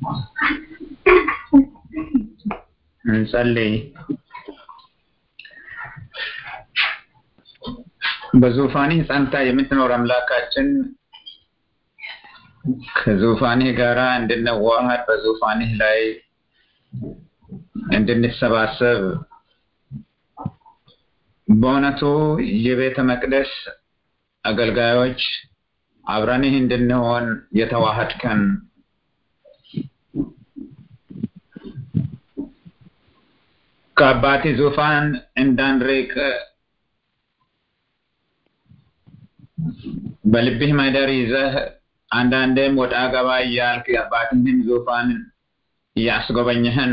እንጸልይ። በዙፋንህ ጸንታ የምትኖር አምላካችን ከዙፋንህ ጋር እንድንዋሃድ በዙፋንህ ላይ እንድንሰባሰብ በእውነቱ የቤተ መቅደስ አገልጋዮች አብረንህ እንድንሆን የተዋሃድከን ከአባቴ ዙፋን እንዳንርቅ በልብህ ማደር ይዘህ አንዳንዴም ወጣ ገባ እያልክ የአባትህን ዙፋን እያስጎበኘህን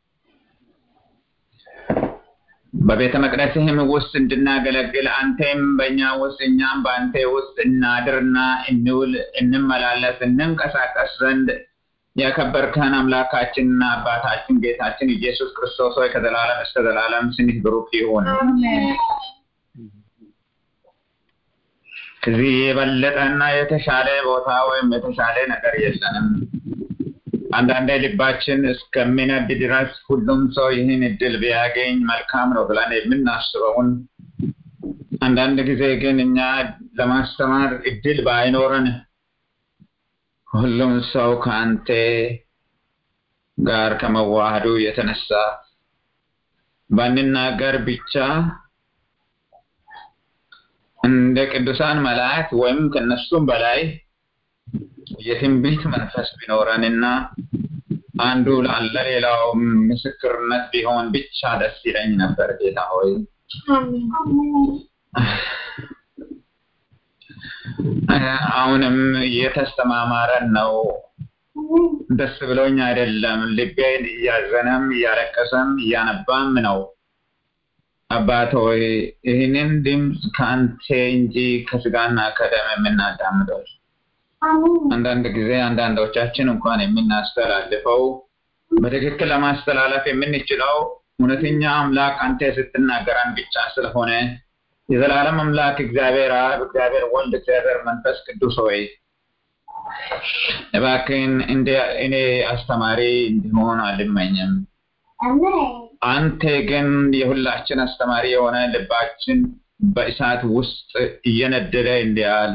በቤተ መቅደስህም ውስጥ እንድናገለግል አንተም በእኛ ውስጥ እኛም በአንተ ውስጥ እናድርና እንውል እንመላለስ እንንቀሳቀስ ዘንድ ያከበርከን አምላካችንና አባታችን ጌታችን ኢየሱስ ክርስቶስ ሆይ ከዘላለም እስከ ዘላለም ስምህ ብሩክ ይሁን። ከዚህ የበለጠና የተሻለ ቦታ ወይም የተሻለ ነገር የለንም። አንዳንዴ ልባችን እስከሚነድ ድረስ ሁሉም ሰው ይህን እድል ቢያገኝ መልካም ነው ብለን የምናስበውን አንዳንድ ጊዜ ግን እኛ ለማስተማር እድል ባይኖረን ሁሉም ሰው ከአንተ ጋር ከመዋሃዱ የተነሳ ባንናገር ብቻ እንደ ቅዱሳን መላእክት ወይም ከነሱም በላይ የትንቢት መንፈስ ቢኖረንና አንዱ ለሌላው ምስክርነት ቢሆን ብቻ ደስ ይለኝ ነበር ጌታ ሆይ። አሁንም እየተስተማማረን ነው። ደስ ብሎኝ አይደለም፣ ልቤን እያዘነም እያለቀሰም እያነባም ነው። አባት ሆይ ይህንን ድምፅ ከአንተ እንጂ ከስጋና ከደም የምናዳምጠው አንዳንድ ጊዜ አንዳንዶቻችን እንኳን የምናስተላልፈው በትክክል ለማስተላለፍ የምንችለው እውነተኛ አምላክ አንተ ስትናገረን ብቻ ስለሆነ የዘላለም አምላክ እግዚአብሔር አብ፣ እግዚአብሔር ወልድ፣ እግዚአብሔር መንፈስ ቅዱስ ሆይ እባክህን እኔ አስተማሪ እንድሆን አልመኝም። አንተ ግን የሁላችን አስተማሪ የሆነ ልባችን በእሳት ውስጥ እየነደደ እንዲያል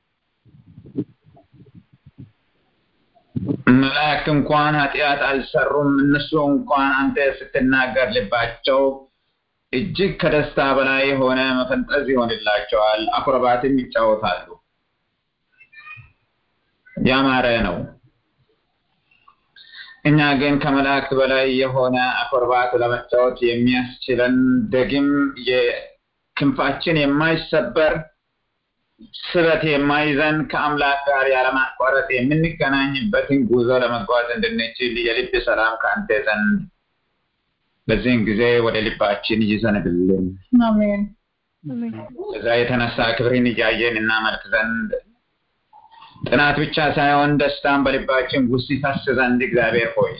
መላእክት እንኳን ኃጢአት አልሰሩም፣ እነሱ እንኳን አንተ ስትናገር ልባቸው እጅግ ከደስታ በላይ የሆነ መፈንጠዝ ይሆንላቸዋል፣ አክሮባትም ይጫወታሉ። ያማረ ነው። እኛ ግን ከመላእክት በላይ የሆነ አክሮባት ለመጫወት የሚያስችለን ደግም የክንፋችን የማይሰበር ስበት የማይዘን ከአምላክ ጋር ያለማቋረጥ የምንገናኝበትን ጉዞ ለመጓዝ እንድንችል የልብ ሰላም ከአንተ ዘንድ በዚህን ጊዜ ወደ ልባችን ይዘንብልን። አሜን። ከዛ የተነሳ ክብርን እያየን እናመልክ ዘንድ ጥናት ብቻ ሳይሆን ደስታን በልባችን ውስጥ ይፈስ ዘንድ እግዚአብሔር ሆይ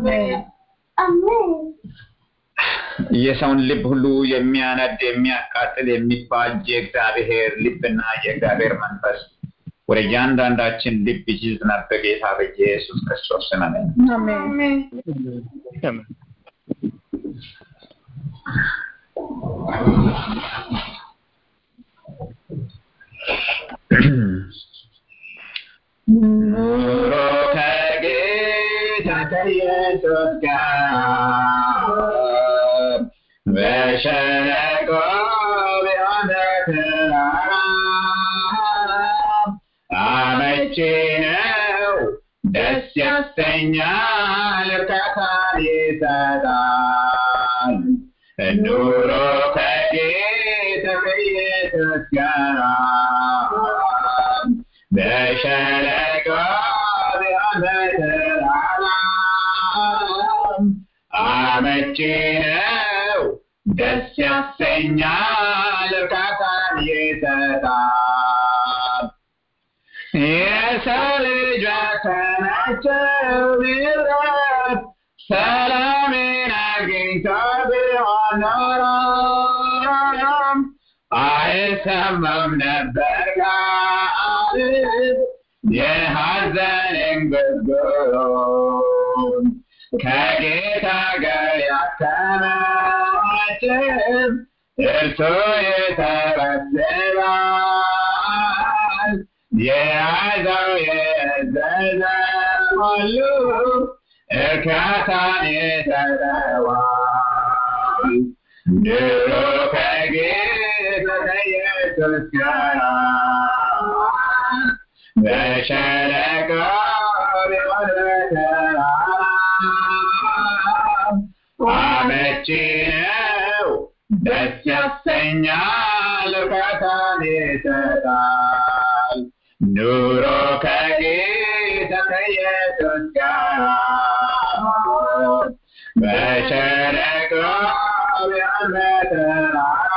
የሰውን ልብ ሁሉ የሚያነድ የሚያቃጥል የሚፋጅ የእግዚአብሔር ልብና የእግዚአብሔር መንፈስ ወደ እያንዳንዳችን ልብ ይዝነብ በጌታ በኢየሱስ ክርስቶስ ስም አሜን። ኑሮ ከጌታ ከኢየሱስ ጋር በሸለቆ ቢሆን በተራራ አመቺ ነው፣ ደስ ያሰኛል፣ እርካታን ይሰጣል። ኑሮ ከጌታ ከኢየሱስ ጋር በሸለቆ ቢሆን በተራራ አመቺ ነው፣ ደስ ያሰኛል፣ እርካታን ይሰጣል። የሰው ልጅ በተመቸው ቢረፍ ሰላምን አግኝቶ ቢሆን ኖሮ አይሰማም ነበር ቃል የሐዘን እንጉርጉሮ። ከጌታ ጋር ያከማችም እርሱ ይሰበስባል የያዘው የያዘ ሁሉ እርካታን ይሰጠዋል ኑሮ ከጌታ ከኢየሱስ ጋር በሸለቆ ቢሆን በተራራ አመቺ ነው ደስ ያሰኛል እርካታን ይሰጣል ኑሮ ከጌታ ከኢየሱስ ጋር በሸለቆ ቢሆን በተራራ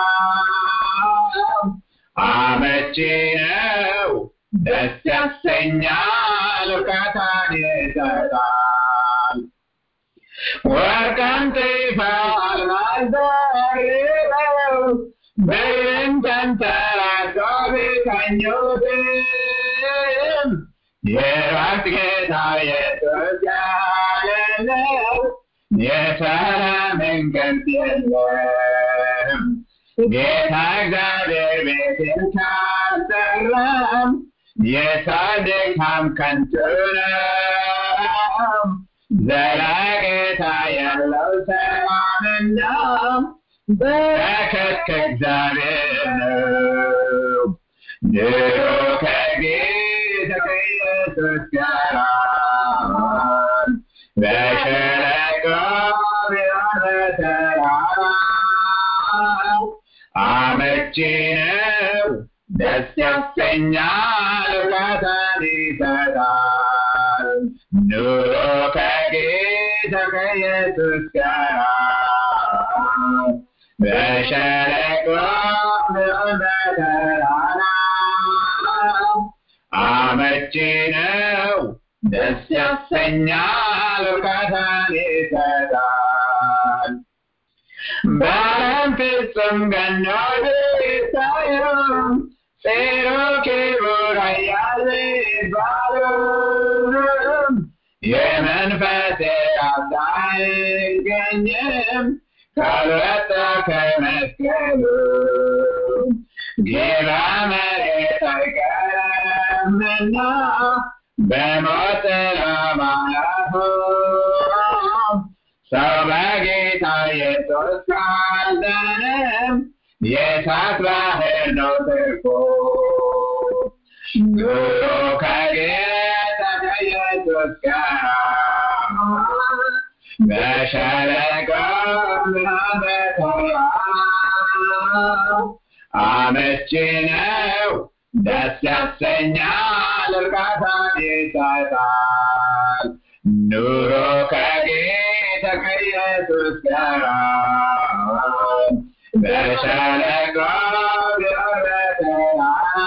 አመቺ ነው ደስ ያሰኛል እርካታን ይሰጣል ወርቅም ጥፋት ማልዘርበው ብርን ተንተራሶ ቢቃኙትም የራስ ጌታ ኢየሱስ ያለለው የሰላም እንቅልፍ የለም ጌታ እግዚአብሔር ቤትን ካሰራም የጻድቃን ከንቱ ነው ዘለቄታ ያለው ሰላምና በረከት ከእግዚአብሔር ነው ኑሮ ከጌታ ከኢየሱስ ጋር በሸለቆ ቢሆን በተራራ አመቺ ነው ደስ ያሰኛል እርካታን ይሰጣል ኑሮ ከጌታ ከኢየሱስ ጋር በሸለቆ ቢሆን በተራራ አመቺ ነው ደስ ያሰኛል እርካታን ይሰጣል በዓለም ፍጹም ገኖ ቢታዩም ጽኑ ክቡር ኃያል ቢባሉም የመንፈስ ሀብት አይገኝም ካልወጣ ከመስቀሉ ግባ መሬት አይቀርምና በሞት ጥላ ማለፉ ሰው በጌታ ኢየሱስ ካልዳነም የእሳት ባህር ነው ትርፉ ኑሮ ከጌታ ከኢየሱስ ጋር በሸለቆ ቢሆን በተራራ አመቺ ነው ደስ ያሰኛል እርካታን ይሰጣል ኑሮ ከጌታ ከኢየሱስ ጋር በሸለቆ ቢሆን በተራራ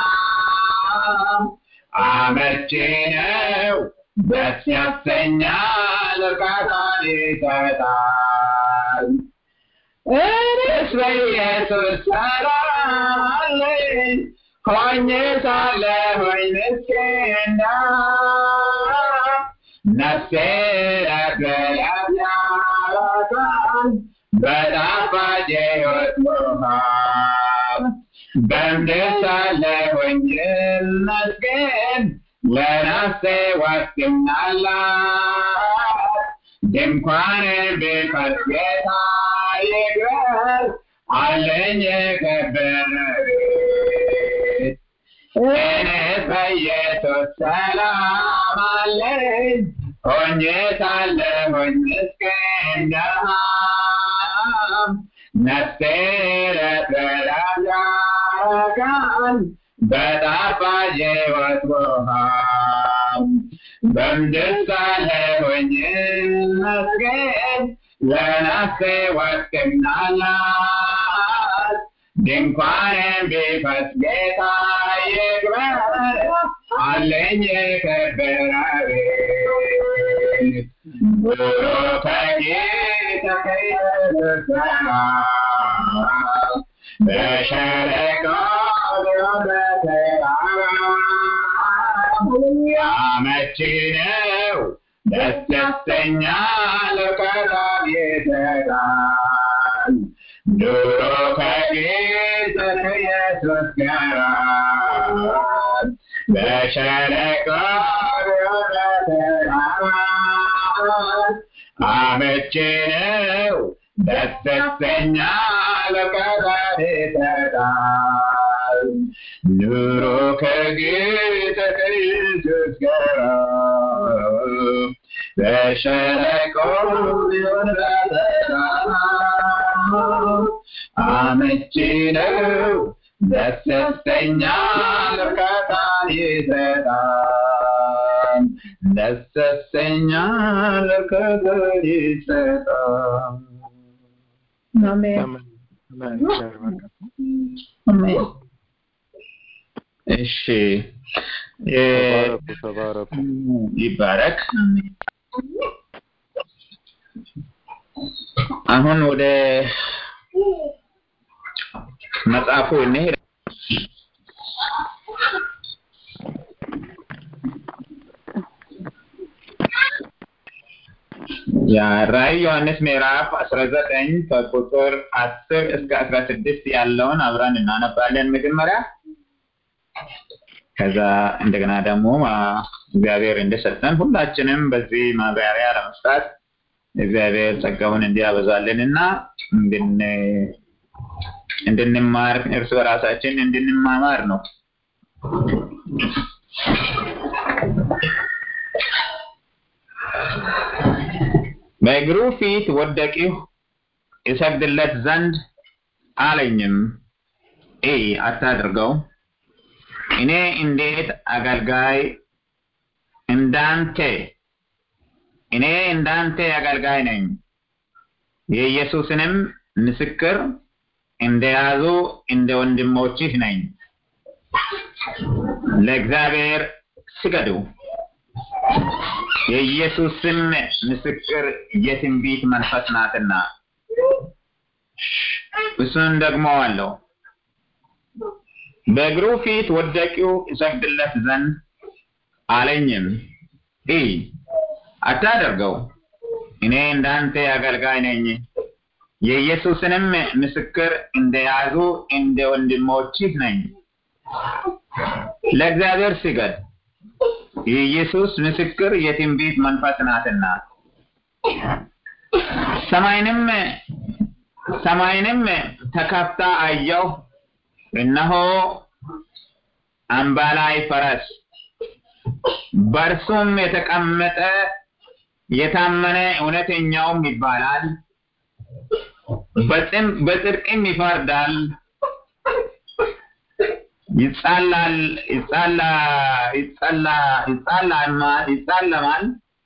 አመቺ ነው ደስ ያሰኛል እርካታን ይሰጣል እኔስ በኢየሱስ ሰላም አለኝ ሆኜ ሳለሁኝ ምስኪን ነፍሴ ለበላት ያረካል በጣፋጭ ሕይወት ውሃ በምድር ሳለሁኝ ይመስገን ለነፍሴ ዋስትና አላት ድንኳኔን ቢፈርስ ጌታ ይግበር አለኝ የከበረ ቤት እኔስ በኢየሱስ ሰላም አለኝ ሆኜ ሳለሁኝ ምስኪን ድሃ ነፍሴ ለዘላለም ያረካል በጣፋጭ ሕይወት ውሃ በምድር ሳለሁኝ ይመስገን ለነፍሴ ዋስትና አላት ድንኳኔን ቢፈርስ ጌታ ይግበር አለኝ የከበረ ቤት ኑሮ ከጌታ ከኢየሱስ ጋር በሸለቆ ቢሆን በተራራ አመቺ ነው ደስ ያሰኛል ከራብ ይሰጣል ኑሮ ከጌታ ከኢየሱስ ጋር በሸለቆ አመቺ ነው ደስ ያሰኛል ከራብ ይሰጣል ኑሮ ከጌታ ከኢየሱስ ጋር በሸለቆ አመቺ ነው ደስ ያሰኛል እርካታን ይሰጣል ደስ ያሰኛል እርካታን ይሰጣል አሜን አሜን እሺ ተባረኩ ይባረክ አሁን ወደ መጽሐፉ እንሄድ ያ ራዕይ ዮሐንስ ምዕራፍ 19 ከቁጥር 10 እስከ 16 ያለውን አብረን እናነባለን መጀመሪያ ከዛ እንደገና ደግሞ እግዚአብሔር እንደሰጠን ሁላችንም በዚህ ማብራሪያ ለመስጠት እግዚአብሔር ጸጋውን እንዲያበዛልንና እንድንማር እርስ በራሳችን እንድንማማር ነው በእግሩ ፊት ወደቅሁ እሰግድለት ዘንድ አለኝም አታድርገው እኔ እንዴት አገልጋይ እንዳንተ አገልጋይ ነኝ የኢየሱስንም ምስክር እንደያዙ እንደ ወንድሞችህ ነኝ ለእግዚአብሔር ስገዱ የኢየሱስን ምስክር የትንቢት መንፈስ ናትና እሱን ደግሞ አለው በእግሩ ፊት ወደቅሁ እሰግድለት ዘንድ አለኝም አታድርገው እኔ እንዳንተ አገልጋይ ነኝ የኢየሱስንም ምስክር እንደያዙ እንደ ወንድሞችህ ነኝ ለእግዚአብሔር ስገድ የኢየሱስ ምስክር የትንቢት መንፈስ ናትና ሰማይንም ተከፍታ አየሁ እነሆ አምባላይ ፈረስ በእርሱም የተቀመጠ የታመነ እውነተኛውም ይባላል በጽድቅም ይፈርዳል ይጸለማል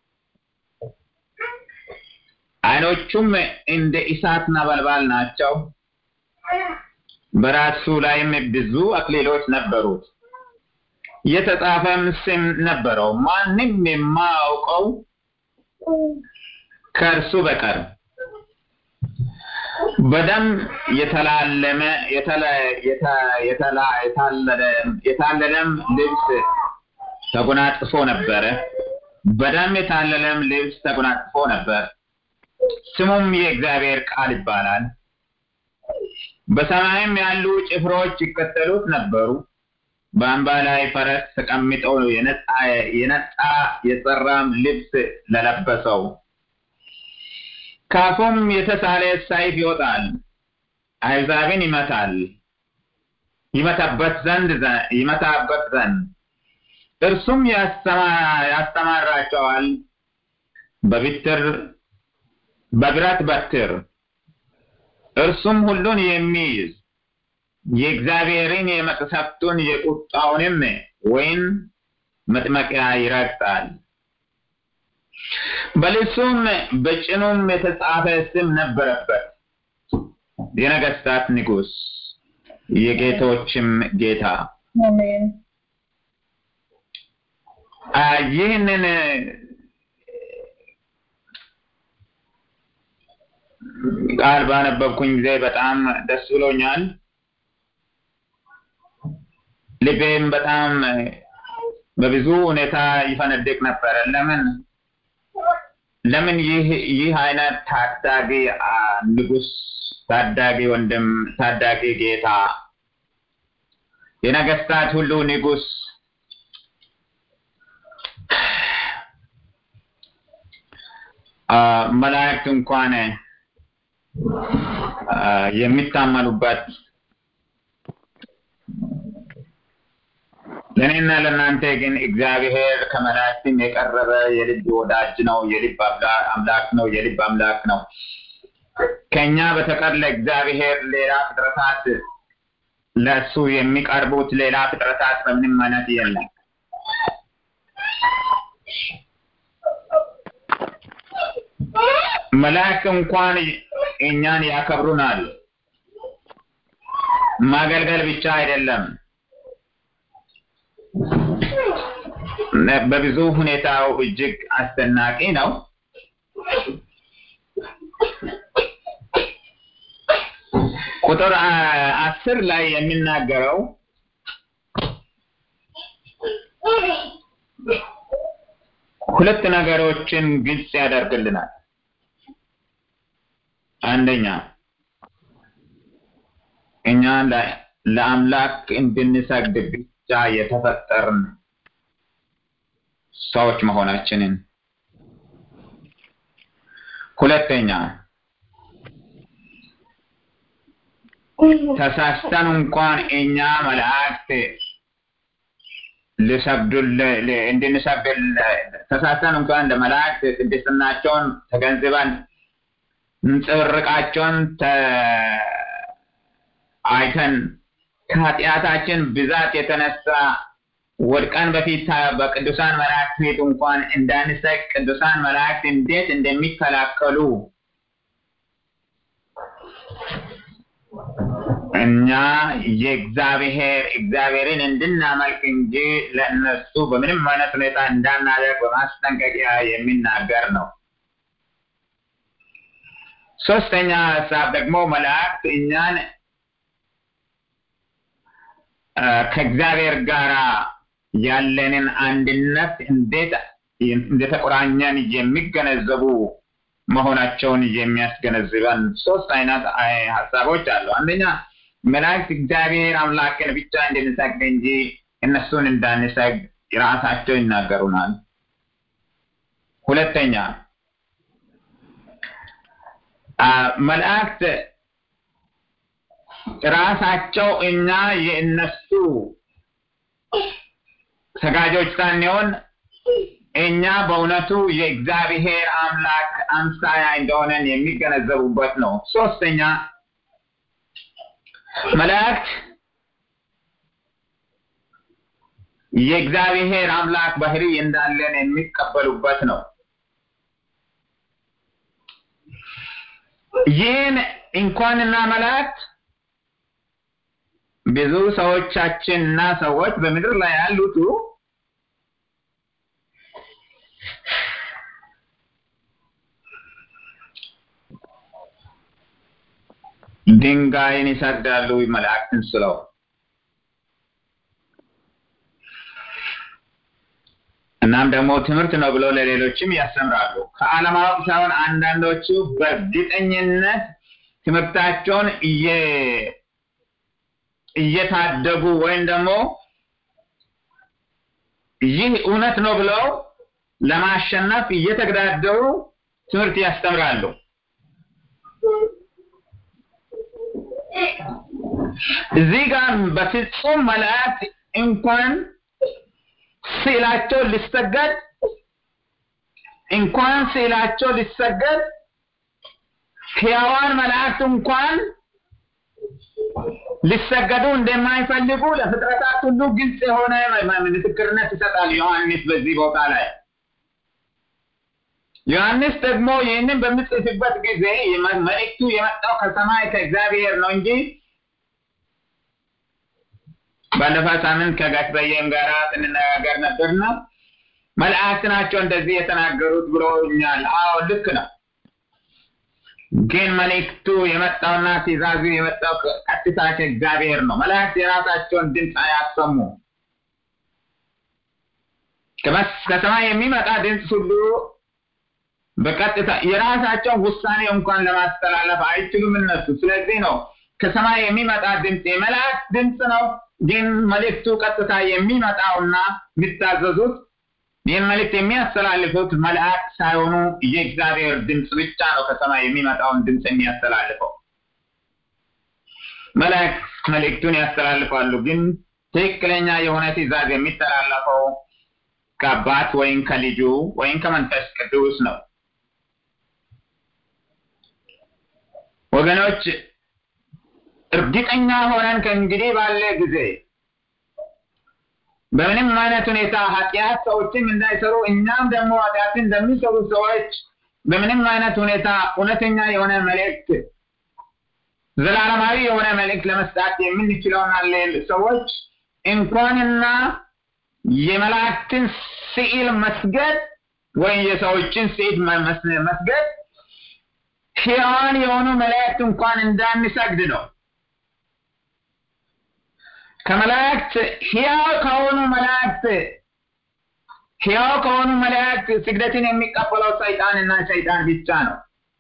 አይኖቹም እንደ እሳት ነበልባል ናቸው በራሱ ላይም ብዙ አክሊሎች ነበሩት የተጻፈም ስም ነበረው ማንም የማያውቀው ከእርሱ በቀር በደም የታለለም ልብስ ተጎናጽፎ ነበር ስሙም የእግዚአብሔር ቃል ይባላል በሰማይም ያሉ ጭፍሮች ይከተሉት ነበሩ በአምባላይ ፈረስ ተቀምጠው የነጣ የጸራም ልብስ ለለበሰው ካፉም የተሳለ ሰይፍ ይወጣል አሕዛብን ይመታበት ዘንድ እርሱም ያስተማራቸዋል በብረት በትር እርሱም ሁሉን የሚይዝ የእግዚአብሔርን የመቅሰፍቱን የቁጣውንም ወይን መጥመቂያ ይረግጣል በልብሱም በጭኑም የተጻፈ ስም ነበረበት የነገሥታት ንጉሥ የጌቶችም ጌታ አሜን ይህንን ቃል ባነበብኩኝ ጊዜ በጣም ደስ ብሎኛል ልቤም በጣም በብዙ ሁኔታ ይፈነድቅ ነበር ለምን ለምን ይህ አይነት ታዳጊ ንጉስ ታዳጊ ወንድም ታዳጊ ጌታ የነገስታት ሁሉ ንጉስ መላእክት እንኳን የሚታመኑበት ለኔና ለናንተ ግን እግዚአብሔር ከመላእክትም የቀረበ የልብ ወዳጅ ነው የልብ አምላክ ነው የልብ አምላክ ነው ከኛ በተቀር ለእግዚአብሔር ሌላ ፍጥረታት ለሱ የሚቀርቡት ሌላ ፍጥረታት በምንም አይነት የለም መላእክት እንኳን እኛን ያከብሩናል ማገልገል ብቻ አይደለም በብዙ ሁኔታው እጅግ አስደናቂ ነው ቁጥር 10 ላይ የሚናገረው ሁለት ነገሮችን ግልጽ ያደርግልናል አንደኛ እኛ ለአምላክ እንድንሰግድ ብቻ የተፈጠርን ሰዎች መሆናችንን ሁለተኛ ተሳስተን እንኳን እኛ መላእክት እንድንሰግድ ተሳስተን እንኳን ለመላእክት ቅድስናቸውን ተገንዝበን እንጽርቃቸውን አይተን ከኃጢአታችን ብዛት የተነሳ ወድቀን በፊት በቅዱሳን መላእክት ፊት እንኳን እንዳንሰግድ ቅዱሳን መላእክት እንዴት እንደሚከላከሉ እኛ እግዚአብሔርን እንድናመልክ እንጂ ለእነሱ በምንም አይነት ሁኔታ እንዳናደርግ በማስጠንቀቂያ የሚናገር ነው ሶስተኛ ሐሳብ ደግሞ መላእክት እኛን ከእግዚአብሔር ጋር ያለንን አንድነት እንዴት እንደተቆራኘን የሚገነዘቡ መሆናቸውን የሚያስገነዝበን ሶስት አይነት ሐሳቦች አሉ አንደኛ መላእክት እግዚአብሔር አምላክን ብቻ እንድንሰግድ እንጂ እነሱን እንዳንሰግድ ራሳቸው ይናገሩናል ሁለተኛ መላእክት ራሳቸው እኛ የእነሱ ሰጋጆች ሳንሆን እኛ በእውነቱ የእግዚአብሔር አምላክ አምሳያ እንደሆነን የሚገነዘቡበት ነው ሶስተኛ መላእክት የእግዚአብሔር አምላክ ባህሪ እንዳለን የሚቀበሉበት ነው ይህን እንኳንና መላእክት ብዙ ሰዎቻችንና ሰዎች በምድር ላይ ያሉት ድንጋይን ይሰግዳሉ መላእክትን ስለው እናም ደግሞ ትምህርት ነው ብለው ለሌሎችም ያስተምራሉ ከዓለማዊ ሳይሆን አንዳንዶቹ በእርግጠኝነት ትምህርታቸውን እየታደጉ ወይም ደግሞ ይህ እውነት ነው ብለው ለማሸነፍ እየተገዳደሩ ትምህርት ያስተምራሉ እዚህ ጋር በፍጹም መላእክት እንኳን ስዕላቸው ሊሰገድ ሕያዋን መላእክት እንኳን ሊሰገዱ እንደማይፈልጉ ለፍጥረታት ሁሉ ግልጽ የሆነ ምስክርነት ይሰጣል ዮሐንስ በዚህ ቦታ ላይ ዮሐንስ ደግሞ ይህንን በሚጽፍበት ጊዜ መልእክቱ የመጣው ከሰማይ ከእግዚአብሔር ነው እንጂ ባለፈው ሳምንት ከጋሽ በየም ጋር ስንነጋገር ነበርና መላእክት ናቸው እንደዚህ የተናገሩት ብሎኛል አዎ ልክ ነው ግን መልእክቱ የመጣውና ትእዛዙ የመጣው ቀጥታ ከእግዚአብሔር ነው መላእክት የራሳቸውን ድምፅ አያሰሙ ከሰማይ የሚመጣ ድምፅ ሁሉ በቀጥታ የራሳቸው ውሳኔ እንኳን ለማስተላለፍ አይችሉም እነሱ። ስለዚህ ነው ከሰማይ የሚመጣ ድምጽ የመላእክት ድምጽ ነው። ግን መልእክቱ ቀጥታ የሚመጣውና የሚታዘዙት መልእክት የሚያስተላልፉት መላእክት ሳይሆኑ የእግዚአብሔር ድምጽ ብቻ ነው ከሰማይ የሚመጣውን ድምጽ የሚያስተላልፈው። መላእክት መልእክቱን ያስተላልፋሉ፣ ግን ትክክለኛ የሆነ ትእዛዝ የሚተላለፈው ከአባት ወይም ከልጁ ወይም ከመንፈስ ቅዱስ ነው። ወገኖች እርግጠኛ ሆነን ከእንግዲህ ባለ ጊዜ በምንም አይነት ሁኔታ ኃጢአት ሰዎችን እንዳይሰሩ እኛም ደግሞ ኃጢአትን እንደሚሰሩ ሰዎች በምንም አይነት ሁኔታ እውነተኛ የሆነ መልእክት ዘላለማዊ የሆነ መልእክት ለመስጠት የምንችለውና ሰዎች እንኳንና የመላእክትን ስዕል መስገድ ወይም የሰዎችን ስዕል መስገድ ሕያዋን የሆኑ መላእክት እንኳን እንዳንሰግድ ነው። ከመላእክት ሕያው ከሆኑ መላእክት ስግደትን የሚቀበለው ሰይጣንና ሰይጣን ብቻ ነው።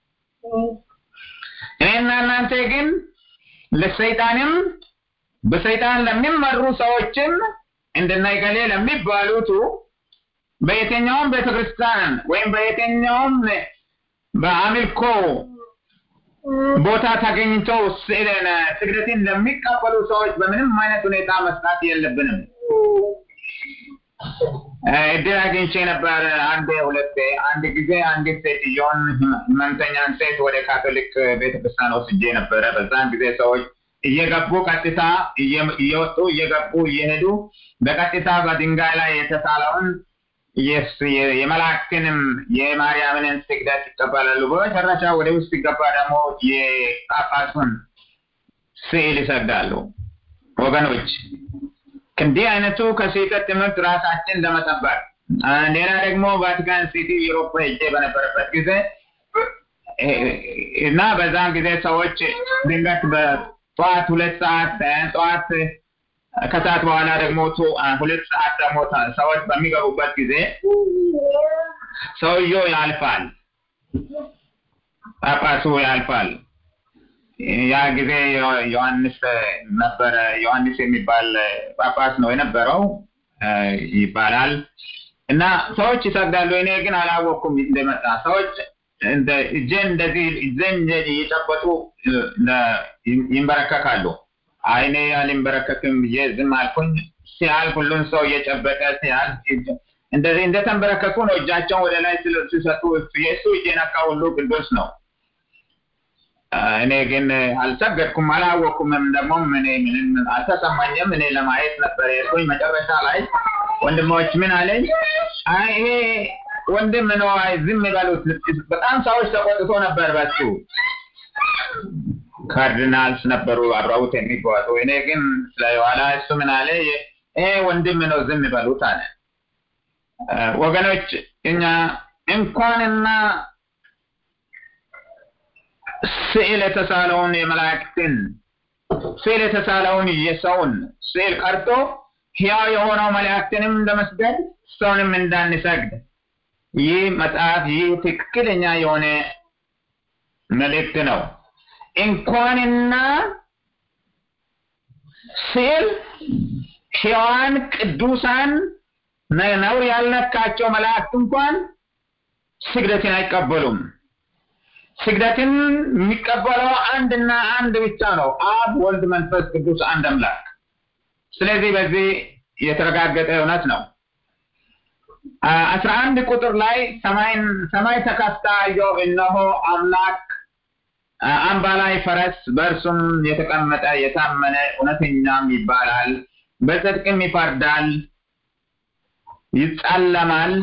እኔና እናንተ ግን ለሰይጣንም በሰይጣን ለሚመሩ ሰዎችም እንደናይገሌ ለሚባሉት በየትኛውም ቤተክርስቲያን ወይም በየትኛውም በአምልኮ ቦታ ተገኝተው ስግደትን ለሚቀበሉ ሰዎች በምንም አይነት ሁኔታ መስጠት የለብንም። እድል አግኝቼ ነበር አንድ ጊዜ አንዲት ሴትዮን ህመምተኛን ሴት ወደ ካቶሊክ ቤተክርስቲያን ወስጄ ነበረ። በዛን ጊዜ ሰዎች እየገቡ ቀጥታ እየወጡ እየገቡ እየሄዱ በቀጥታ በድንጋይ ላይ የተሳለውን የመላእክትንም የማርያምን ስግደት ይቀበላሉ። በመጨረሻ ወደ ውስጥ ሲገባ ደግሞ የጳጳሱን ስዕል ይሰግዳሉ። ወገኖች እንዲህ አይነቱ ከስህተት ትምህርት ራሳችን ለመጠበቅ ሌላ ደግሞ ቫቲካን ሲቲ ዩሮፕ ሄጄ በነበረበት ጊዜ እና በዛን ጊዜ ሰዎች ድንገት በጠዋት 2 ሰዓት ጠዋት ከሰዓት በኋላ ደግሞ 2 ሰዓት ደግሞ ሰዎች በሚገቡበት ጊዜ ሰውየው ያልፋል፣ ጳጳሱ ያልፋል። ያ ጊዜ ዮሐንስ ነበር። ዮሐንስ የሚባል ጳጳስ ነው የነበረው ይባላል። እና ሰዎች ይሰግዳሉ። እኔ ግን አላወኩም እንደመጣ። ሰዎች እንደዚህ እየጨበጡ ይንበረከካሉ። አይኔ ያልንበረከክም ብዬ ዝም አልኩኝ። ሲያልፍ ሁሉን ሰው እየጨበጠ ሲያልፍ እንደዚህ እንደተንበረከኩ ነው እጃቸውን ወደ ላይ ሲሰጡ የእሱ እጅ የነካ ሁሉ ቅዱስ ነው። እኔ ግን አልሰገድኩም፣ አላወቅኩም። ደግሞ ምንም አልተሰማኝም። እኔ ለማየት ነበር የሄድኩኝ። መጨረሻ ላይ ወንድሞች ምን አለኝ፣ አይ ይሄ ወንድም ነው፣ አይ ዝም በሉት። በጣም ሰዎች ተቆጥቶ ነበር በሱ። ካርዲናልስ ነበሩ አብረውት የሚጓዙ። እኔ ግን ስለኋላ እሱ ምን አለ፣ ይሄ ወንድም ነው ዝም በሉት አለ። ወገኖች እኛ እንኳንና ስዕል የተሳለውን የመላእክትን ስዕል የተሳለውን የሰውን ስዕል ቀርቶ ሕያው የሆነው መላእክትንም ለመስገድ ሰውንም እንዳንሰግድ ይህ መጽሐፍ ይህ ትክክለኛ የሆነ መልእክት ነው። እንኳንና ስዕል ሕያዋን ቅዱሳን ነውር ያልነካቸው መላእክት እንኳን ስግደትን አይቀበሉም። ስግደትን የሚቀበለው አንድና አንድ ብቻ ነው፣ አብ ወልድ መንፈስ ቅዱስ አንድ አምላክ። ስለዚህ በዚህ የተረጋገጠ እውነት ነው። 11 ቁጥር ላይ ሰማይ ተከፍታ አየሁ፣ እነሆ አምላክ አምባ ላይ ፈረስ፣ በእርሱም የተቀመጠ የታመነ እውነተኛም ይባላል፣ በጽድቅም ይፈርዳል፣ ይጻለማል፣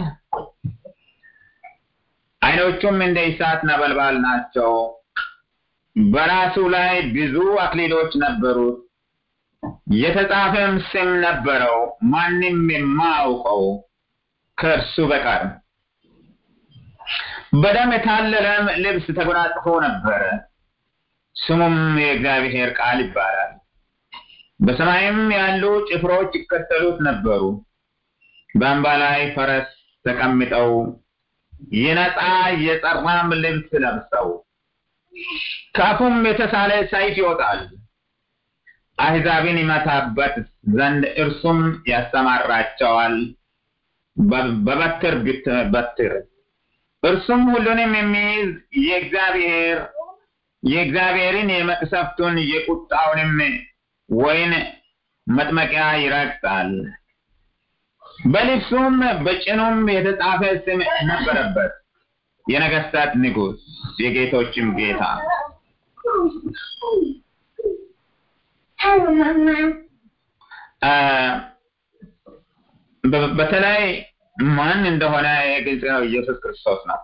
አይኖቹም እንደ እሳት ነበልባል ናቸው፣ በራሱ ላይ ብዙ አክሊሎች ነበሩት፣ የተጻፈም ስም ነበረው፣ ማንም የማያውቀው ከእርሱ በቀር። በደም የታለለም ልብስ ተጎናጽፎ ነበረ፣ ስሙም የእግዚአብሔር ቃል ይባላል። በሰማይም ያሉ ጭፍሮች ይከተሉት ነበሩ፣ በአምባ ላይ ፈረስ ተቀምጠው የነጻ የጸራም ልብስ ለብሰው ከአፉም የተሳለ ሰይፍ ይወጣል አሕዛብን ይመታበት ዘንድ እርሱም ያስተማራቸዋል በበትር እርሱም ሁሉንም የሚይዝ የእግዚአብሔርን የመቅሰፍቱን የቁጣውንም ወይን መጥመቂያ ይረግጣል በልብሱም በጭኑም የተጻፈ ስም ነበረበት የነገሥታት ንጉሥ የጌቶችም ጌታ በተለይ ማን እንደሆነ የግልጽ ነው ኢየሱስ ክርስቶስ ነው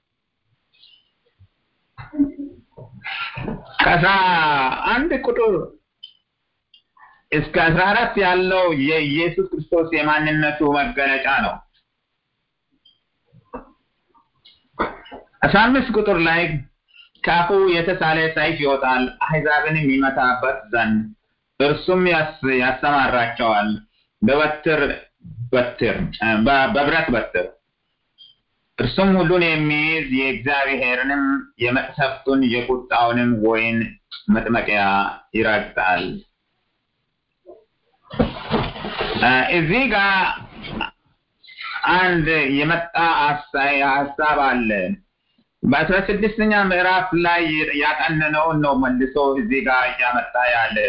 ከ11 ቁጥር እስከ 14 ያለው የኢየሱስ ክርስቶስ የማንነቱ መገለጫ ነው 15 ቁጥር ላይ ከአፉ የተሳለ ሰይፍ ይወጣል አሕዛብንም ይመታበት ዘንድ እርሱም ያሰማራቸዋል በብረት በትር እርሱም ሁሉን የሚይዝ የእግዚአብሔርንም የመቅሰፍቱን የቁጣውንም ወይን መጥመቂያ ይረግጣል እዚህ ጋር አንድ የመጣ ሐሳብ አለ በ16ኛ ምዕራፍ ላይ ያጠነነውን ነው መልሶ እዚህ ጋር ያመጣ ያለ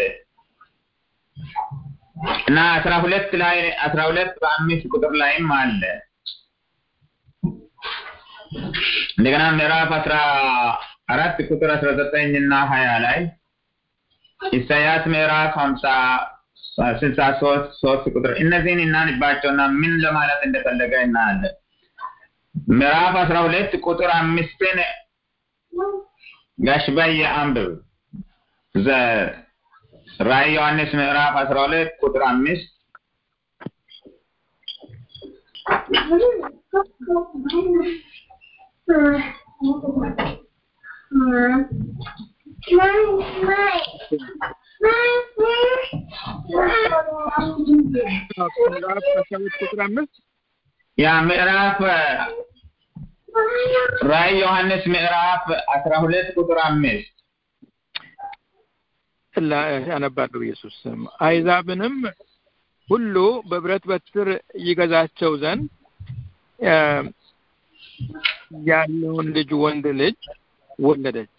እና 12 ላይ 12 በ5 ቁጥር ላይም አለ እንደገና ምዕራፍ 14 ቁጥር 19 እና 20 ላይ ኢሳይያስ ምዕራፍ 63 ቁጥር እነዚህን እናንባቸውና ምን ለማለት እንደፈለገ እናያለን ምዕራፍ 12 ቁጥር 5ን ጋሽ ባየ አንብብ ራዕይ ዮሐንስ ምዕራፍ 12 ቁጥር 5 ያ ምዕራፍ ራዕይ ዮሐንስ ምዕራፍ 12 ቁጥር 5 አነባለሁ ኢየሱስ አሕዛብንም ሁሉ በብረት በትር ይገዛቸው ዘንድ ያለውን ልጅ ወንድ ልጅ ወለደች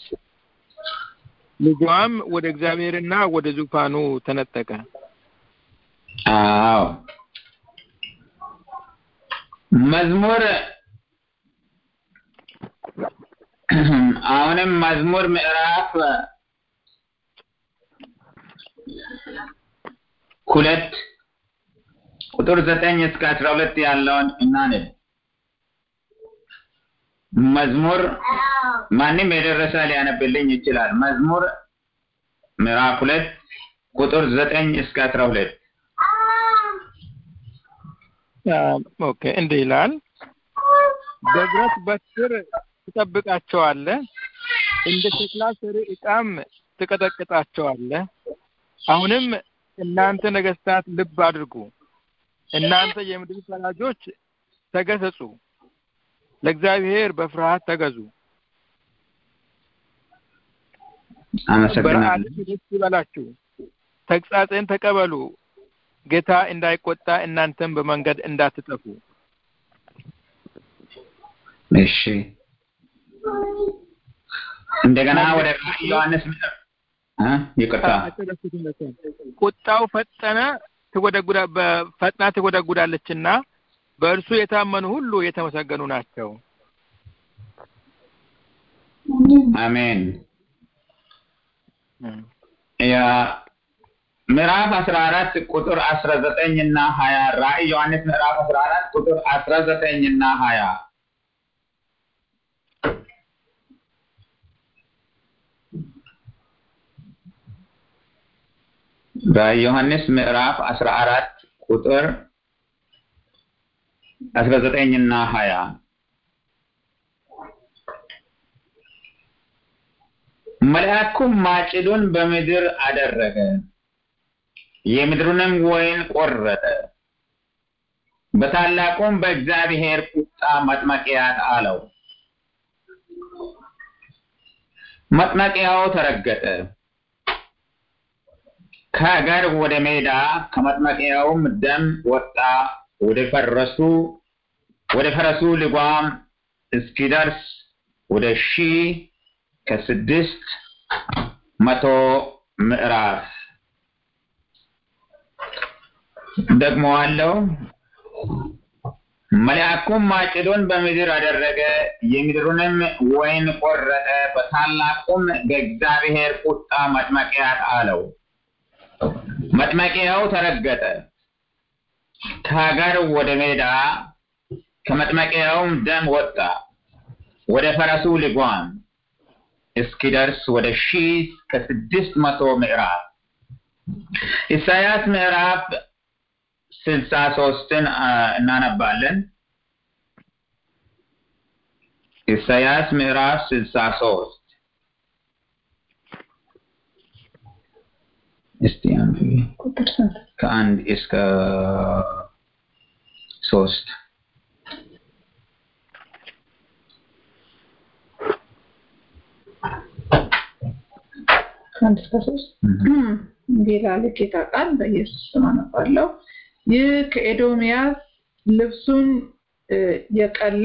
ልጇም ወደ እግዚአብሔርና ወደ ዙፋኑ ተነጠቀ አዎ መዝሙር አሁንም መዝሙር ምዕራፍ 2 ቁጥር 9 እስከ 12 ያለውን እናነብ መዝሙር ማንም የደረሰ ሊያነብልኝ ይችላል መዝሙር ምዕራፍ 2 ቁጥር 9 እስከ 12 ኦኬ እንዲህ ይላል በብረት በትር ትጠብቃቸዋለህ እንደ ሸክላ ሰሪ ዕቃም ትቀጠቅጣቸዋለህ አሁንም እናንተ ነገሥታት ልብ አድርጉ እናንተ የምድር ፈራጆች ተገሰጹ ለእግዚአብሔር በፍርሃት ተገዙ አመሰግናለሁ ደስ ይበላችሁ ተግሣጽን ተቀበሉ ጌታ እንዳይቆጣ እናንተም በመንገድ እንዳትጠፉ እሺ እንደገና ወደ ዮሐንስ ይቅርታ ቁጣው ፈጥና ትጎደጉዳለችና በእርሱ የታመኑ ሁሉ የተመሰገኑ ናቸው አሜን ያ ምዕራፍ 14 ቁጥር 19 እና 20 ራዕይ ዮሐንስ ምዕራፍ 14 ቁጥር 19 እና 20 በዮሐንስ ምዕራፍ 14 ቁጥር 19 እና 20 መልአኩም ማጭዱን በምድር አደረገ የምድሩንም ወይን ቆረጠ በታላቁም በእግዚአብሔር ቁጣ ወጣ መጥመቂያት አለው። መጥመቂያው ተረገጠ፣ ከሀገር ወደ ሜዳ፣ ከመጥመቂያውም ደም ወጣ፣ ወደ ፈረሱ ልጓም እስኪደርስ ወደ 1600 ምዕራፍ። ደግመዋለሁ። መልአኩም ማጭዱን በምድር አደረገ፣ የምድሩንም ወይን ቆረጠ፣ በታላቁም በእግዚአብሔር ቁጣ መጥመቂያት አለው። መጥመቂያው ተረገጠ፣ ከሀገር ወደ ሜዳ፣ ከመጥመቂያውም ደም ወጣ፣ ወደ ፈረሱ ልጓም እስኪደርስ ወደ 1600 ምዕራፍ። ኢሳይያስ ምዕራፍ 63ን እናነባለን። ኢሳይያስ ምዕራፍ 63 እስቲ ከ1 እስከ 3 ከአንድ እስከ 3 ይላል ጌታ ቃል። በኢየሱስ ስም አነባለሁ። ይህ ከኤዶምያስ ልብሱን የቀላ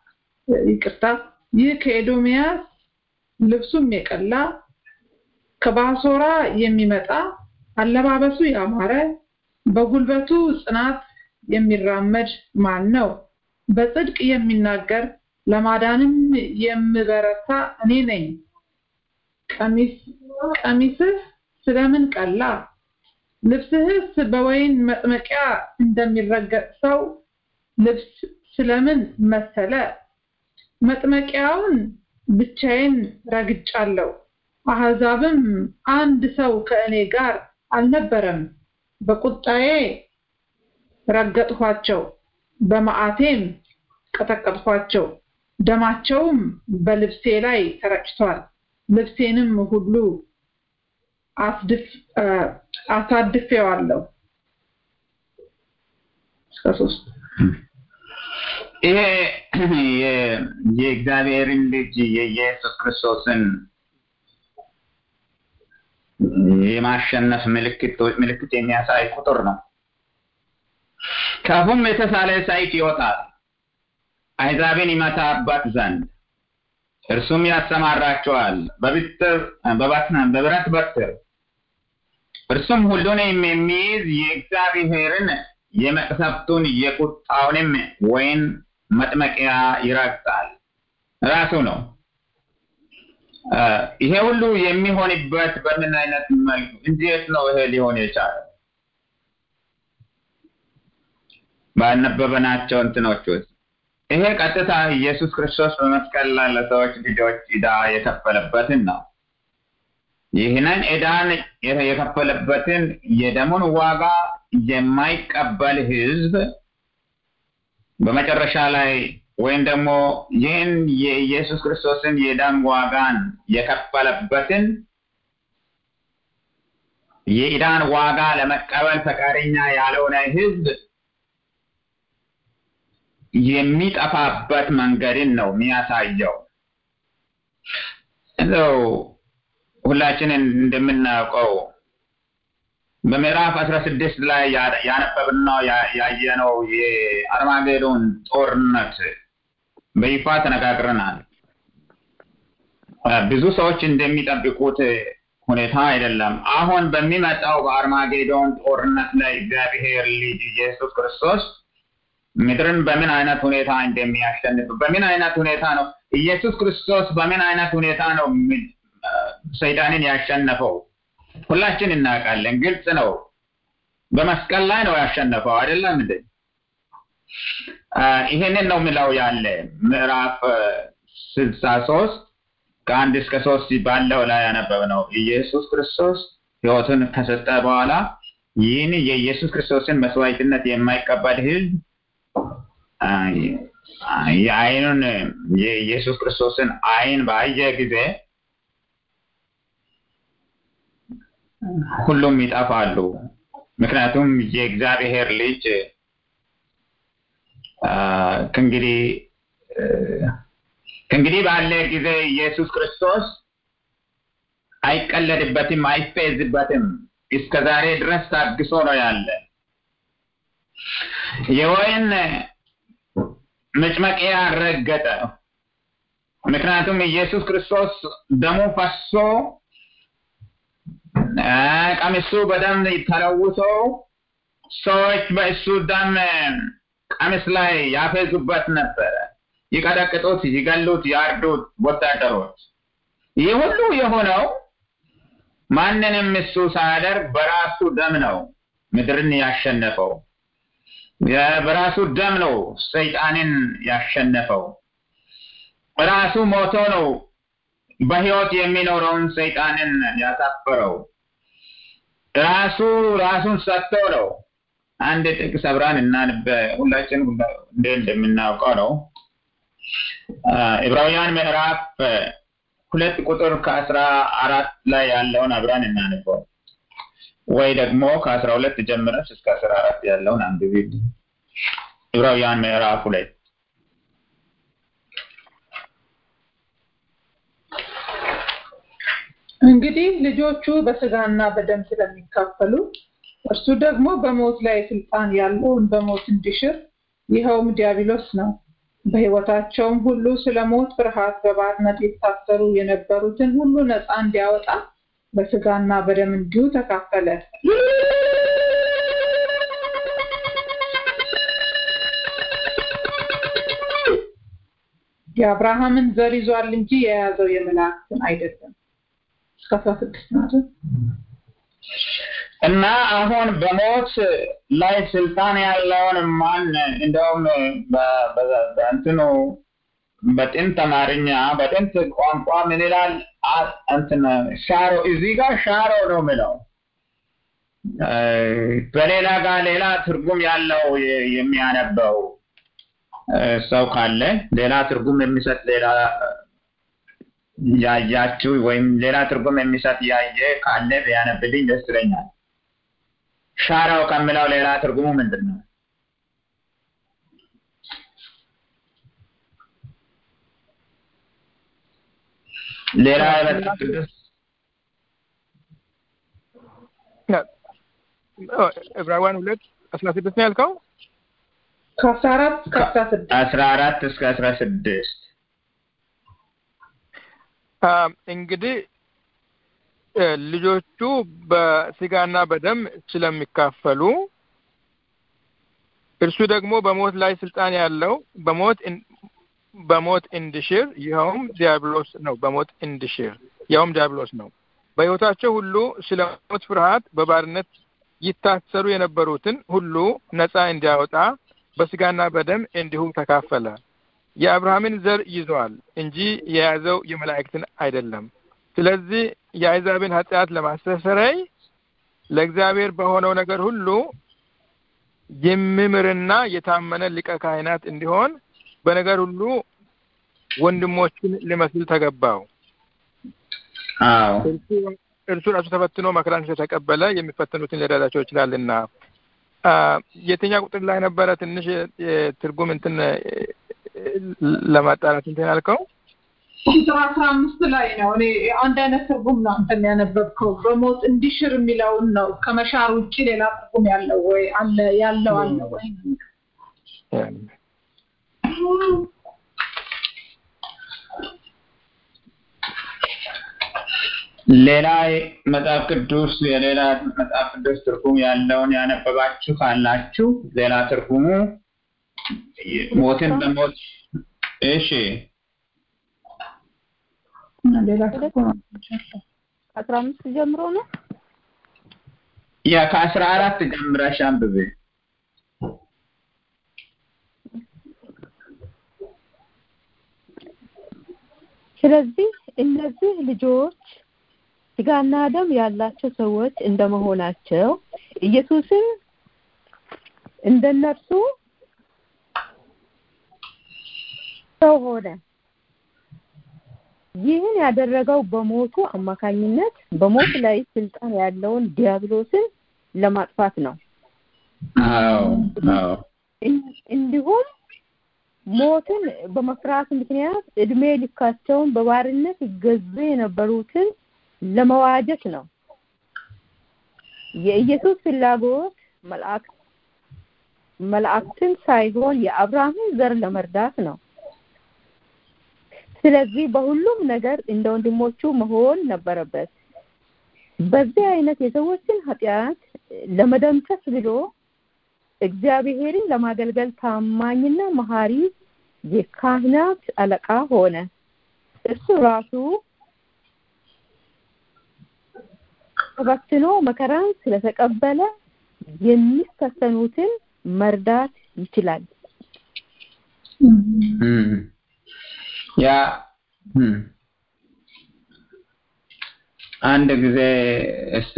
ይህ ከኤዶምያስ ልብሱም የቀላ ከባሶራ የሚመጣ አለባበሱ ያማረ በጉልበቱ ጽናት የሚራመድ ማን ነው? በጽድቅ የሚናገር ለማዳንም የምበረታ እኔ ነኝ። ቀሚስህ ስለምን ቀላ? ልብስህስ በወይን መጥመቂያ እንደሚረገጥ ሰው ልብስ ስለምን መሰለ? መጥመቂያውን ብቻዬን ረግጫለሁ፣ አሕዛብም አንድ ሰው ከእኔ ጋር አልነበረም። በቁጣዬ ረገጥኋቸው፣ በመዓቴም ቀጠቀጥኋቸው፣ ደማቸውም በልብሴ ላይ ተረጭቷል። ልብሴንም ሁሉ አሳድፌዋለሁ። እስከ 3 ይሄ የእግዚአብሔርን ልጅ የኢየሱስ ክርስቶስን የማሸነፍ ምልክት የሚያሳይ ቁጥር ነው። ከአፉም የተሳለ ሰይፍ ይወጣል፣ አሕዛብን ይመታበት ዘንድ እርሱም ያሰማራቸዋል በብረት በትር። እርሱም ሁሉን የሚይዝ የእግዚአብሔርን የመቅሰፍቱን የቁጣውንም ወይን መጥመቂያ ይረግጣል። ራሱ ነው። ይሄ ሁሉ የሚሆንበት በምን አይነት መልኩ እንዴት ነው ይሄ ሊሆን የቻለው? ባነበበናቸው እንትኖች ውስጥ ይሄ ቀጥታ ኢየሱስ ክርስቶስ በመስቀል ላይ ለሰዎች ልጆች ዕዳ የከፈለበትን ነው። ይህንን ዕዳን የከፈለበትን የደሙን ዋጋ የማይቀበል ሕዝብ በመጨረሻ ላይ ወይም ደግሞ ይህን የኢየሱስ ክርስቶስን የደም ዋጋን የከፈለበትን የዕዳን ዋጋ ለመቀበል ፈቃደኛ ያልሆነ ሕዝብ የሚጠፋበት መንገድን ነው የሚያሳየው። እንደው ሁላችንን እንደምናውቀው በምዕራፍ 16 ላይ ያነበብነው ያየነው የአርማጌዶን ጦርነት በይፋ ተነጋግረናል። ብዙ ሰዎች እንደሚጠብቁት ሁኔታ አይደለም። አሁን በሚመጣው በአርማጌዶን ጦርነት ላይ እግዚአብሔር ልጅ ኢየሱስ ክርስቶስ ምድርን በምን አይነት ሁኔታ እንደሚያሸንፍ፣ በምን አይነት ሁኔታ ነው ኢየሱስ ክርስቶስ በምን አይነት ሁኔታ ነው ሰይጣንን ያሸነፈው ሁላችን እናውቃለን። ግልጽ ነው። በመስቀል ላይ ነው ያሸነፈው አይደለም እንዴ? ይሄንን ነው የሚለው ያለ ምዕራፍ 63 ከ1 እስከ 3 ባለው ላይ ያነበብነው ኢየሱስ ክርስቶስ ሕይወቱን ከሰጠ በኋላ ይህን የኢየሱስ ክርስቶስን መስዋዕትነት የማይቀበል ሕዝብ የአይኑን የኢየሱስ ክርስቶስን አይን ባየ ጊዜ ሁሉም ይጠፋሉ። ምክንያቱም የእግዚአብሔር ልጅ ከእንግዲህ ባለ ጊዜ ኢየሱስ ክርስቶስ አይቀለድበትም አይፈዝበትም እስከዛሬ ድረስ ታግሶ ነው ያለ የወይን መጭመቂያ ረገጠ ምክንያቱም ኢየሱስ ክርስቶስ ደሙ ፈሶ ቀሚሱ በደም ተለውሶ ሰዎች በእሱ ደም ቀሚስ ላይ ያፈዙበት ነበር ይቀጠቅጡት ይገሉት ያርዱት ወታደሮች ይህ ሁሉ የሆነው ማንንም እሱ ሳያደርግ በራሱ ደም ነው ምድርን ያሸነፈው በራሱ ደም ነው ሰይጣንን ያሸነፈው ራሱ ሞቶ ነው በሕይወት የሚኖረውን ሰይጣንን ያሳፈረው ራሱን ሰጥቶ ነው አንድ ጥቅስ አብራን እናንበ ሁላችን እንደምናውቀው ነው ዕብራውያን ምዕራፍ 2 ቁጥር ከ14 ላይ ያለውን አብራን እናንበው ወይ ደግሞ ከ12 ጀምረን እስከ 14 ያለውን አንብቤ ዕብራውያን ምዕራፍ 2 እንግዲህ ልጆቹ በስጋና በደም ስለሚካፈሉ እርሱ ደግሞ በሞት ላይ ስልጣን ያለውን በሞት እንዲሽር ይኸውም ዲያብሎስ ነው በሕይወታቸውም ሁሉ ስለሞት ፍርሃት በባርነት የታሰሩ የነበሩትን ሁሉ ነፃ እንዲያወጣ በስጋና በደም እንዲሁ ተካፈለ የአብርሃምን ዘር ይዟል እንጂ የያዘው የመላእክትን አይደለም እና አሁን በሞት ላይ ስልጣን ያለውን ማን እንደውም በእንትኑ በጥንት አማርኛ በጥንት ቋንቋ ምን ይላል እንትን ሻሮ እዚህ ጋር ሻሮ ነው የሚለው በሌላ ጋር ሌላ ትርጉም ያለው የሚያነበው ሰው ካለ ሌላ ትርጉም የሚሰጥ ሌላ ያያችሁ ወይም ሌላ ትርጉም የሚሰጥ ያየ ካለ ቢያነብልኝ ደስ ይለኛል ሻራው ከሚለው ሌላ ትርጉሙ ምንድነው ሌላ ዕብራውያን 2:16 ነው ያልከው ከ14 እስከ 16 እንግዲህ ልጆቹ በስጋና በደም ስለሚካፈሉ እርሱ ደግሞ በሞት ላይ ስልጣን ያለው በሞት እንዲሽር ይኸውም ዲያብሎስ ነው በሞት እንዲሽር ይኸውም ዲያብሎስ ነው በሕይወታቸው ሁሉ ስለሞት ፍርሃት በባርነት ይታሰሩ የነበሩትን ሁሉ ነፃ እንዲያወጣ በስጋና በደም እንዲሁ ተካፈለ የአብርሃምን ዘር ይዟል እንጂ የያዘው የመላእክትን አይደለም ስለዚህ የአሕዛብን ኃጢአት ለማስተስረይ ለእግዚአብሔር በሆነው ነገር ሁሉ የሚምርና የታመነ ሊቀ ካህናት እንዲሆን በነገር ሁሉ ወንድሞችን ሊመስል ተገባው እርሱ ራሱ ተፈትኖ መከራን ስለተቀበለ የሚፈተኑትን ሊረዳቸው ይችላልና የትኛው ቁጥር ላይ ነበረ ትንሽ ትርጉም እንትን ለማጣራት እንትን ያልከው ቁጥር 15 ላይ ነው እኔ አንድ አይነት ትርጉም ነው እንትን ያነበብከው በሞት እንዲሽር የሚለውን ነው ከመሻር ውጪ ሌላ ትርጉም ያለው ወይ አለ ያለው አለ ወይ ሌላ መጽሐፍ ቅዱስ የሌላ መጽሐፍ ቅዱስ ትርጉም ያለውን ያነበባችሁ ካላችሁ ሌላ ትርጉሙ ሞትን በሞት እሺ ሌላ ትርጉም 15 ጀምሮ ነው ያ ከ14 ጀምረሽ አንብቤ ስለዚህ እነዚህ ልጆች ስጋና ደም ያላቸው ሰዎች እንደመሆናቸው ኢየሱስን እንደነርሱ ሰው ሆነ ይህን ያደረገው በሞቱ አማካኝነት በሞት ላይ ስልጣን ያለውን ዲያብሎስን ለማጥፋት ነው አዎ እንዲሁም ሞትን በመፍራት ምክንያት እድሜ ልካቸውን በባርነት ይገዙ የነበሩትን ለመዋጀት ነው። የኢየሱስ ፍላጎት መላእክትን ሳይሆን የአብርሃምን ዘር ለመርዳት ነው። ስለዚህ በሁሉም ነገር እንደ ወንድሞቹ መሆን ነበረበት። በዚህ አይነት የሰዎችን ኃጢአት ለመደምሰስ ብሎ እግዚአብሔርን ለማገልገል ታማኝና መሐሪ የካህናት አለቃ ሆነ። እሱ ራሱ ተፈትኖ መከራን ስለተቀበለ የሚፈተኑትን መርዳት ይችላል። ያ አንድ ጊዜ እስቲ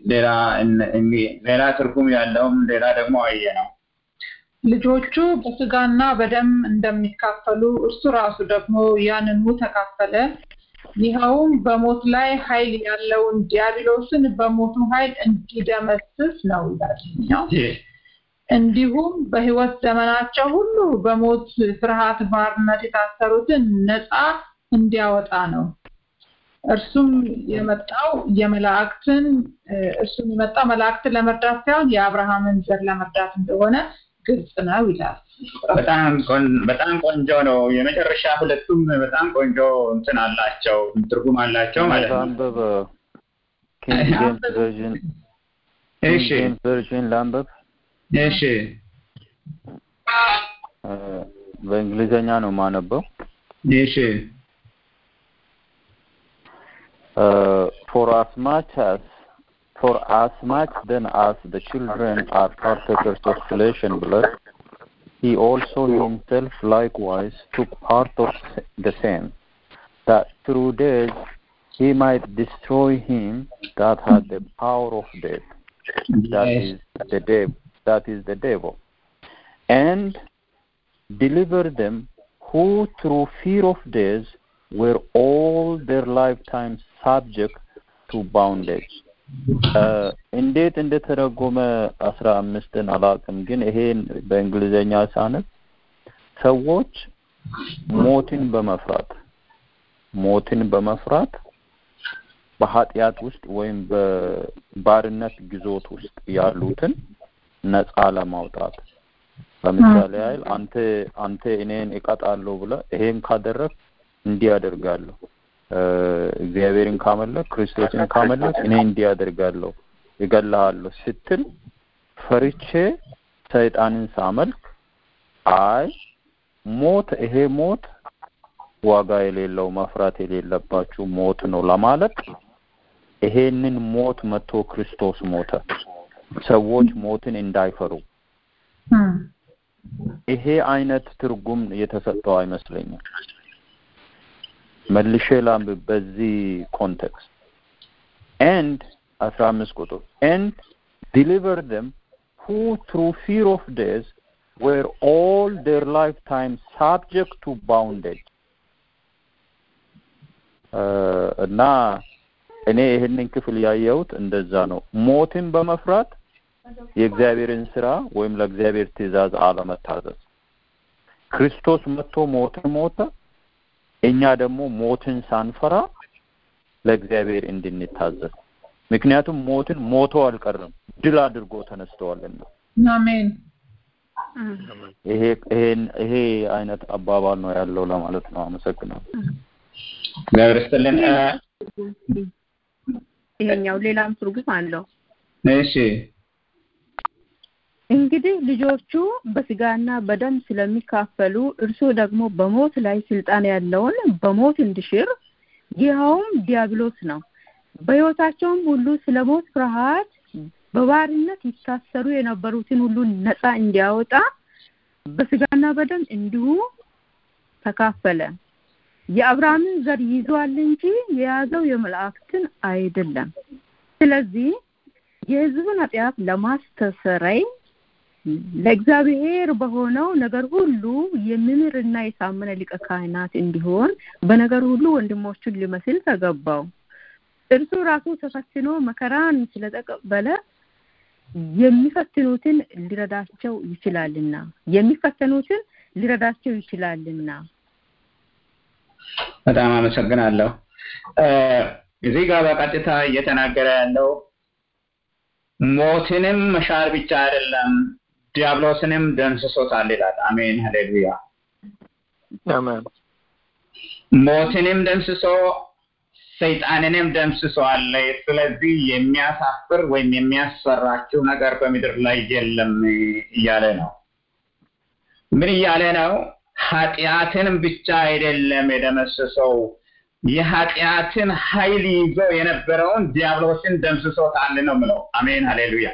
ሌላ ትርጉም ያለውም ሌላ ደግሞ አየነው። ልጆቹ በስጋና በደም እንደሚካፈሉ እርሱ ራሱ ደግሞ ያንኑ ተካፈለ። ይኸውም በሞት ላይ ኃይል ያለውን ዲያብሎስን በሞቱ ኃይል እንዲደመስስ ነው ይላል። እንዲሁም በሕይወት ዘመናቸው ሁሉ በሞት ፍርሃት ባርነት የታሰሩትን ነፃ እንዲያወጣ ነው። እርሱም የመጣው መላእክትን ለመርዳት ሳይሆን የአብርሃምን ዘር ለመርዳት እንደሆነ ግልጽ ነው ይላል። በጣም ቆንጆ ነው። የመጨረሻ ሁለቱም በጣም ቆንጆ እንትን አላቸው፣ ትርጉም አላቸው ማለት ነው። ኪንግ ጄምስ ቨርዥን ላንበብ። እሺ በእንግሊዘኛ ነው ማነበው። እሺ for as much then as the children are partakers of flesh and blood, he also himself likewise took part of the same, that through death he might destroy him that had the power of death, that is the devil, and deliver them who through fear of death were all their lifetime subject to bondage. እንዴት እንደተረጎመ 15ን አላውቅም፣ ግን ይሄን በእንግሊዘኛ ሳነብ ሰዎች ሞትን በመፍራት በኃጢአት ውስጥ ወይም በባርነት ግዞት ውስጥ ያሉትን ነፃ ለማውጣት፣ ለምሳሌ ያህል አንተ እኔን እቀጣለሁ ብለህ ይሄን ካደረግ እንዲያደርጋለሁ፣ እግዚአብሔርን ካመለክ ክርስቶስን ካመለክ እኔ እንዲያደርጋለሁ እገላለሁ ስትል ፈርቼ ሰይጣንን ሳመልክ ይሄ ሞት ዋጋ የሌለው መፍራት የሌለባችሁ ሞት ነው ለማለት ይሄንን ሞት መጥቶ ክርስቶስ ሞተ፣ ሰዎች ሞትን እንዳይፈሩ። ይሄ አይነት ትርጉም የተሰጠው አይመስለኝም። መልሼ ላንብብ በዚህ ኮንቴክስት። and 15 ቁጥር and deliver them who through fear of death were all their lifetime subject to bondage. እና እኔ ይሄንን ክፍል ያየሁት እንደዛ ነው። ሞትን በመፍራት የእግዚአብሔርን ስራ ወይም ለእግዚአብሔር ትእዛዝ አለመታዘዝ። ክርስቶስ መጥቶ ሞትን ሞተ፣ እኛ ደግሞ ሞትን ሳንፈራ ለእግዚአብሔር እንድንታዘዝ። ምክንያቱም ሞትን ሞቶ አልቀረም፣ ድል አድርጎ ተነስተዋልና። አሜን። ይሄ አይነት አባባል ነው ያለው ለማለት ነው። አመሰግናለሁ። እግዚአብሔር ይስጥልን። ይሄኛው ሌላም ትርጉም አለው። እሺ እንግዲህ ልጆቹ በስጋና በደም ስለሚካፈሉ እርሱ ደግሞ በሞት ላይ ስልጣን ያለውን በሞት እንዲሽር ይኸውም ዲያብሎስ ነው። በሕይወታቸውም ሁሉ ስለ ሞት ፍርሃት በባርነት ይታሰሩ የነበሩትን ሁሉ ነፃ እንዲያወጣ በስጋና በደም እንዲሁ ተካፈለ። የአብርሃምን ዘር ይዟል እንጂ የያዘው የመላእክትን አይደለም። ስለዚህ የሕዝቡን ኃጢአት ለማስተሰረይ ለእግዚአብሔር በሆነው ነገር ሁሉ የሚምርና የታመነ ሊቀ ካህናት እንዲሆን በነገር ሁሉ ወንድሞቹን ሊመስል ተገባው። እርሱ ራሱ ተፈትኖ መከራን ስለተቀበለ የሚፈትኑትን ሊረዳቸው ይችላልና የሚፈተኑትን ሊረዳቸው ይችላልና። በጣም አመሰግናለሁ። እዚህ ጋር በቀጥታ እየተናገረ ያለው ሞትንም መሻር ብቻ አይደለም ዲያብሎስንም ደምስሶታል ይላል። አሜን ሃሌሉያ። አሜን። ሞትንም ደምስሶ ሰይጣንንም ደምስሷል። ስለዚህ የሚያሳፍር ወይም የሚያስፈራችሁ ነገር በምድር ላይ የለም እያለ ነው። ምን እያለ ነው? ኃጢአትንም ብቻ አይደለም የደመሰሰው የኃጢአትን ኃይል ይዞ የነበረውን ዲያብሎስን ደምስሶታል ነው የምለው። አሜን ሃሌሉያ።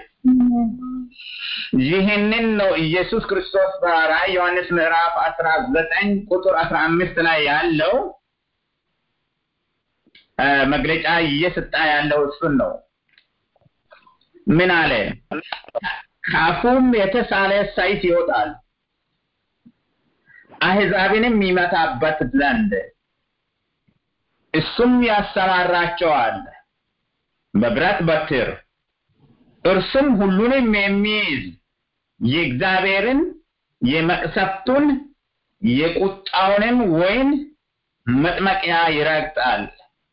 ይህንን ነው ኢየሱስ ክርስቶስ በራዕየ ዮሐንስ ምዕራፍ 19 ቁጥር 15 ላይ ያለው መግለጫ እየሰጠ ያለው እሱን ነው። ምን አለ? ከአፉም የተሳለ ሰይፍ ይወጣል አሕዛብንም ይመታበት ዘንድ እሱም ያሰማራቸዋል በብረት በትር እርሱም ሁሉንም የሚይዝ የእግዚአብሔርን የመቅሰፍቱን የቁጣውንም ወይን መጥመቂያ ይረግጣል።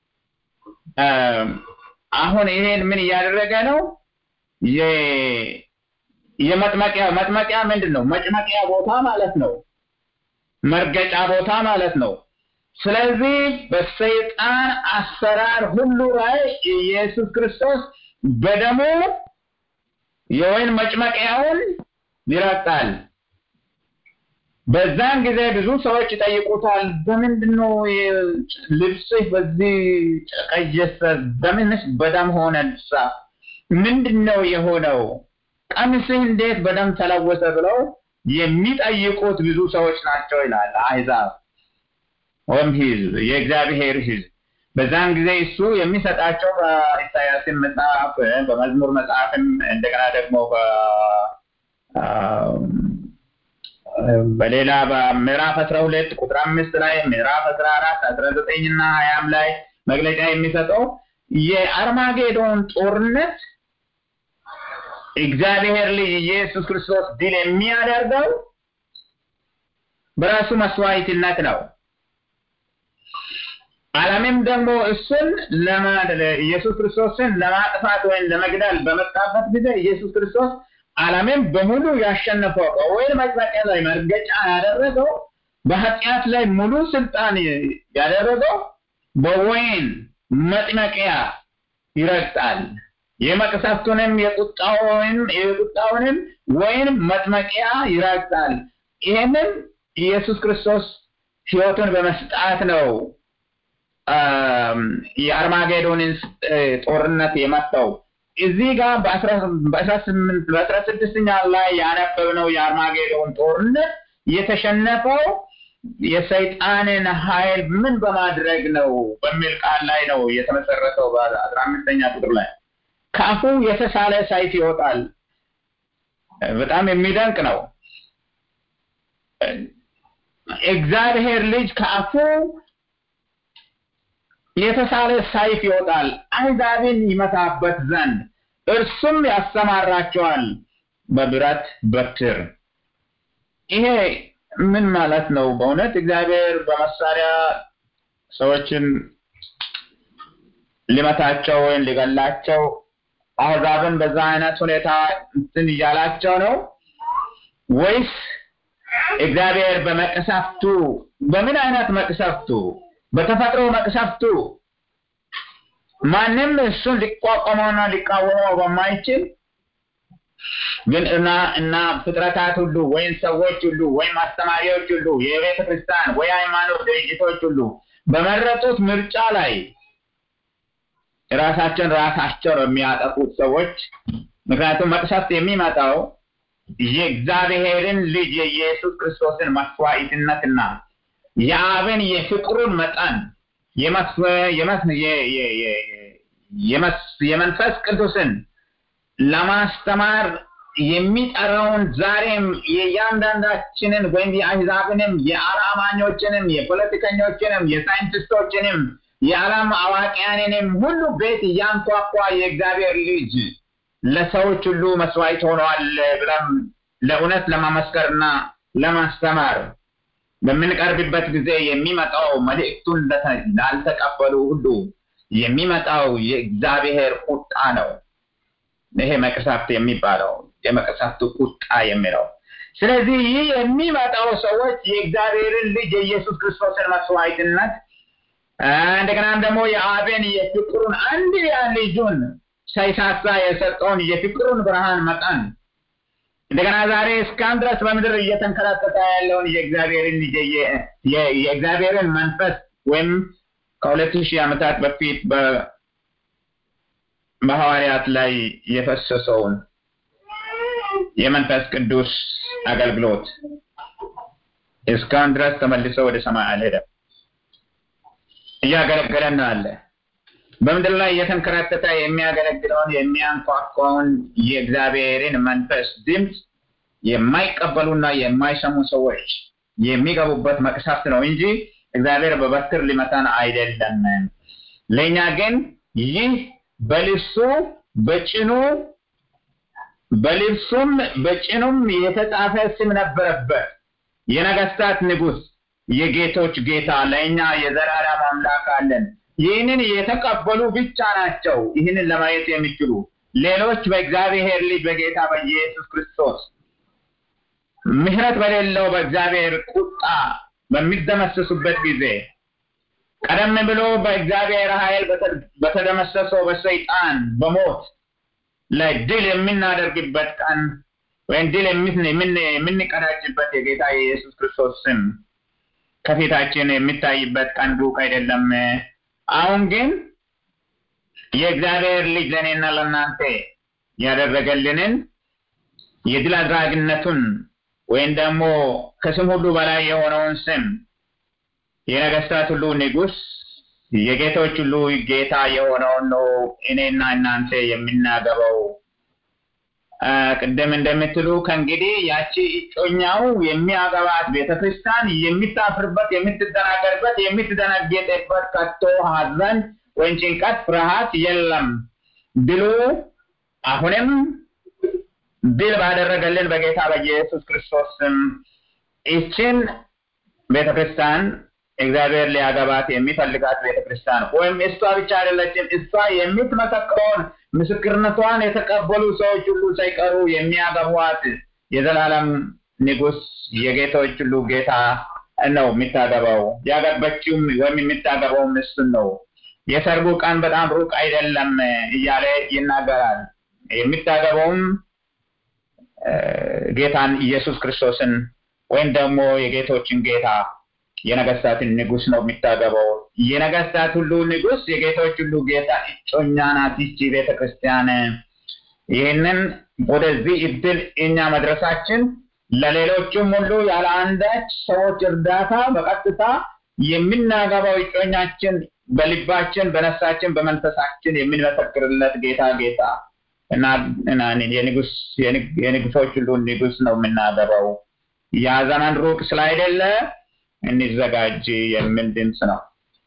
አሁን ይሄን ምን እያደረገ ነው? የመጥመቂያ ምንድነው? መጥመቂያ ቦታ ማለት ነው። መርገጫ ቦታ ማለት ነው። ስለዚህ በሰይጣን አሰራር ሁሉ ላይ ኢየሱስ ክርስቶስ በደሙ የወይን መጭመቂያውን ይረግጣል። በዛን ጊዜ ብዙ ሰዎች ይጠይቁታል፣ በምንድነው ልብስህ በዚህ ጨቀየሰ? በምንስ በደም ሆነሳ? ምንድነው የሆነው? ቀሚስህ እንዴት በደም ተለወሰ? ብለው የሚጠይቁት ብዙ ሰዎች ናቸው ይላል። አሕዛብ ወይም ሕዝብ፣ የእግዚአብሔር ሕዝብ በዛን ጊዜ እሱ የሚሰጣቸው በኢሳይያስ መጽሐፍ በመዝሙር መጽሐፍም እንደገና ደግሞ በሌላ በምዕራፍ 12 ቁጥር 5 ላይ ምዕራፍ 14 19 እና 20 ላይ መግለጫ የሚሰጠው የአርማጌዶን ጦርነት እግዚአብሔር ልጅ ኢየሱስ ክርስቶስ ድል የሚያደርገው በራሱ መስዋዕትነት ነው። ዓለምም ደግሞ እሱን ኢየሱስ ክርስቶስን ለማጥፋት ወይም ለመግደል በመጣበት ጊዜ ኢየሱስ ክርስቶስ ዓለምን በሙሉ ያሸነፈው በወይን መጥመቂያ ላይ መርገጫ ያደረገው በኃጢአት ላይ ሙሉ ስልጣን ያደረገው በወይን መጥመቂያ ይረግጣል። የመቅሰፍቱንም የቁጣውንም ወይን መጥመቂያ ይረግጣል። ይሄንን ኢየሱስ ክርስቶስ ሕይወቱን በመስጣት ነው የአርማጌዶንን ጦርነት የመጣው። እዚህ ጋር በ16ኛ ላይ ያነበብነው የአርማጌዶን ጦርነት የተሸነፈው የሰይጣንን ኃይል ምን በማድረግ ነው በሚል ቃል ላይ ነው የተመሰረተው። በ15ኛ ቁጥር ላይ ከአፉ የተሳለ ሰይፍ ይወጣል። በጣም የሚደንቅ ነው። እግዚአብሔር ልጅ ከአፉ የተሳለ ሰይፍ ይወጣል አሕዛብን ይመታበት ዘንድ እርሱም ያሰማራቸዋል በብረት በትር። ይሄ ምን ማለት ነው? በእውነት እግዚአብሔር በመሳሪያ ሰዎችን ሊመታቸው ወይም ሊገላቸው አሕዛብን በዛ አይነት ሁኔታ እንትን እያላቸው ነው ወይስ እግዚአብሔር በመቅሰፍቱ? በምን አይነት መቅሰፍቱ? በተፈጥሮ መቅሰፍቱ ማንም እሱን ሊቋቋመውና ሊቃወመው በማይችል ግን እና ፍጥረታት ሁሉ ወይም ሰዎች ሁሉ ወይም አስተማሪዎች ሁሉ የቤተ ክርስቲያን ወይ ሃይማኖት ድርጅቶች ሁሉ በመረጡት ምርጫ ላይ ራሳቸው የሚያጠፉት ሰዎች። ምክንያቱም መቅሰፍት የሚመጣው የእግዚአብሔርን ልጅ የኢየሱስ ክርስቶስን መስዋዕትነትና የአብን የፍቅሩን መጠን የመንፈስ ቅዱስን ለማስተማር የሚጠራውን ዛሬም የእያንዳንዳችንን ወይም የአሕዛብንም የአላማኞችንም የፖለቲከኞችንም የሳይንቲስቶችንም የዓለም አዋቂያንንም ሁሉ ቤት እያንኳኳ የእግዚአብሔር ልጅ ለሰዎች ሁሉ መስዋዕት ሆኗል ብለን ለእውነት ለማመስከርና ለማስተማር በምንቀርብበት ጊዜ የሚመጣው መልእክቱን ላልተቀበሉ ሁሉ የሚመጣው የእግዚአብሔር ቁጣ ነው። ይሄ መቅሰፍት የሚባለው የመቅሰፍቱ ቁጣ የሚለው። ስለዚህ ይህ የሚመጣው ሰዎች የእግዚአብሔርን ልጅ የኢየሱስ ክርስቶስን መስዋዕትነት እንደገናም ደግሞ የአብን የፍቅሩን አንድያ ልጁን ሳይሳሳ የሰጠውን የፍቅሩን ብርሃን መጠን እንደገና ዛሬ እስካሁን ድረስ በምድር እየተንከራተተ ያለውን የእግዚአብሔርን ልጅ የእግዚአብሔርን መንፈስ ወይም ከ2000 ዓመታት በፊት በሐዋርያት ላይ የፈሰሰውን የመንፈስ ቅዱስ አገልግሎት እስካሁን ድረስ ተመልሶ ወደ ሰማይ አልሄደም። እያገለገለን ነው አለ። በምድር ላይ እየተንከራተተ የሚያገለግለውን የሚያንኳኳውን የእግዚአብሔርን መንፈስ ድምፅ የማይቀበሉና የማይሰሙ ሰዎች የሚገቡበት መቅሰፍት ነው እንጂ እግዚአብሔር በበትር ሊመታን አይደለም። ለኛ ግን ይህ በልብሱም በጭኑም የተጻፈ ስም ነበረበት። የነገስታት ንጉስ፣ የጌቶች ጌታ፣ ለኛ የዘላለም አምላክ አለን። ይህንን የተቀበሉ ብቻ ናቸው ይህንን ለማየት የሚችሉ። ሌሎች በእግዚአብሔር ልጅ በጌታ በኢየሱስ ክርስቶስ ምሕረት በሌለው በእግዚአብሔር ቁጣ በሚደመሰሱበት ጊዜ ቀደም ብሎ በእግዚአብሔር ኃይል በተደመሰሰው በሰይጣን በሞት ላይ ድል የምናደርግበት ቀን ወይም ድል የምንቀዳጅበት የጌታ የኢየሱስ ክርስቶስ ስም ከፊታችን የሚታይበት ቀን ሩቅ አይደለም። አሁን ግን የእግዚአብሔር ልጅ ለእኔና ለእናንተ ያደረገልንን የድል አድራጊነቱን ወይም ደግሞ ከስም ሁሉ በላይ የሆነውን ስም የነገስታት ሁሉ ንጉስ የጌቶች ሁሉ ጌታ የሆነውን ነው እኔና እናንተ የምናገባው። ቅድም እንደምትሉ ከእንግዲህ ያቺ እጮኛው የሚያገባት ቤተክርስቲያን የሚታፍርበት፣ የምትደናገርበት፣ የምትደነግጥበት ከቶ ሐዘን ወይም ጭንቀት፣ ፍርሃት የለም ብሎ አሁንም ድል ባደረገልን በጌታ በኢየሱስ ክርስቶስ ስም ይህችን ቤተክርስቲያን እግዚአብሔር ሊያገባት የሚፈልጋት ቤተክርስቲያን ወይም እሷ ብቻ አይደለችም፣ እሷ የምትመሰክረውን ምስክርነቷን የተቀበሉ ሰዎች ሁሉ ሳይቀሩ የሚያገቧት የዘላለም ንጉስ የጌቶች ሁሉ ጌታ ነው የሚታገባው። ያገባችውም ወይም የሚታገባውም እሱን ነው። የሰርጉ ቀን በጣም ሩቅ አይደለም እያለ ይናገራል። የሚታገባውም ጌታን ኢየሱስ ክርስቶስን ወይም ደግሞ የጌቶችን ጌታ የነገስታትን ንጉስ ነው የሚታገባው። የነገስታት ሁሉ ንጉስ የጌቶች ሁሉ ጌታ እጮኛ ናት ይህች ቤተክርስቲያን። ይህንን ወደዚህ እድል እኛ መድረሳችን ለሌሎችም ሁሉ ያለ አንዳች ሰዎች እርዳታ በቀጥታ የምናገባው እጮኛችን በልባችን፣ በነፍሳችን፣ በመንፈሳችን የምንመሰክርለት ጌታ እና የንጉሶች ሁሉ ንጉስ ነው የምናገባው። ያ ዘመን ሩቅ ስላይደለ እንዘጋጅ የሚል ድምፅ ነው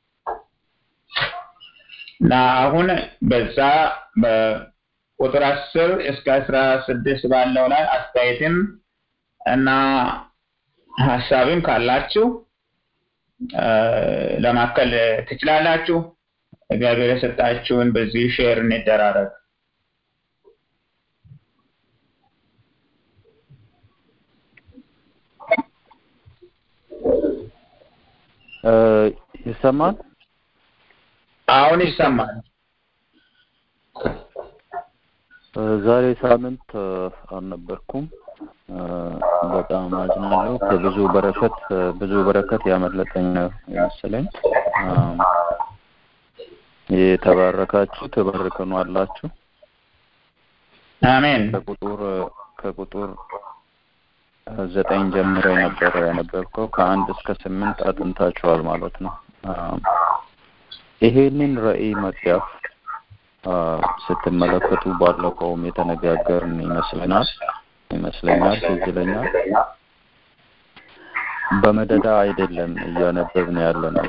እና አሁን በዛ በቁጥር 10 እስከ 16 ባለው ላይ አስተያየትም እና ሐሳብም ካላችሁ ለማከል ትችላላችሁ። እግዚአብሔር የሰጣችሁን በዚህ ሼር እንደራረግ። ይሰማል? አሁን ይሰማል። ዛሬ ሳምንት አልነበርኩም። በጣም አዝናለሁ። ብዙ በረከት ያመለጠኝ ነው መሰለኝ። የተባረካችሁ ተባረከኑ አላችሁ። አሜን። ከቁጥር 9 ጀምሮ ነበር ያነበብከው። ከ1 እስከ 8 አጥንታችኋል ማለት ነው። ይሄንን ራእይ መጽሐፍ ስትመለከቱ ባለፈውም የተነጋገርን ይመስለኛል ትዝ ይለኛል። በመደዳ አይደለም እያነበብን ያለነው።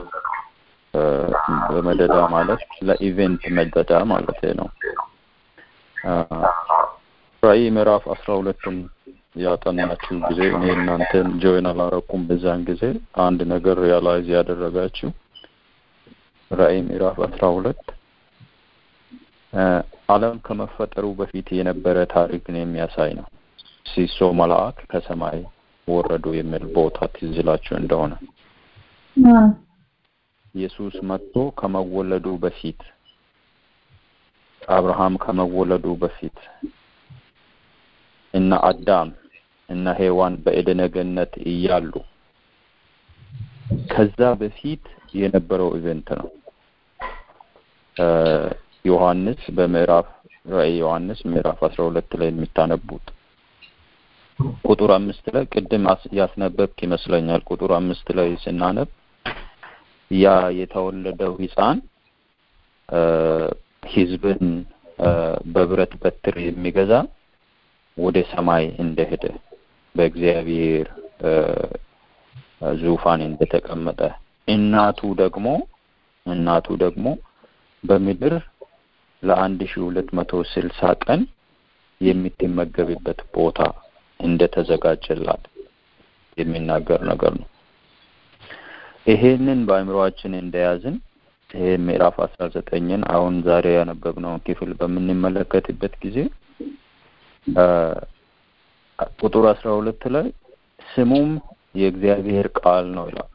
በመደዳ ማለት ለኢቨንት መደዳ ማለት ነው። ራእይ ምዕራፍ 12ን ያጠናችሁ ጊዜ እኔ እናንተን ጆይን አላረኩም በዛን ጊዜ አንድ ነገር ሪያላይዝ ያደረጋችሁ ራእይ ምዕራፍ 12 ዓለም ከመፈጠሩ በፊት የነበረ ታሪክን የሚያሳይ ነው። ሲሶ መልአክ ከሰማይ ወረዱ የሚል ቦታ ትዝ ይላችሁ እንደሆነ ኢየሱስ መጥቶ ከመወለዱ በፊት አብርሃም ከመወለዱ በፊት እና አዳም እና ሔዋን በኤደን ገነት እያሉ ከዛ በፊት የነበረው ኢቨንት ነው። ዮሐንስ በምዕራፍ ራእይ ዮሐንስ ምዕራፍ 12 ላይ የሚታነቡት ቁጥር 5 ላይ ቅድም ያስነበብክ ይመስለኛል። ቁጥር 5 ላይ ስናነብ ያ የተወለደው ሕፃን ሕዝብን በብረት በትር የሚገዛ ወደ ሰማይ እንደሄደ በእግዚአብሔር ዙፋን እንደተቀመጠ እናቱ ደግሞ በምድር ለ1260 ቀን የምትመገብበት ቦታ እንደተዘጋጀላት የሚናገር ነገር ነው። ይሄንን በአእምሮአችን እንደያዝን ይሄ ምዕራፍ 19ን አሁን ዛሬ ያነበብነው ክፍል በምንመለከትበት ጊዜ ቁጥር 12 ላይ ስሙም የእግዚአብሔር ቃል ነው ይላል።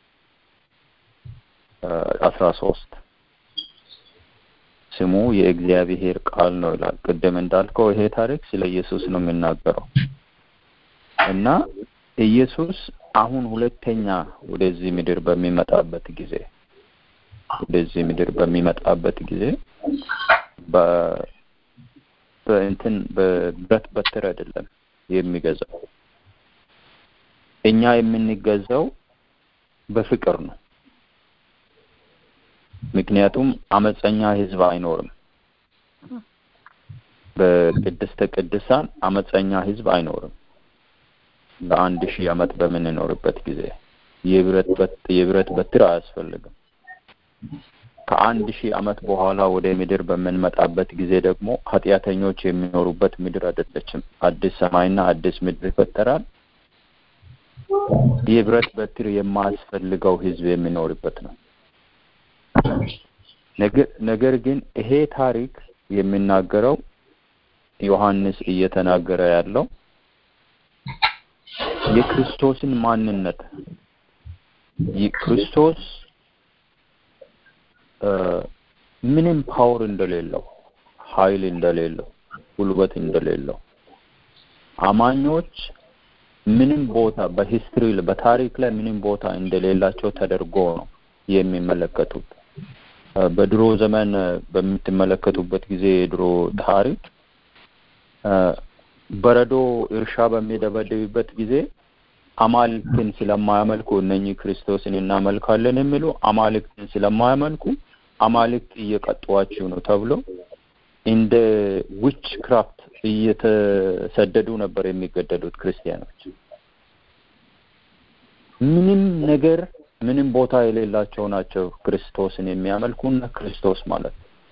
13 ስሙ የእግዚአብሔር ቃል ነው ይላል። ቅድም እንዳልከው ይሄ ታሪክ ስለ ኢየሱስ ነው የሚናገረው እና ኢየሱስ አሁን ሁለተኛ ወደዚህ ምድር በሚመጣበት ጊዜ በብረት በትር አይደለም የሚገዛው። እኛ የምንገዛው በፍቅር ነው። ምክንያቱም አመፀኛ ህዝብ አይኖርም። በቅድስተ ቅዱሳን አመፀኛ ህዝብ አይኖርም። ለ1000 ዓመት በምንኖርበት ጊዜ የብረት በትር አያስፈልግም። ከ1000 ዓመት በኋላ ወደ ምድር በምንመጣበት ጊዜ ደግሞ ኃጢአተኞች የሚኖሩበት ምድር አይደለችም። አዲስ ሰማይና አዲስ ምድር ይፈጠራል። የብረት በትር የማያስፈልገው ህዝብ የሚኖርበት ነው። ነገር ግን ይሄ ታሪክ የሚናገረው ዮሐንስ እየተናገረ ያለው የክርስቶስን ማንነት ክርስቶስ ምንም ፓወር እንደሌለው፣ ኃይል እንደሌለው፣ ጉልበት እንደሌለው አማኞች ምንም ቦታ በሂስትሪ በታሪክ ላይ ምንም ቦታ እንደሌላቸው ተደርጎ ነው የሚመለከቱት። በድሮ ዘመን በምትመለከቱበት ጊዜ ድሮ ታሪክ በረዶ እርሻ በሚደበድብበት ጊዜ አማልክትን ስለማያመልኩ እነኚህ ክርስቶስን እናመልካለን የሚሉ አማልክትን ስለማያመልኩ አማልክት እየቀጧቸው ነው ተብሎ እንደ ዊች ክራፍት እየተሰደዱ ነበር የሚገደሉት ክርስቲያኖች። ምንም ቦታ የሌላቸው ናቸው ክርስቶስን የሚያመልኩና ክርስቶስ ማለት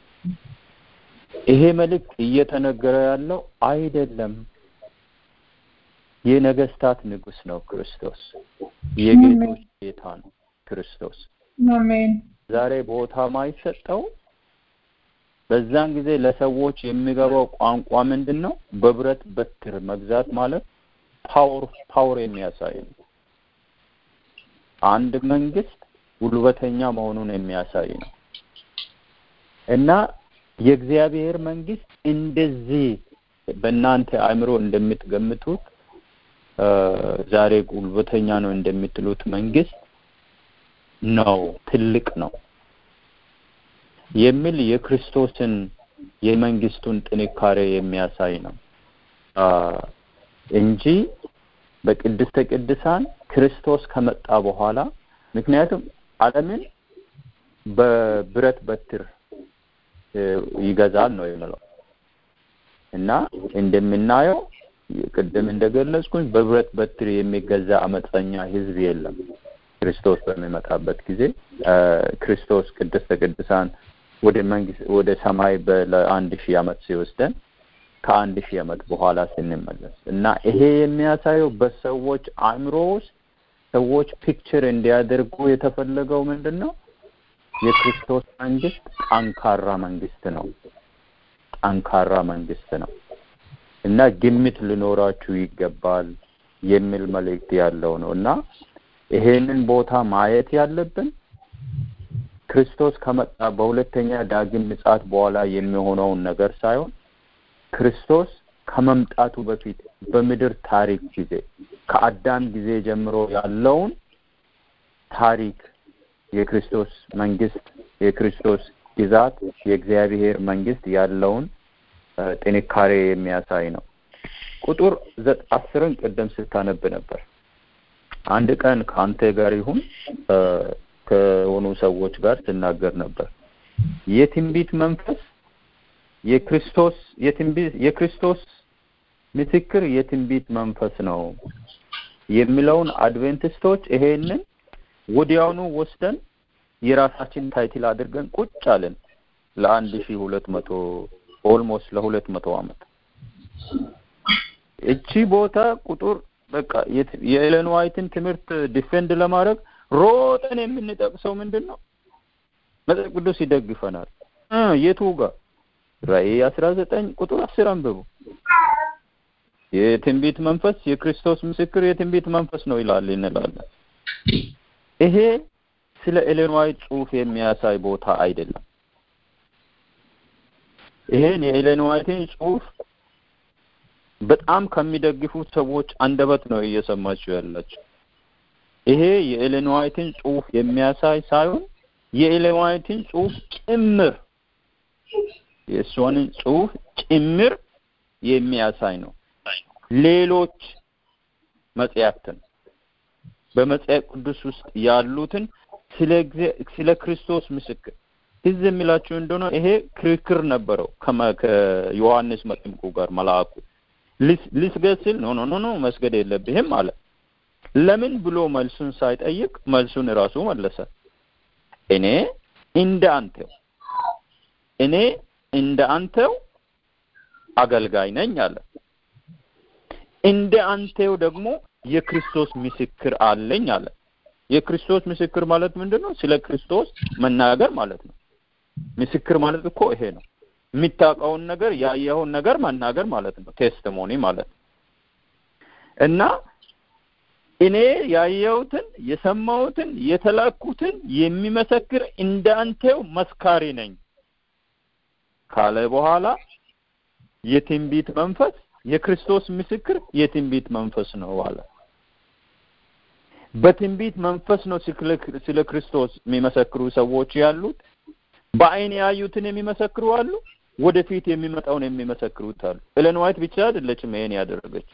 ይሄ መልእክት እየተነገረ ያለው አይደለም። የነገስታት ንጉስ ነው ክርስቶስ። የጌቶች ጌታ ነው ክርስቶስ። አሜን። ዛሬ ቦታ ማይሰጠው በዛን ጊዜ ለሰዎች የሚገባው ቋንቋ ምንድነው? በብረት በትር መግዛት ማለት ፓወር የሚያሳይ ነው። አንድ መንግስት ጉልበተኛ መሆኑን የሚያሳይ ነው እና የእግዚአብሔር መንግስት እንደዚህ በእናንተ አእምሮ እንደምትገምቱት ዛሬ ጉልበተኛ ነው እንደምትሉት መንግስት ነው፣ ትልቅ ነው የሚል የክርስቶስን የመንግስቱን ጥንካሬ የሚያሳይ ነው እንጂ በቅድስተ ቅዱሳን ክርስቶስ ከመጣ በኋላ ምክንያቱም ዓለምን በብረት በትር ይገዛል ነው የሚለው እና እንደምናየው ቅድም እንደገለጽኩኝ በብረት በትር የሚገዛ አመፀኛ ህዝብ የለም። ክርስቶስ በሚመጣበት ጊዜ ክርስቶስ ቅድስተ ቅዱሳን ወደ ሰማይ ለ1000 ዓመት ሲወስደን ከ1000 ዓመት በኋላ ስንመለስ እና ይሄ የሚያሳየው በሰዎች አእምሮ ውስጥ ሰዎች ፒክቸር እንዲያደርጉ የተፈለገው ምንድነው? የክርስቶስ መንግስት ጠንካራ መንግስት ነው። ጠንካራ መንግስት ነው እና ግምት ሊኖራችሁ ይገባል የሚል መልእክት ያለው ነውና ይሄንን ቦታ ማየት ያለብን ክርስቶስ ከመጣ በሁለተኛ ዳግም ምጽአት በኋላ የሚሆነውን ነገር ሳይሆን ክርስቶስ ከመምጣቱ በፊት በምድር ታሪክ ጊዜ ከአዳም ጊዜ ጀምሮ ያለውን ታሪክ የክርስቶስ መንግስት የክርስቶስ ግዛት የእግዚአብሔር መንግስት ያለውን ጥንካሬ የሚያሳይ ነው። ቁጥር 10ን ቀደም ስታነብ ነበር። አንድ ቀን ካንተ ጋር ይሁን ከሆኑ ሰዎች ጋር ተናገር ነበር። የትንቢት መንፈስ የክርስቶስ ምስክር የትንቢት መንፈስ ነው የሚለውን አድቬንቲስቶች ይሄንን ወዲያውኑ ወስደን የራሳችን ታይትል አድርገን ቁጭ አለን ለ1200 ኦልሞስት ለ200 ዓመት። እቺ ቦታ ቁጥር በቃ የኤለን ዋይትን ትምህርት ዲፌንድ ለማድረግ ሮጠን የምንጠቅሰው ምንድነው? መጽሐፍ ቅዱስ ይደግፈናል። የቱ ጋር? ራእይ 19 ቁጥር 10 አንብቡ። የትንቢት መንፈስ የክርስቶስ ምስክር የትንቢት መንፈስ ነው ይላል እንላለን። ይሄ ስለ ኤለን ዋይት ጽሑፍ የሚያሳይ ቦታ አይደለም። ይሄን የኤለን ዋይትን ጽሑፍ በጣም ከሚደግፉ ሰዎች አንደበት ነው እየሰማችሁ ያላችሁ። ይሄ የኤለን ዋይትን ጽሑፍ የሚያሳይ ሳይሆን የኤለን ዋይትን ጽሑፍ ጭምር የእሷን ጽሑፍ ጭምር የሚያሳይ ነው። ሌሎች መጽሐፍትን በመጽሐፍ ቅዱስ ውስጥ ያሉትን ስለ ክርስቶስ ምስክር ትዝ የሚላችሁ እንደሆነ ይሄ ክርክር ነበረው ከዮሐንስ መጥምቁ ጋር መልአኩ ሊስገስል ኖ መስገድ የለብህም አለ። ለምን ብሎ መልሱን ሳይጠይቅ መልሱን ራሱ መለሰ። እኔ እንደ አንተው አገልጋይ ነኝ አለ። እንደ አንተው ደግሞ የክርስቶስ ምስክር አለኝ አለ። የክርስቶስ ምስክር ማለት ምንድነው? ስለ ክርስቶስ መናገር ማለት ነው። ምስክር ማለት እኮ ይሄ ነው። የሚታወቀውን ነገር ያየኸውን ነገር መናገር ማለት ነው። ቴስቲሞኒ ማለት ነው። እና እኔ ያየሁትን የሰማሁትን የተላኩትን የሚመሰክር እንዳንተው መስካሪ ነኝ ካለ በኋላ የትንቢት መንፈስ የክርስቶስ ምስክር የትንቢት መንፈስ ነው አለ። በትንቢት መንፈስ ነው ስለ ክርስቶስ የሚመሰክሩ ሰዎች ያሉት። በአይን ያዩትን የሚመሰክሩ አሉ፣ ወደፊት የሚመጣውን የሚመሰክሩት አሉ። ኤለን ዋይት ብቻ አይደለችም ይሄን ያደረገች።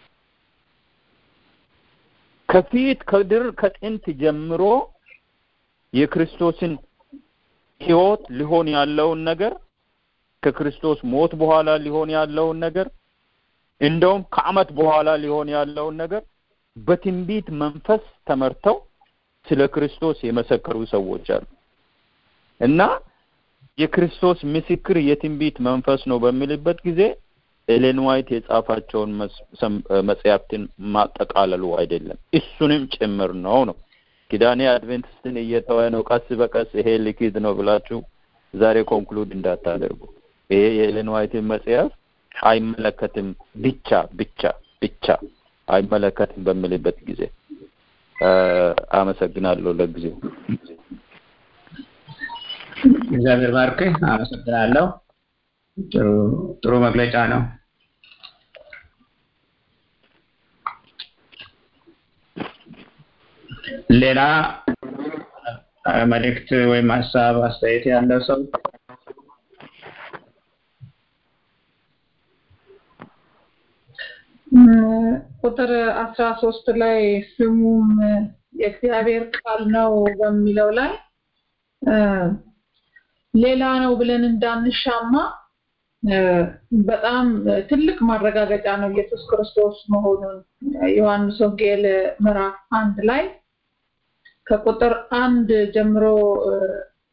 ከጥንት ጀምሮ የክርስቶስን ሕይወት ሊሆን ያለውን ነገር ከክርስቶስ ሞት በኋላ ሊሆን ያለውን ነገር እንደውም ከዓመት በኋላ ሊሆን ያለውን ነገር በትንቢት መንፈስ ተመርተው ስለ ክርስቶስ የመሰከሩ ሰዎች አሉ እና የክርስቶስ ምስክር የትንቢት መንፈስ ነው በሚልበት ጊዜ ኤለን ዋይት የጻፋቸውን መጽሐፍትን ማጠቃለሉ አይደለም፣ እሱንም ጭምር ነው። ኪዳኔ አድቬንቲስትን እየተወ ነው ቀስ በቀስ ይሄ ሊኪድ ነው ብላችሁ ዛሬ ኮንክሉድ እንዳታደርጉ። ይሄ የኤለን ዋይትን መጽሐፍ አይመለከትም ብቻ አይመለከትም በሚልበት ጊዜ አመሰግናለሁ። ለጊዜው እግዚአብሔር ባርክህ። አመሰግናለሁ። ጥሩ መግለጫ ነው። ሌላ መልእክት ወይም ሀሳብ አስተያየት ያለው ሰው? ቁጥር 13 ላይ ስሙም የእግዚአብሔር ቃል ነው በሚለው ላይ ሌላ ነው ብለን እንዳንሻማ በጣም ትልቅ ማረጋገጫ ነው ኢየሱስ ክርስቶስ መሆኑን ዮሐንስ ወንጌል ምዕራፍ 1 ላይ ከቁጥር 1 ጀምሮ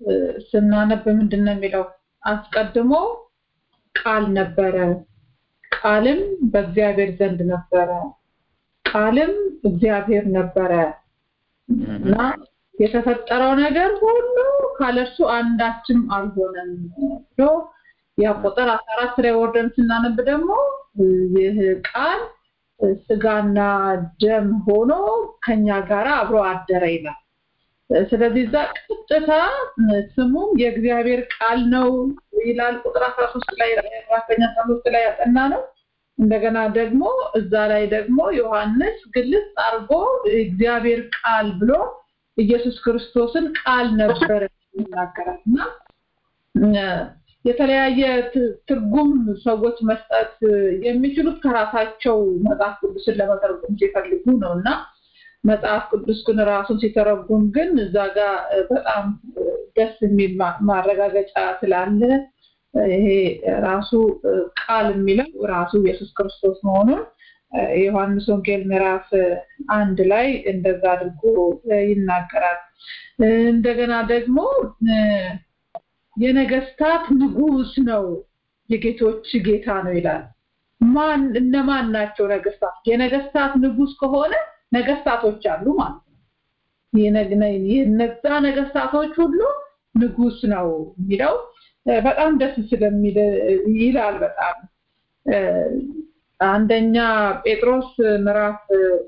ስናነብ ምንድነው የሚለው? አስቀድሞ ቃል ነበረ፣ ቃልም በእግዚአብሔር ዘንድ ነበረ ቃልም እግዚአብሔር ነበረ እና የተፈጠረው ነገር ሁሉ ካለሱ አንዳችም አልሆነም ብሎ ያ ቁጥር 14 ላይ ወርደን ስናነብ ደግሞ ይህ ቃል ስጋና ደም ሆኖ ከኛ ጋር አብሮ አደረ ይላል። ስለዚህ ቀጥታ ስሙም የእግዚአብሔር ቃል ነው ይላል። ቁጥር 13 ላይ ራስኛ 13 ላይ ያጠና ነው። እንደገና ደግሞ እዛ ላይ ደግሞ ዮሐንስ ግልጽ አድርጎ እግዚአብሔር ቃል ብሎ ኢየሱስ ክርስቶስን ቃል ነበር ይናገራልና የተለያየ ትርጉም ሰዎች መስጠት የሚችሉት ከራሳቸው መጽሐፍ ቅዱስን ለመተርጎም ሲፈልጉ ነውና መጽሐፍ ቅዱስ ግን ራሱን ሲተረጉም ግን እዛ ጋር በጣም ደስ የሚል ማረጋገጫ ስላለ ይሄ ራሱ ቃል የሚለው ራሱ ኢየሱስ ክርስቶስ መሆኑን ዮሐንስ ወንጌል ምዕራፍ 1 ላይ እንደዛ አድርጎ ይናገራል። እንደገና ደግሞ የነገስታት ንጉስ ነው የጌቶች ጌታ ነው ይላል። እነማን ናቸው ነገስታት? የነገስታት ንጉስ ከሆነ ነገስታቶች አሉ ማለት ነው። የነዛ ነገስታቶች ሁሉ ንጉስ ነው የሚለው በጣም ደስ ስለሚል ይላል። በጣም አንደኛ ጴጥሮስ ምዕራፍ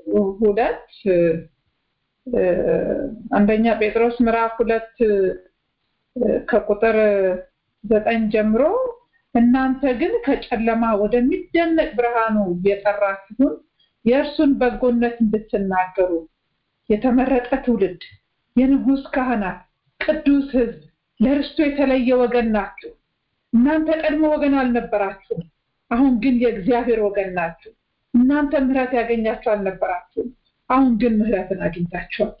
2 ከቁጥር 9 ጀምሮ እናንተ ግን ከጨለማ ወደሚደነቅ ብርሃኑ የጠራችሁን የእርሱን በጎነት እንድትናገሩ የተመረጠ ትውልድ የንጉስ ካህናት ቅዱስ ሕዝብ ለርስቱ የተለየ ወገን ናችሁ። እናንተ ቀድሞ ወገን አልነበራችሁም፣ አሁን ግን የእግዚአብሔር ወገን ናችሁ። እናንተ ምህረት ያገኛችሁ አልነበራችሁም፣ አሁን ግን ምህረትን አግኝታችኋል።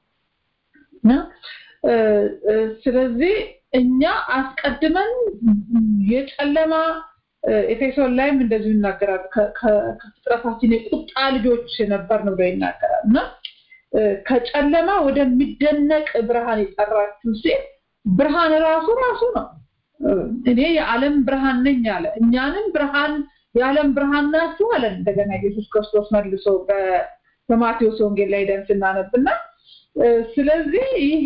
ስለዚህ እኛ አስቀድመን የጨለማ ኤፌሶን ላይም እንደዚህ ይናገራል ከፍጥረታችን የቁጣ ልጆች ነበር ነው ይናገራል እና ከጨለማ ወደሚደነቅ ብርሃን የጠራችሁ ሲል ብርሃን ራሱ ነው። እኔ የዓለም ብርሃን ነኝ አለ። እኛንም ብርሃን የዓለም ብርሃን ናችሁ አለ። እንደገና ኢየሱስ ክርስቶስ መልሶ በማቴዎስ ወንጌል ላይ ደንስናነብና ስለዚህ ይሄ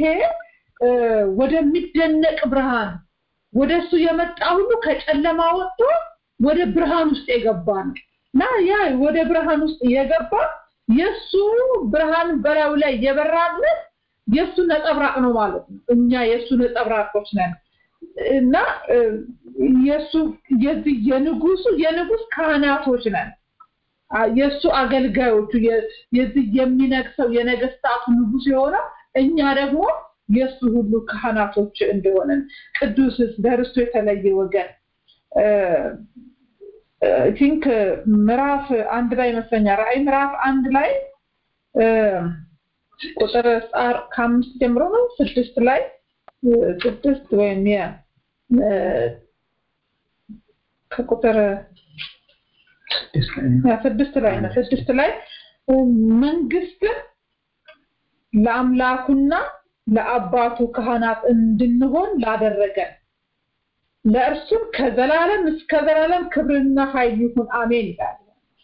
ወደሚደነቅ ብርሃን ወደሱ የመጣ ሁሉ ከጨለማ ወጥቶ ወደ ብርሃን ውስጥ የገባ ነውና ያ ወደ ብርሃን ውስጥ የገባ የሱ ብርሃን በላዩ ላይ የበራለት የሱ ነጸብራቅ ነው ማለት ነው። እኛ የሱ ነጸብራቆች ነን እና የሱ የንጉስ ካህናቶች ነን። የሱ አገልጋዮቹ የዚህ የሚነግሰው የነገስታቱ ንጉስ የሆነ እኛ ደግሞ የሱ ሁሉ ካህናቶች እንደሆነን ቅዱስ ለርስቱ የተለየ ወገን I think ምዕራፍ 1 ላይ መስለኛል ራእይ ምዕራፍ 1 ላይ ቁጥር 5 ጀምሮ ነው 6 ላይ 6 ወይም ከቁጥር 6 ላይ ነው 6 ላይ መንግስት ለአምላኩና ለአባቱ ካህናት እንድንሆን ላደረገን ለእርሱ ከዘላለም እስከ ዘላለም ክብርና ኃይል ይሁን አሜን ይላል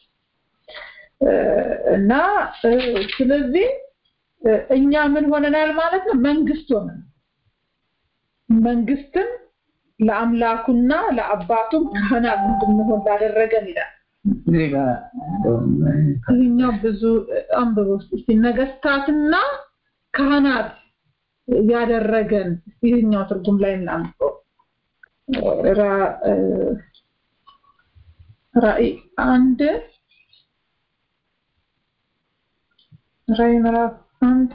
እና ስለዚህ እኛ ምን ሆነናል ማለት ነው? መንግስት ሆነን መንግስትም ለአምላኩና ለአባቱ ካህናት እንድንሆን ላደረገን ይላል። እኛው ብዙ አንብበውስ ነገስታትና ካህናት ያደረገን ይሄኛው ትርጉም ላይ እናንተው ራእይ 1 ራእይ ምዕራፍ 1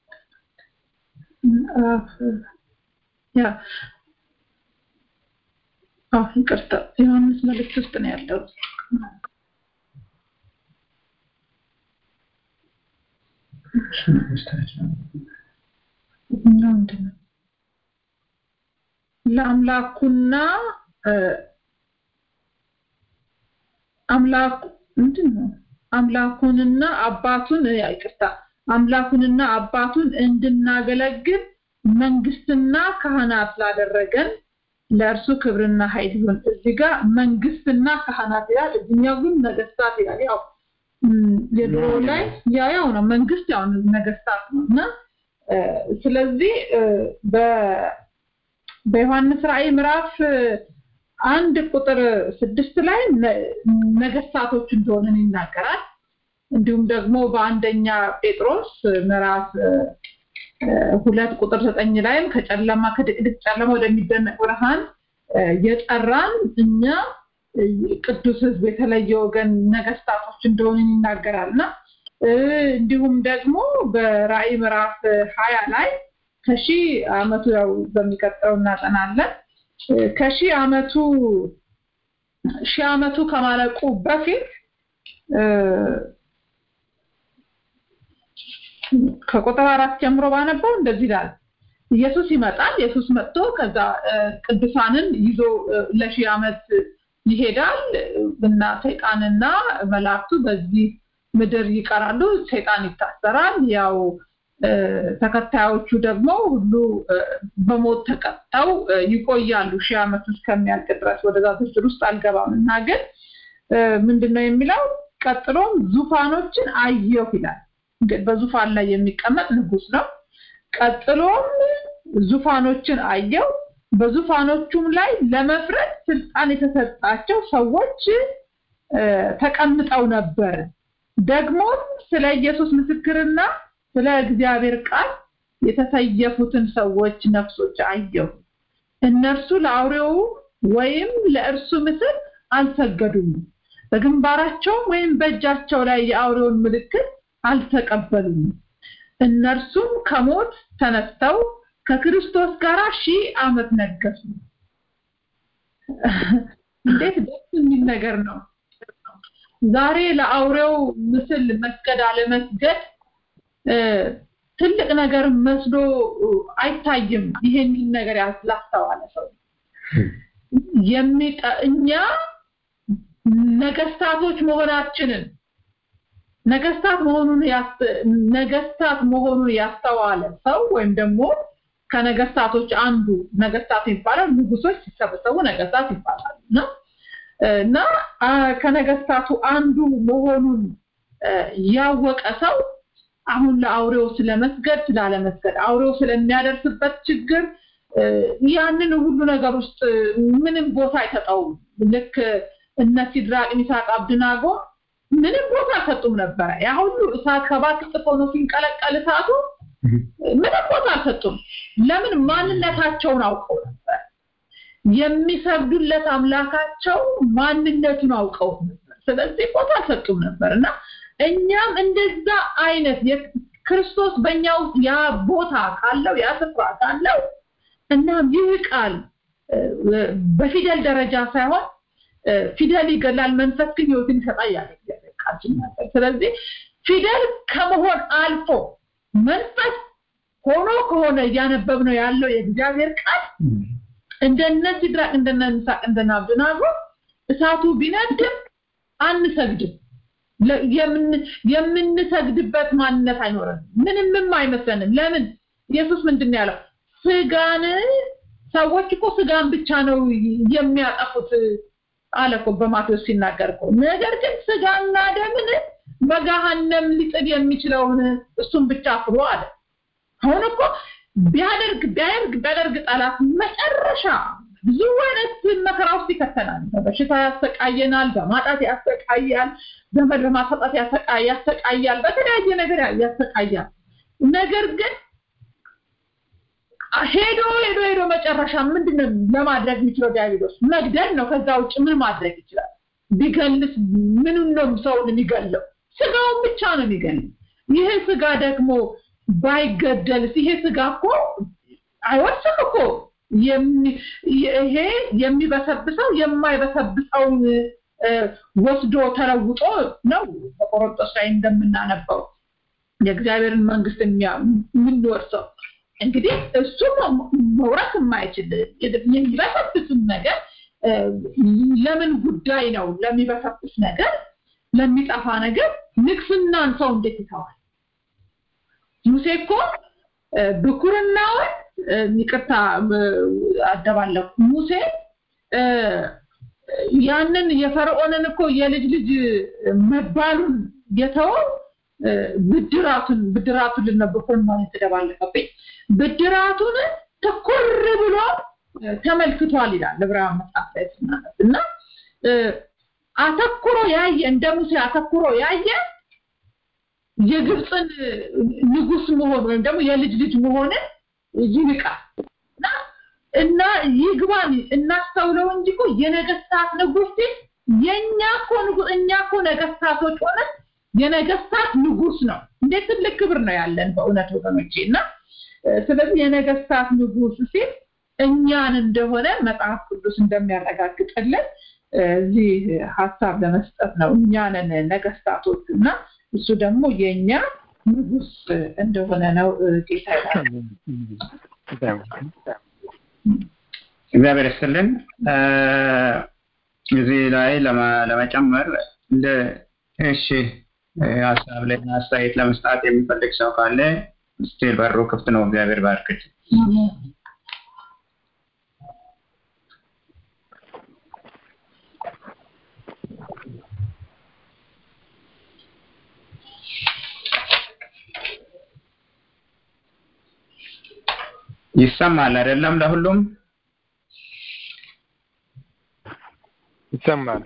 ይቅርታ ዮሐንስ መልእክት ውስጥ ነው ያለው ለአምላኩና አምላኩንና አባቱን እንድናገለግል መንግስትና ካህናት ላደረገን ለእርሱ ክብርና ኃይል ይሁን። እዚህ ጋር መንግስትና ካህናት ይላል፣ እዚህኛው ግን ነገስታት ይላል። ያው የድሮ ላይ ያው ነው መንግስት ያው ነገስታት ነውና ስለዚህ በዮሐንስ ራእይ ምዕራፍ 1 ቁጥር 6 ላይ ነገስታቶች እንደሆነ ይናገራል። እንዲሁም ደግሞ በአንደኛ ጴጥሮስ ምዕራፍ 2 ቁጥር 9 ላይም ከጨለማ ከድቅድቅ ጨለማ ወደሚደነቅ ብርሃን የጠራን እኛ ቅዱስ ሕዝብ የተለየ ወገን ነገስታቶች እንደሆነ ይናገራልና እንዲሁም ደግሞ በራእይ ምዕራፍ 20 ላይ ከሺህ ዓመቱ ያው በሚቀጥለው እናጠናለን ከሺህ ዓመቱ ከማለቁ በፊት ከቁጥር 4 ጀምሮ ባነበው እንደዚህ ይላል። ኢየሱስ ይመጣል። ኢየሱስ መጥቶ ከዛ ቅዱሳንን ይዞ ለሺህ ዓመት ይሄዳል እና ሰይጣንና መላእክቱ በዚህ ምድር ይቀራሉ። ሰይጣን ይታሰራል። ያው ተከታዮቹ ደግሞ ሁሉ በሞት ተቀጣው ይቆያሉ ሺህ ዓመት እስከሚያልቅ ድረስ። ወደዛ ዝርዝር ውስጥ አልገባምና ግን ምንድነው የሚለው ቀጥሎም ዙፋኖችን አየሁ ይላል። በዙፋን ላይ የሚቀመጥ ንጉስ ነው። ቀጥሎም ዙፋኖችን አየሁ፣ በዙፋኖቹም ላይ ለመፍረድ ስልጣን የተሰጣቸው ሰዎች ተቀምጠው ነበር። ደግሞ ስለ ኢየሱስ ምስክርና ስለ እግዚአብሔር ቃል የተሰየፉትን ሰዎች ነፍሶች አየሁ። እነርሱ ለአውሬው ወይም ለእርሱ ምስል አልሰገዱም፣ በግንባራቸው ወይም በእጃቸው ላይ የአውሬውን ምልክት አልተቀበሉም። እነርሱም ከሞት ተነስተው ከክርስቶስ ጋር 1000 ዓመት ነገሱ። እንዴት ደስ የሚል ነገር ነው! ዛሬ ለአውሬው ምስል መስገድ አለመስገድ ትልቅ ነገር መስሎ አይታይም። ይሄንን ነገር ያላስተዋለ ሰው እኛ ነገስታቶች መሆናችንን ነገስታት መሆኑን ያስተዋለ ሰው ወይም ደግሞ ከነገስታቶች አንዱ ነገስታት ይባላል። ንጉሶች ሲሰበሰቡ ነገስታት ይባላሉ እና ከነገስታቱ አንዱ መሆኑን ያወቀ ሰው አሁን ለአውሬው ስለመስገድ ስላለመስገድ አውሬው ስለሚያደርስበት ችግር ያንን ሁሉ ነገር ውስጥ ምንም ቦታ አይሰጠውም። ልክ እነ ሲድራቅ ሚሳቅ አብደናጎ ምንም ቦታ አልሰጡም ነበር። ያ ሁሉ እሳት ሰባት እጥፍ ሆኖ ሲንቀለቀል እሳቱ ምንም ቦታ አልሰጡም። ለምን? ማንነታቸውን አውቀው ነበር። የሚሰግዱለት አምላካቸው ማንነቱን አውቀው ነበር። ስለዚህ ቦታ አልሰጡም ነበርና እኛም እንደዛ አይነት የክርስቶስ በእኛ ውስጥ ያ ቦታ ካለው ያ ስፍራ ካለው እና ይህ ቃል በፊደል ደረጃ ሳይሆን ፊደል ይገላል መንፈስ ግን ሕይወትን ይሰጣል ያለ ቃል ሲናገር፣ ስለዚህ ፊደል ከመሆን አልፎ መንፈስ ሆኖ ከሆነ ያነበብነው ያለው የእግዚአብሔር ቃል እንደነዚህ ድራቅ እንደነንሳቅ እንደናብናጎ እሳቱ ቢነድም አንሰግድም። የምንሰግድበት ማንነት አይኖርም። ምንም አይመስለንም። ለምን? ኢየሱስ ምንድነው ያለው? ስጋን ሰዎች እኮ ስጋን ብቻ ነው የሚያጠፉት አለኮ በማቴዎስ ሲናገር እኮ። ነገር ግን ስጋና ደምን በገሃነም ሊጥል የሚችለውን እሱን ብቻ ፍሩ አለ። አሁን እኮ ቢያደርግ ጠላት መጨረሻ ብዙ አይነት መከራ ውስጥ ይከተናል። በሽታ ያሰቃየናል፣ በማጣት ያሰቃያል፣ ዘመድ በማሳጣት ያሰቃያል፣ በተለያየ ነገር ያሰቃያል። ነገር ግን ሄዶ መጨረሻ ምንድነው ለማድረግ የሚችለው? ዲያብሎስ መግደል ነው። ከዛ ውጭ ምን ማድረግ ይችላል? ቢገልስ ምኑን ነው ሰውን የሚገለው? ስጋውን ብቻ ነው የሚገለው። ይሄ ስጋ ደግሞ ባይገደልስ? ይሄ ስጋ እኮ አይወስም እኮ ይሄ የሚበሰብሰው የማይበሰብሰውን ወስዶ ተለውጦ ነው። በቆሮንቶስ ላይ እንደምናነበው የእግዚአብሔርን መንግስት የሚወርሰው እንግዲህ እሱ መውረስ የማይችል የሚበሰብስ ነገር ለምን ጉዳይ ነው? ለሚበሰብስ ነገር ለሚጠፋ ነገር ንግስናን ሰው እንዴት ይተዋል? ሙሴ እኮ ብኩርናውን ይቅርታ አደባለሁ ሙሴ ያንን የፈርዖንን እኮ የልጅ ልጅ መባሉን የተወው ብድራቱን ልነበፈን ማለት ተደባለቀብኝ ብድራቱን ተኮር ብሎ ተመልክቷል ይላል ዕብራውያን መጽሐፍ ላይ እና አተኩሮ ያየ እንደ ሙሴ አተኩሮ ያየ የግብፅን ንጉስ መሆን ወይም ደግሞ የልጅ ልጅ መሆን ይልቃል እና ይግባን እናስተውለው እንጂ እኮ የነገስታት ንጉስ እኛ እኮ ነገስታቶች ሆነን የነገስታት ንጉስ ነው እንዴት ትልቅ ክብር ነው ያለን በእውነት ወገኖቼ እና ስለዚህ የነገስታት ንጉስ ሲል እኛን እንደሆነ መጽሐፍ ቅዱስ እንደሚያረጋግጥልን እዚህ ሐሳብ ለመስጠት ነው እኛን ነገስታቶች እና እሱ ደግሞ የኛ ንጉስ እንደሆነ ነው ጌታ እግዚአብሔር ይስጥልን እዚህ ላይ ለመጨመር እንደ እሺ ሐሳብ ላይ አስተያየት ለመስጠት የሚፈልግ ሰው ካለ ስቲል በሩ ክፍት ነው እግዚአብሔር ባርክት ይሰማል አይደለም ለሁሉም ይሰማል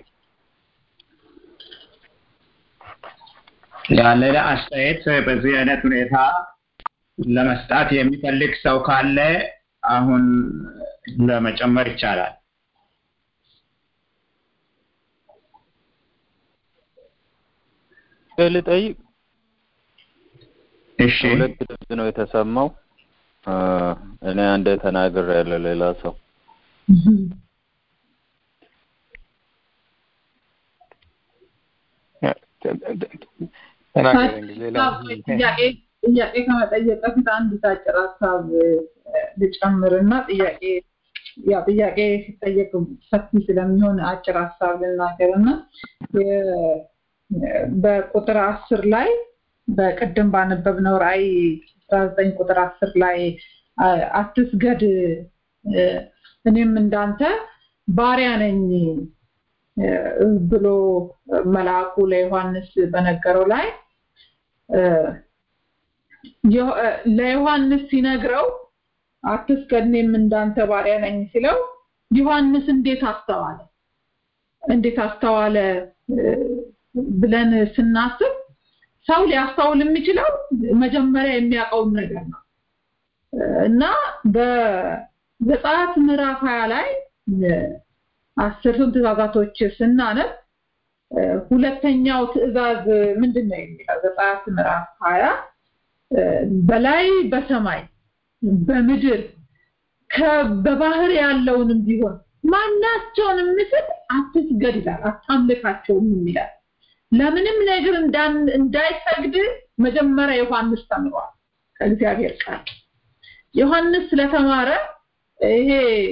ያለ አስተያየት በዚህ አይነት ሁኔታ ለመስጠት የሚፈልግ ሰው ካለ አሁን ለመጨመር ይቻላል ልጠይቅ እሺ ሁለት ድምጽ ነው የተሰማው እኔ አንድ ተናገር ያለ ሌላ ሰው ጥያቄ ከመጠየቅ በፊት አንድ ታጭር ሐሳብ ልጨምርና ጥያቄ ሲጠየቅ ሰፊ ስለሚሆን አጭር ሐሳብ ልናገርና በቁጥር 10 ላይ በቀደም ባነበብነው ራእይ 19 ቁጥር 10 ላይ አትስገድ እኔም እንዳንተ ባሪያ ነኝ ብሎ መልአኩ ለዮሐንስ በነገረው ላይ ለዮሐንስ ሲነግረው አትስገድ እኔም እንዳንተ ባሪያ ነኝ ሲለው ዮሐንስ እንዴት አስተዋለ ብለን ስናስብ ሰው ሊያስተውል የሚችለው መጀመሪያ የሚያውቀው ነገር ነው እና በዘጸአት ምዕራፍ 20 ላይ 10 ትእዛዛቶች ስናነብ ሁለተኛው ትእዛዝ ምንድነው የሚለው ዘጸአት ምዕራፍ 20 በላይ በሰማይ በምድር በባህር ያለውንም ቢሆን ማናቸውንም ምስል አትስገድ ይላል አታምልካቸውም ይላል ለምንም ነገር እንዳይሰግድ መጀመሪያ ዮሐንስ ተምሯል ከእግዚአብሔር ቃል ዮሐንስ ስለተማረ ይሄ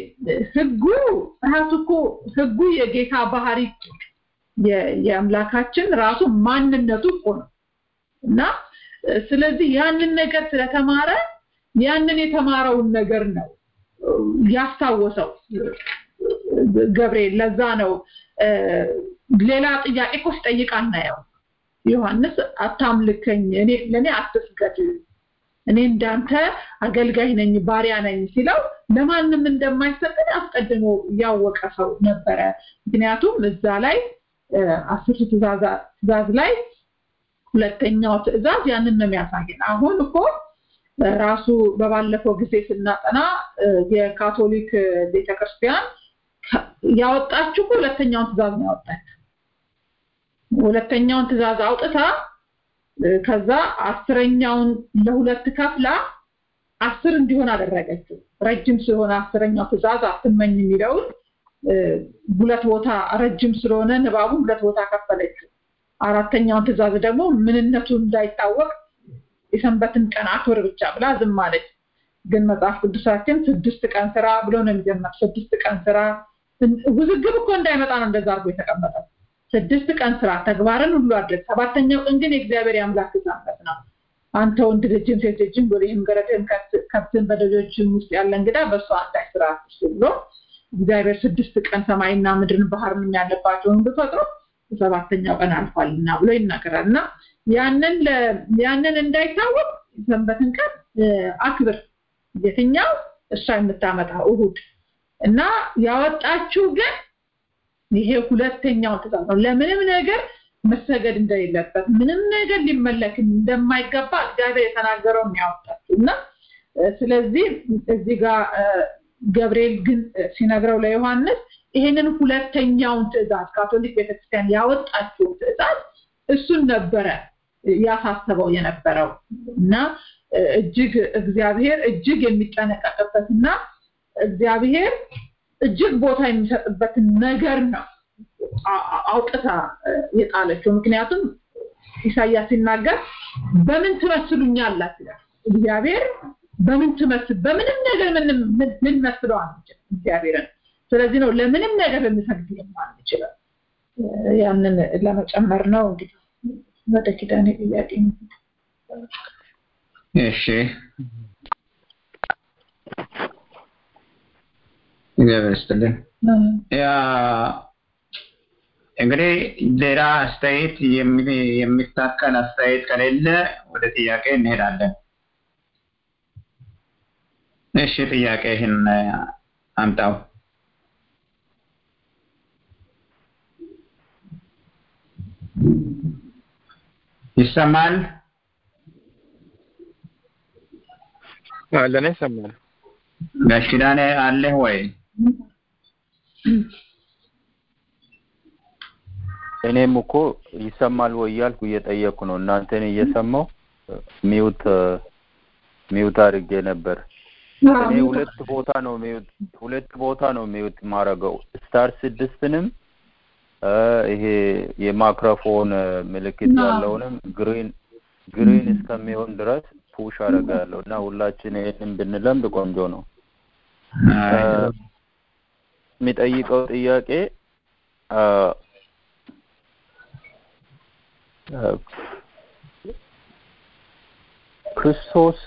ህጉ የጌታ ባህሪ የአምላካችን ራሱ ማንነቱ ነው እና ስለዚህ ያንን ነገር ስለተማረ ያንን የተማረውን ነገር ነው ያስታወሰው ገብርኤል ለዛ ነው ሌላ ጥያቄ ኮስ ጠይቃና ያው ዮሐንስ አታምልከኝ ለኔ አትስገድ እኔ እንዳንተ አገልጋይ ነኝ ባሪያ ነኝ ሲለው ለማንም እንደማይሰጠኝ አስቀድሞ ያወቀ ሰው ነበር ምክንያቱም እዛ ላይ 10 ትእዛዝ ላይ ሁለተኛው ትእዛዝ ያንን ነው የሚያሳየን አሁን እኮ ራሱ በባለፈው ጊዜ ስናጠና የካቶሊክ ቤተክርስቲያን ያወጣችሁ ሁለተኛውን ትእዛዝ ነው ያወጣችሁ ሁለተኛውን ትእዛዝ አውጥታ ከዛ 10ኛውን ለሁለት ከፍላ 10 እንዲሆን አደረገችው ረጅም ስለሆነ 10ኛው ትእዛዝ አትመኝ የሚለው ሁለት ቦታ ረጅም ስለሆነ ንባቡን ሁለት ቦታ ከፈለችው አራተኛውን ትእዛዝ ደግሞ ምንነቱ እንዳይታወቅ የሰንበትን ቀን አክብር ብቻ ብላ ዝም አለች ግን መጽሐፍ ቅዱሳችን 6 ቀን ስራ ብሎ ነው የሚጀምረው 6 ቀን ስራ ውዝግብ እኮ እንዳይመጣ ነው እንደዛ አድርጎ የተቀመጠው 6 ቀን ስራ ተግባርን ሁሉ አድርግ 7ኛው ቀን ግን የእግዚአብሔር ያምላክ ሰንበት ነው አንተ ወንድ ልጅም ሴት ልጅም ወይም ገረድም ከብትን በደጆችም ውስጥ ያለ እንግዳ በእሱ አንዳች ስራ ብሎ እግዚአብሔር 6 ቀን ሰማይና ምድርን ባህርንም ያለባቸውን ፈጥሮ በሰባተኛው ቀን አልፏልና ብሎ ይናገራልና ያንን እንዳይታወቅ ሰንበትን ቀን አክብር የትኛው እሷ የምታመጣው እሁድ እና ያወጣችሁ ግን ይሄ ሁለተኛው ትእዛዝ ነው ለምንም ነገር መሰገድ እንደሌለበት ምንም ነገር ሊመለክ እንደማይገባ እግዚአብሔር የተናገረው የሚያወጣውና ስለዚህ እዚህ ጋር ገብርኤል ግን ሲነግረው ለዮሐንስ ይሄንን ሁለተኛውን ትእዛዝ ካቶሊክ ቤተክርስቲያን ያወጣችው ትእዛዝ እሱን ነበረ ያሳሰበው የነበረው እና እግዚአብሔር እጅግ የሚጠነቀቅበትና እግዚአብሔር እጅግ ቦታ የሚሰጥበት ነገር ነው አውጥታ የጣለችው ምክንያቱም ኢሳይያስ ሲናገር በምን ትመስሉኛላችሁ እግዚአብሔር በምን ትመስል በምንም ነገር ምን መስለው አንችል እግዚአብሔርን ስለዚህ ነው ለምንም ነገር እንሰግድ የማንችል ያንን ለመጨመር ነው እንግዲህ ወደ ኪዳኔ ጥያቄ እሺ ይገበስተልን ያ እንግዲህ ሌላ አስተያየት የሚታከል አስተያየት ከሌለ ወደ ጥያቄ እንሄዳለን እሺ ጥያቄህን አምጣው ይሰማል ለኔ ይሰማል ጋሽ ኪዳኔ አለ ወይ እኔም እኮ ይሰማል ወይ ያልኩ እየጠየቅኩ ነው እናንተን እየሰማው ሚውት አድርጌ ነበር እኔ ሁለት ቦታ ነው ሚውት ማረገው ስታር 6ንም ይሄ የማይክሮፎን ምልክት ያለውንም ግሪን እስከሚሆን ድረስ ፑሽ አደርጋለሁ እና ሁላችን ይሄንን ብንለምድ ቆንጆ ነው የሚጠይቀው ጥያቄ ክርስቶስ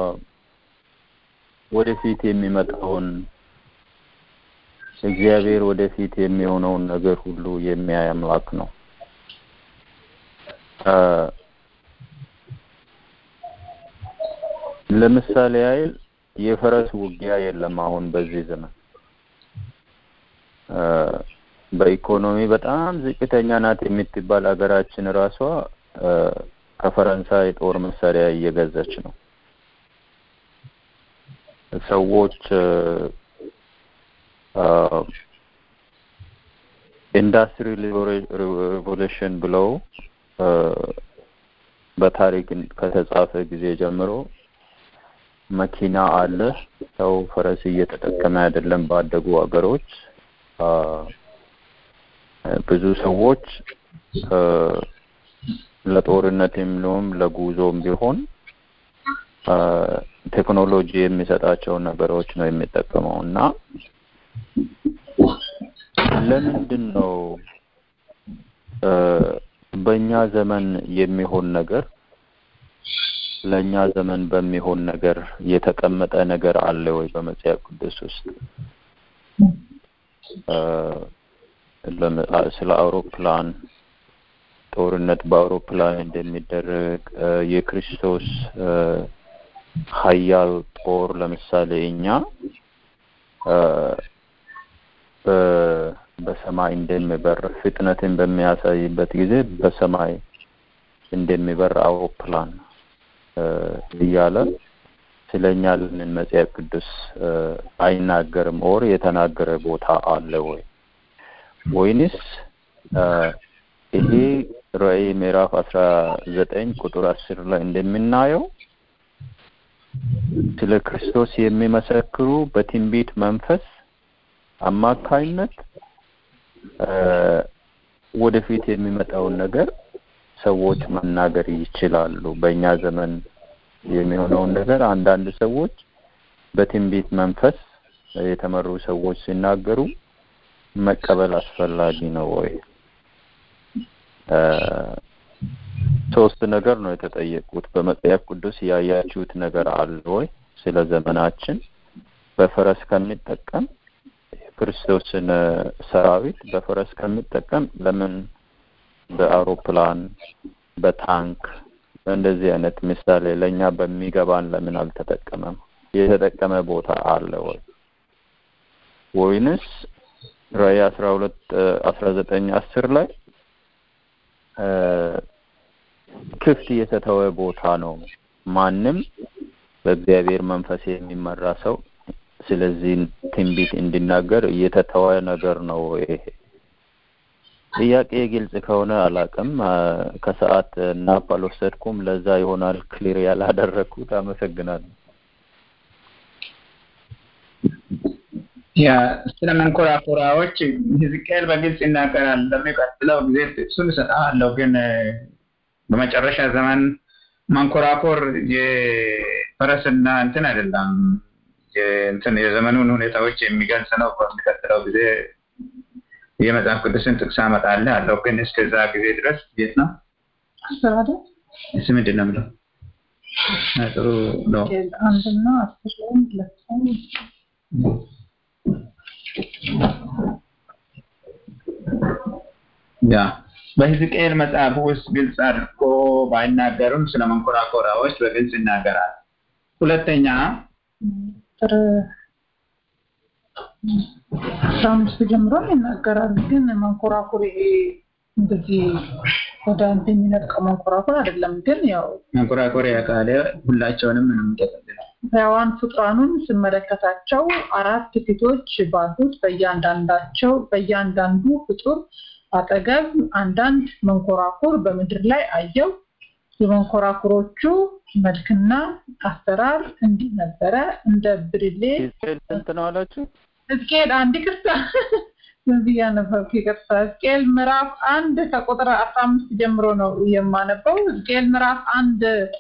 ወደፊት የሚመጣውን እግዚአብሔር ወደፊት የሚሆነውን ነገር ሁሉ የሚያይ አምላክ ነው ለምሳሌ አይል የፈረስ ውጊያ የለም አሁን በዚህ ዘመን በኢኮኖሚ በጣም ዝቅተኛ ናት የምትባል ሀገራችን ራሷ ከፈረንሳይ ጦር መሳሪያ እየገዛች ነው ሰዎች ኢንዱስትሪ ሪቮሉሽን ብለው በታሪክ ከተጻፈ ጊዜ ጀምሮ መኪና አለ ሰው ፈረስ እየተጠቀመ አይደለም ባደጉ ሀገሮች ብዙ ሰዎች ለጦርነትም ለጉዞም ቢሆን ቴክኖሎጂ የሚሰጣቸው ነገሮች ነው የሚጠቀመውና ለምንድን ነው በእኛ ዘመን የሚሆን ነገር ለኛ ዘመን በሚሆን ነገር የተቀመጠ ነገር አለ ወይ በመጽሐፍ ቅዱስ ውስጥ ስለ አውሮፕላን ጦርነት በአውሮፕላን እንደሚደረግ የክርስቶስ ኃያል ጦር ለምሳሌ እኛ በሰማይ እንደሚበር ፍጥነትን በሚያሳይበት ጊዜ በሰማይ እንደሚበር አውሮፕላን እያለ ስለኛ ለምን መጽሐፍ ቅዱስ አይናገርም ኦር የተናገረ ቦታ አለ ወይ ወይንስ ይሄ ራዕይ ምዕራፍ 19 ቁጥር 10 ላይ እንደምናየው ስለ ክርስቶስ የሚመሰክሩ በትንቢት መንፈስ አማካይነት ወደፊት የሚመጣውን ነገር ሰዎች መናገር ይችላሉ በእኛ ዘመን የሚሆነውን ነገር አንዳንድ ሰዎች በትንቢት መንፈስ የተመሩ ሰዎች ሲናገሩ መቀበል አስፈላጊ ነው ወይ ሶስት ነገር ነው የተጠየቁት። በመጽሐፍ ቅዱስ ያያችሁት ነገር አለ ወይ? ስለ ዘመናችን በፈረስ ከሚጠቀም ክርስቶስን ሰራዊት በፈረስ ከሚጠቀም ለምን በአውሮፕላን በታንክ እንደዚህ አይነት ምሳሌ ለኛ በሚገባን ለምን አልተጠቀመም? የተጠቀመ ቦታ አለ ወይ? ወይንስ ራዕይ 12:19-10 ላይ ክፍት የተተወ ቦታ ነው? ማንም በእግዚአብሔር መንፈስ የሚመራ ሰው ስለዚህ ትንቢት እንዲናገር የተተወ ነገር ነው ይሄ? ጥያቄ ግልጽ ከሆነ አላቅም። ከሰዓት እና ባልወሰድኩም ለዛ ይሆናል ክሊር ያላደረኩት። አመሰግናለሁ። ያ ስለ መንኮራኩራዎች ሕዝቅኤል በግልጽ ይናገራል። ለሚቀጥለው ጊዜ እሱን እሰጥሃለሁ። ግን በመጨረሻ ዘመን መንኮራኩር የፈረስና እንትን አይደለም፣ የዘመኑን ሁኔታዎች የሚገልጽ ነው። በሚቀጥለው ጊዜ የመጽሐፍ ቅዱስን ጥቅስ አመጣለሁ አለው። ግን እስከዛ ጊዜ ድረስ የት ነው አስተራደ እሱ ምንድን ነው የምለው? ጥሩ ነው። አንድና 12 ያ በሕዝቅኤል መጽሐፍ ውስጥ ግልጽ አድርጎ ባይናገርም ስለ መንኮራኩራዎች በግልጽ ይናገራል። ሁለተኛ ሳምንት ጀምሮ ይናገራል። ግን መንኮራኩር ይሄ እንደዚህ ወደ አንተ የሚነጥቀው መንኮራኩር አይደለም። ግን ያው መንኮራኩር ያካለ ሁላቸውንም ምንም ይጠቅልላል። ሕያዋን ፍጡራኑን ስመለከታቸው አራት ፊቶች ባሉት በእያንዳንዱ ፍጡር አጠገብ አንዳንድ መንኮራኩር በምድር ላይ አየው። የመንኮራኩሮቹ መልክና አሰራር እንዲህ ነበረ። እንደ ብርሌ ስንት ነው አላችሁ? ሕዝቅኤል አንድ ቅርታ ዝያ ነበር። ሕዝቅኤል ምዕራፍ 1 ከቁጥር 15 ጀምሮ ነው የማነበው። ሕዝቅኤል ምዕራፍ 1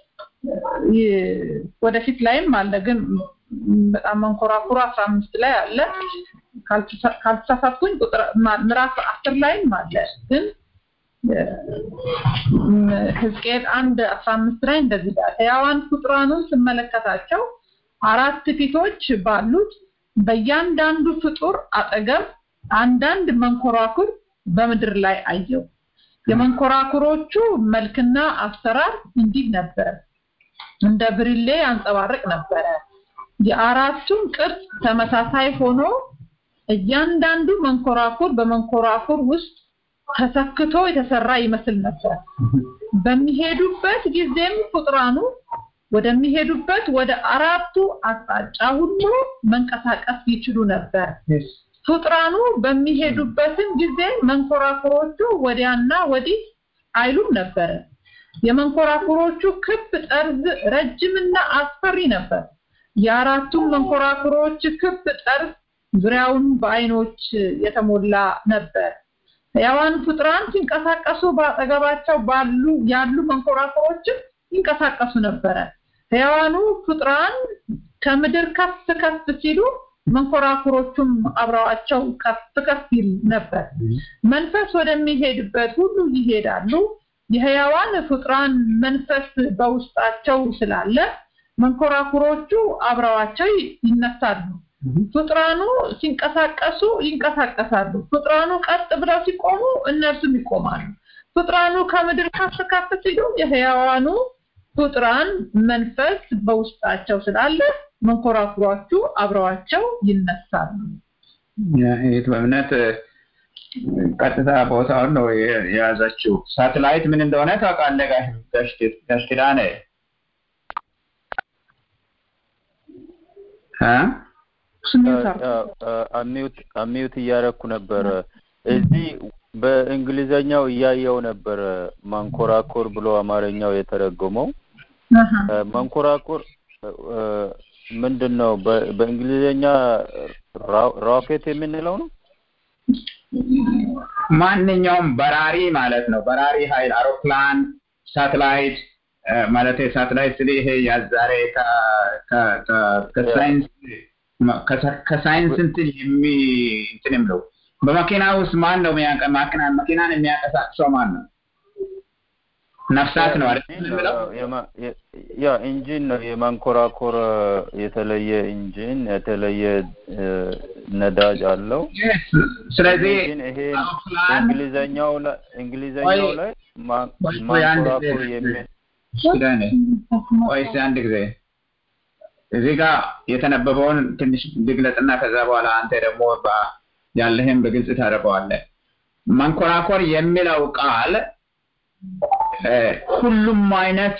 ወደፊት ላይም አለ፣ ግን በጣም መንኮራኩሩ 15 ላይ አለ። ካልተሳሳትኩኝ ቁጥር ምዕራፍ 10 ላይም አለ። ግን ሕዝቅኤል 1:15 ላይ እንደዚህ ይላል። ሕያዋን ፍጡራኑን ስመለከታቸው አራት ፊቶች ባሉት በእያንዳንዱ ፍጡር አጠገብ አንዳንድ መንኮራኩር በምድር ላይ አየው። የመንኮራኩሮቹ መልክና አሰራር እንዲህ ነበር። እንደ ብርሌ ያንጸባርቅ ነበር። የአራቱም ቅርጽ ተመሳሳይ ሆኖ እያንዳንዱ መንኮራኩር በመንኮራኩር ውስጥ ተሰክቶ የተሰራ ይመስል ነበር። በሚሄዱበት ጊዜም ፍጡራኑ ወደሚሄዱበት ወደ አራቱ አቅጣጫ ሁሉ መንቀሳቀስ ይችሉ ነበር። ፍጡራኑ በሚሄዱበትም ጊዜ መንኮራኩሮቹ ወዲያና ወዲህ አይሉም ነበር። የመንኮራኩሮቹ ክብ ጠርዝ ረጅምና አስፈሪ ነበር። የአራቱም መንኮራኩሮች ክብ ጠርዝ ዙሪያውን በአይኖች የተሞላ ነበር። ሕያዋን ፍጡራን ሲንቀሳቀሱ በአጠገባቸው ያሉ መንኮራኩሮች ይንቀሳቀሱ ነበር። ሕያዋኑ ፍጡራን ከምድር ከፍ ከፍ ሲሉ መንኮራኩሮቹም አብረዋቸው ከፍ ይል ነበር። መንፈስ ወደሚሄድበት ሁሉ ይሄዳሉ። የሕያዋን ፍጡራን መንፈስ በውስጣቸው ስላለ መንኮራኩሮቹ አብረዋቸው ይነሳሉ። ፍጡራኑ ሲንቀሳቀሱ ይንቀሳቀሳሉ። ፍጡራኑ ቀጥ ብለው ሲቆሙ እነርሱም ይቆማሉ። ፍጡራኑ ከምድር ከፍ ከፍ ሲሉ የሕያዋኑ ፍጡራን መንፈስ በውስጣቸው ስላለ መንኮራኩሮቹ አብረዋቸው ይነሳሉ። ይህ በእምነት ቀጥታ ቦታውን ነው የያዘችው። ሳተላይት ምን እንደሆነ ታውቃለህ ጋሽ ኪዳኔ? አሚዩት እያደረኩ ነበር። እዚህ በእንግሊዘኛው እያየው ነበር መንኮራኩር ብሎ አማርኛው የተረጎመው። መንኮራኩር ምንድነው? በእንግሊዘኛ ሮኬት የምንለው ነው። ማንኛውም በራሪ ማለት ነው። በራሪ ኃይል አውሮፕላን፣ ሳተላይት ማለት ሳተላይት ስለዚህ ይሄ ያዛሬ ከሳይንስ እንትን ነው። በመኪና ውስጥ ማን ነው መኪናን የሚያንቀሳቅሰው? ማን ነው? ነፍሳት ነው አይደል? ያ ኢንጂን ነው የማንኮራኮር የተለየ ኢንጂን የተለየ ነዳጅ አለው። ስለዚህ ይሄ እንግሊዘኛው ላይ ማንኮራኮር የሚል ወይስ አንድ ጊዜ እዚህ ጋር የተነበበውን ትንሽ ድግለጥና ከዛ በኋላ አንተ ደግሞ ያለህን በግልጽ ታደርገዋለህ። ማንኮራኮር የሚለው ቃል ሁሉም አይነት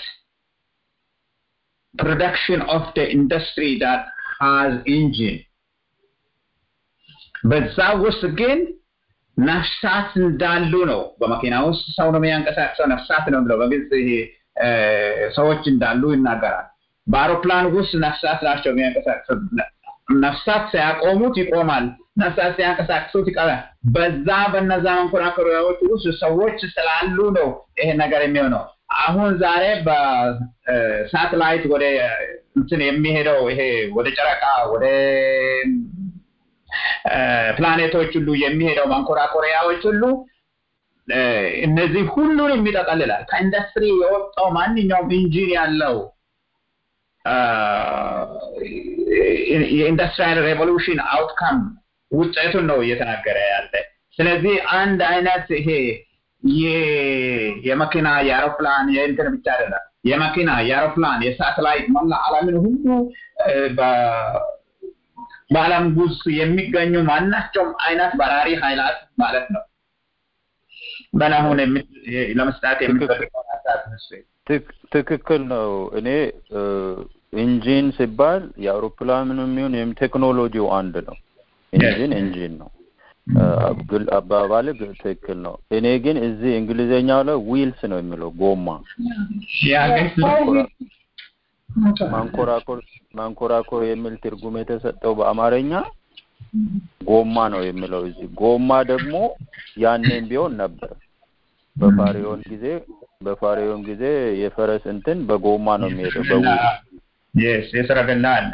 production of the industry that has engine በዛ ውስጥ ግን ነፍሳት እንዳሉ ነው። በመኪና ውስጥ ሰው ነው የሚያንቀሳቅሰው ነፍሳት ነው ብለው በግልጽ ሰዎች እንዳሉ ይናገራል። በአውሮፕላን ውስጥ ነፍሳት ናቸው የሚያንቀሳቅሱት። ነፍሳት ሲያቆሙት ይቆማል፣ ነፍሳት ሲያንቀሳቅሱት ይቀራል። በነዛ መንኮራኩሪያዎች ውስጥ ሰዎች ስላሉ ነው ይሄ ነገር የሚሆነው። አሁን ዛሬ በሳተላይት ወደ እንትን የሚሄደው ይሄ ወደ ጨረቃ ወደ ፕላኔቶች ሁሉ የሚሄደው መንኮራኩሪያዎች ሁሉ እነዚህ ሁሉን የሚጠቀልላል። ከኢንዱስትሪ የወጣው ማንኛውም ኢንጂን ያለው የኢንዱስትሪያል ሬቮሉሽን አውትካም ውጤቱን ነው እየተናገረ ያለ። ስለዚህ አንድ አይነት ይሄ የመኪና የአውሮፕላን የእንትን ብቻ አይደለም። የመኪና የአውሮፕላን የሳተላይት መላ ዓለምን ሁሉ በዓለም ውስጥ የሚገኙ ማናቸውም አይነት በራሪ ኃይላት ማለት ነው። በላሁን ለመስጠት የሚፈልገው ትክክል ነው። እኔ ኢንጂን ሲባል የአውሮፕላንም ይሁን ቴክኖሎጂው አንድ ነው። ኢንጂን ነው አባባል ትክክል ነው። እኔ ግን እዚህ እንግሊዘኛው ላይ ዊልስ ነው የሚለው ጎማ። ማንኮራኮር የሚል ትርጉም የተሰጠው በአማርኛ ጎማ ነው የሚለው። እዚህ ጎማ ደግሞ ያንን ቢሆን ነበር በፋሪዮን ጊዜ የፈረስ እንትን በጎማ ነው የሚሄደው በዊል የሰረገላ አለ።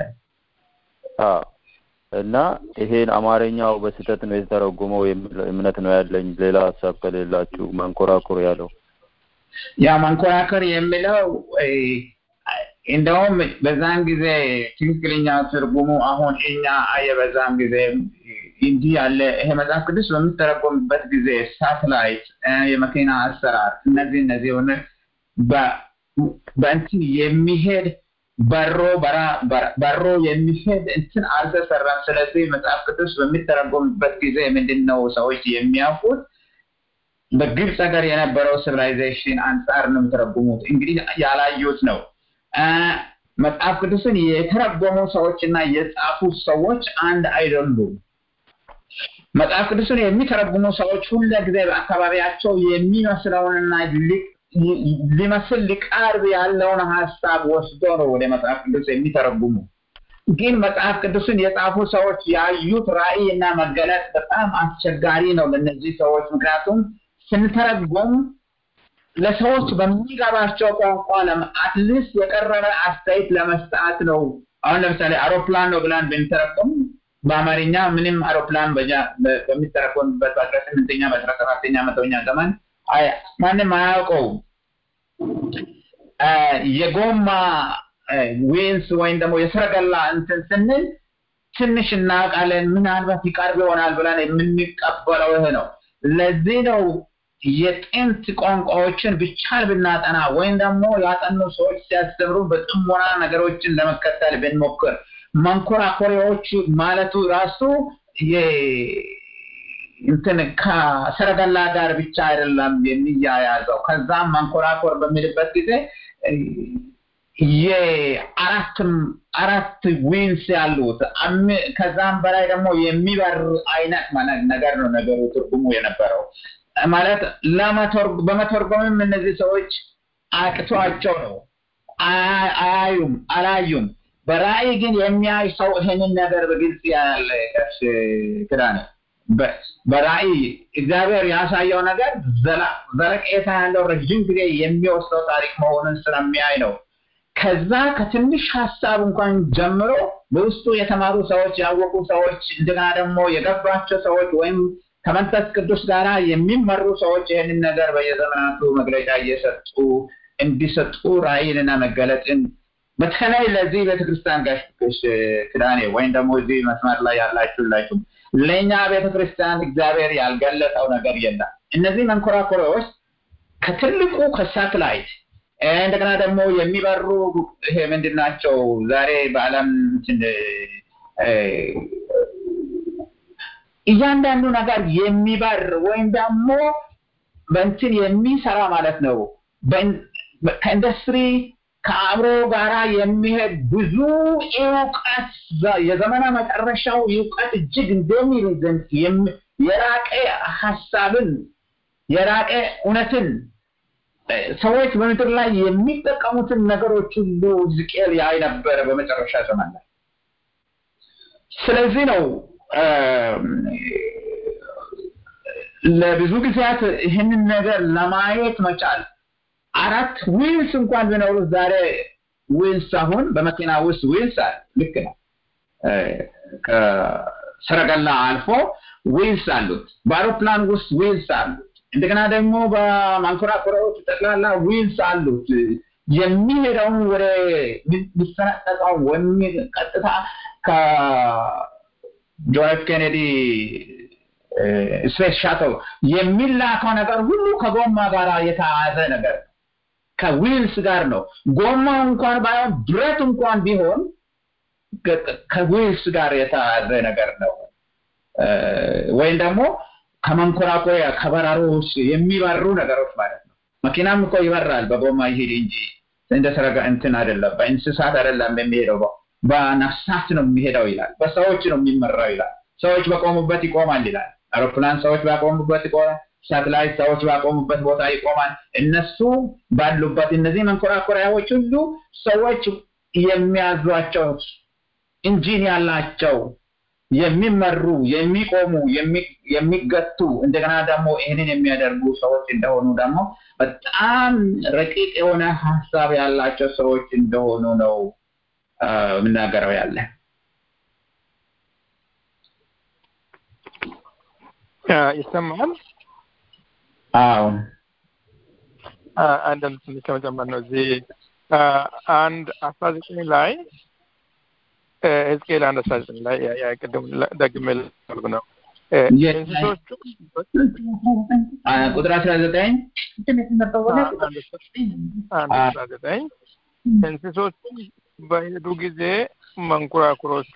እና ይሄን አማርኛው በስህተት ነው የተረጎመው የሚል እምነት ነው ያለኝ። ሌላ ሐሳብ ከሌላችሁ ማንኮራኮር ያለው ያ ማንኮራኮር የሚለው እንደውም በዛን ጊዜ ትክክለኛ ትርጉሙ አሁን እኛ በዛን ጊዜ እንዲህ ያለ ይሄ መጽሐፍ ቅዱስ በሚተረጎምበት ጊዜ ሳተላይት የመኪና አሰራር እነዚህ ሆነ በእንትን የሚሄድ በሮ የሚሄድ እንትን አልተሰራም። ስለዚህ መጽሐፍ ቅዱስ በሚተረጎምበት ጊዜ ምንድነው ሰዎች የሚያውቁት በግብጽ ሀገር የነበረው ሲቪላይዜሽን አንፃር ነው የሚተረጉሙት። እንግዲህ ያላዩት ነው። መጽሐፍ ቅዱስን የተረጎሙ ሰዎችና የጻፉ ሰዎች አንድ አይደሉም። መጽሐፍ ቅዱስን የሚተረጉሙ ሰዎች ሁልጊዜ በአካባቢያቸው የሚመስለውንና ሊመስል ሊቃርብ ያለውን ሐሳብ ወስዶ ነው ወደ መጽሐፍ ቅዱስ የሚተረጉሙ። ግን መጽሐፍ ቅዱስን የጻፉ ሰዎች ያዩት ራእይና መገለጥ በጣም አስቸጋሪ ነው ለነዚህ ሰዎች። ምክንያቱም ስንተረጉም ለሰዎች በሚገባቸው ቋንቋ አትሊስት የቀረበ አስተያየት ለመስጠት ነው። አሁን ለምሳሌ አውሮፕላን ነው ብለን ብንተረጉም በአማርኛ ምንም አውሮፕላን በሚተረጎምበት በ18ኛ በ17ኛ መቶኛ ዘመን ማንም አያውቀው። የጎማ ዊንስ ወይም ደግሞ የሰረገላ እንትን ስንል ትንሽ እናውቃለን፣ ምናልባት ይቀርብ ይሆናል ብለን የምንቀበለው ይሄ ነው። ለዚህ ነው የጥንት ቋንቋዎችን ብቻ ብናጠና ወይም ደግሞ ያጠኑ ሰዎች ሲያስተምሩ በጥሞና ነገሮችን ለመከተል ብንሞክር መንኮራኮሪያዎች ማለቱ ራሱ እንትን ከሰረገላ ጋር ብቻ አይደለም የሚያያዘው። ከዛም መንኮራኮር በሚልበት ጊዜ አራት ዊንስ ያሉት ከዛም በላይ ደግሞ የሚበር አይነት ነገር ነው ነገሩ ትርጉሙ የነበረው ማለት በመተርጎምም እነዚህ ሰዎች አቅቷቸው ነው። አላዩም። በራእይ ግን የሚያይ ሰው ይሄንን ነገር በግልጽ ያለ ክዳነ በራእይ እግዚአብሔር ያሳየው ነገር ዘለቄታ ያለው ረጅም ጊዜ የሚወስደው ታሪክ መሆኑን ስለሚያይ ነው። ከዛ ከትንሽ ሐሳብ እንኳን ጀምሮ በውስጡ የተማሩ ሰዎች ያወቁ ሰዎች እንደገና ደግሞ የገባቸው ሰዎች ወይም ከመንፈስ ቅዱስ ጋራ የሚመሩ ሰዎች ይህንን ነገር በየዘመናቱ መግለጫ እየሰጡ እንዲሰጡ ራእይንና መገለጥን በተለይ ለዚህ ቤተክርስቲያን ጋሽ ክዳኔ ወይም ደግሞ እዚህ መስመር ላይ ያላችሁ ለኛ ቤተክርስቲያን እግዚአብሔር ያልገለጠው ነገር የለም። እነዚህ መንኮራኩሮች ከትልቁ ከሳተላይት እንደገና ደግሞ የሚበሩ ይሄ ምንድናቸው ዛሬ በአለም እያንዳንዱ ነገር የሚበር ወይም ደግሞ በእንትን የሚሰራ ማለት ነው ከኢንዱስትሪ ከአብሮ ጋራ የሚሄድ ብዙ ዕውቀት የዘመና መጨረሻው ዕውቀት እጅግ እንደሚረዘን የራቀ ሐሳብን የራቀ እውነትን ሰዎች በምድር ላይ የሚጠቀሙትን ነገሮች ሁሉ ሕዝቅኤል ያይ ነበር በመጨረሻ ዘመን ላይ። ስለዚህ ነው ለብዙ ጊዜያት ይህንን ነገር ለማየት መቻል 4 ዊልስ እንኳን ቢኖሩ ዛሬ ዊልስ አሁን በመኪና ውስጥ ዊልስ አለ ልክ ነው ከሰረገላ አልፎ ዊልስ አሉት በአውሮፕላን ውስጥ ዊልስ አሉት እንደገና ደግሞ በማንኮራኩሮች ጠቅላላ ዊልስ አሉት የሚሄደው ወደ ሚሰነጠቀው ወይም ቀጥታ ከጆን ኬኔዲ ስፔስ ሻትል የሚላከው ነገር ሁሉ ከጎማ ጋር የተያያዘ ነገር ከዊልስ ጋር ነው። ጎማ እንኳን ባይሆን ብረት እንኳን ቢሆን ከዊልስ ጋር የተያያዘ ነገር ነው። ወይም ደግሞ ከመንኮራኩሪያ ከበራሮች የሚበሩ ነገሮች ማለት ነው። መኪናም እኮ ይበራል በጎማ ይሄድ እንጂ እንደ ሰረጋ እንትን አይደለም በእንስሳት አይደለም የሚሄደው በነፍሳት ነው የሚሄደው ይላል። በሰዎች ነው የሚመራው ይላል። ሰዎች በቆሙበት ይቆማል ይላል። አውሮፕላን ሰዎች በቆሙበት ይቆማል። ሳተላይት ሰዎች በቆሙበት ቦታ ይቆማል። እነሱ ባሉበት እነዚህ መንኮራኩሪያዎች ሁሉ ሰዎች የሚያዟቸው ኢንጂን ያላቸው የሚመሩ የሚቆሙ የሚገቱ እንደገና ደግሞ ይሄንን የሚያደርጉ ሰዎች እንደሆኑ ደግሞ በጣም ረቂቅ የሆነ ሐሳብ ያላቸው ሰዎች እንደሆኑ ነው ምናገረው ያለ ይሰማል። አዎ አንደም ከመጀመር ነው እዚህ አንድ 19 ላይ ሕዝቅኤል 19 ላይ ያቀደም ደግሜ ነው እንስሶቹ ቁጥር 19 እንስሶቹ በሄዱ ጊዜ መንኮራኩሮቹ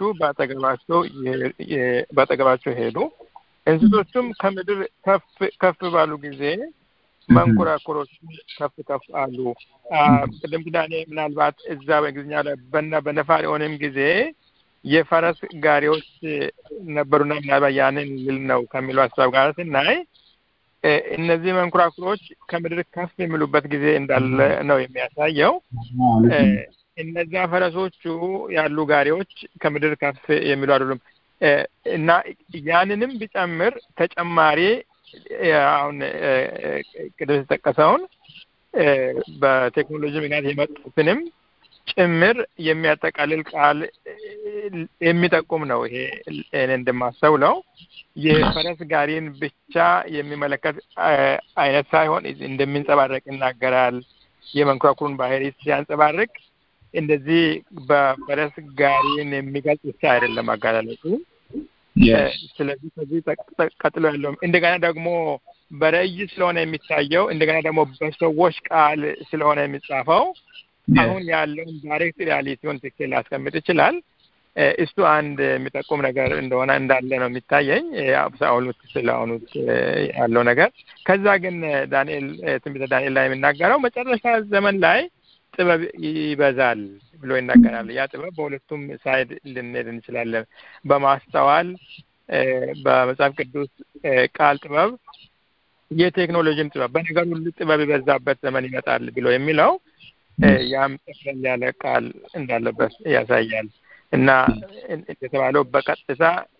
ባጠገባቸው ሄዱ። እንስሶቹም ከምድር ከፍ ባሉ ጊዜ መንኮራኩሮቹ ከፍ አሉ። ቅድም ኪዳኔ ምናልባት እዛ በእንግሊዝኛ ላይ በነፋሪኦንም ጊዜ የፈረስ ጋሪዎች ነበሩና ምናልባት ያንን ልል ነው ከሚለው ሀሳብ ጋር ስናይ እነዚህ መንኮራኩሮች ከምድር ከፍ የሚሉበት ጊዜ እንዳለ ነው የሚያሳየው። እነዛ ፈረሶቹ ያሉ ጋሪዎች ከምድር ከፍ የሚሉ አይደሉም እና ያንንም ቢጨምር ተጨማሪ አሁን ቅድም ተጠቀሰውን በቴክኖሎጂ ምክንያት የመጡትንም ጭምር የሚያጠቃልል ቃል የሚጠቁም ነው። ይሄ እኔ እንደማስተውለው የፈረስ ጋሪን ብቻ የሚመለከት አይነት ሳይሆን እንደሚንጸባረቅ ይናገራል። የመንኮራኩሩን ባህሪ ሲያንጸባርቅ እንደዚህ በፈረስ ጋሪን የሚገልጽ ብቻ አይደለም አጋላለጡ። ስለዚህ ከዚህ ቀጥሎ ያለው እንደገና ደግሞ በራእይ ስለሆነ የሚታየው እንደገና ደግሞ በሰዎች ቃል ስለሆነ የሚጻፈው አሁን ያለውን ዳይሬክት ሪያሊቲውን ትክክል ሊያስቀምጥ ይችላል። እሱ አንድ የሚጠቁም ነገር እንደሆነ እንዳለ ነው የሚታየኝ ሳኦሎት ስለሆኑት ያለው ነገር። ከዛ ግን ዳንኤል ትንቢተ ዳንኤል ላይ የሚናገረው መጨረሻ ዘመን ላይ ጥበብ ይበዛል ብሎ ይናገራል። ያ ጥበብ በሁለቱም ሳይድ ልንሄድ እንችላለን። በማስተዋል በመጽሐፍ ቅዱስ ቃል ጥበብ፣ የቴክኖሎጂም ጥበብ፣ በነገር ሁሉ ጥበብ ይበዛበት ዘመን ይመጣል ብሎ የሚለው ያም ጠቅለል ያለ ቃል እንዳለበት ያሳያል እና የተባለው በቀጥታ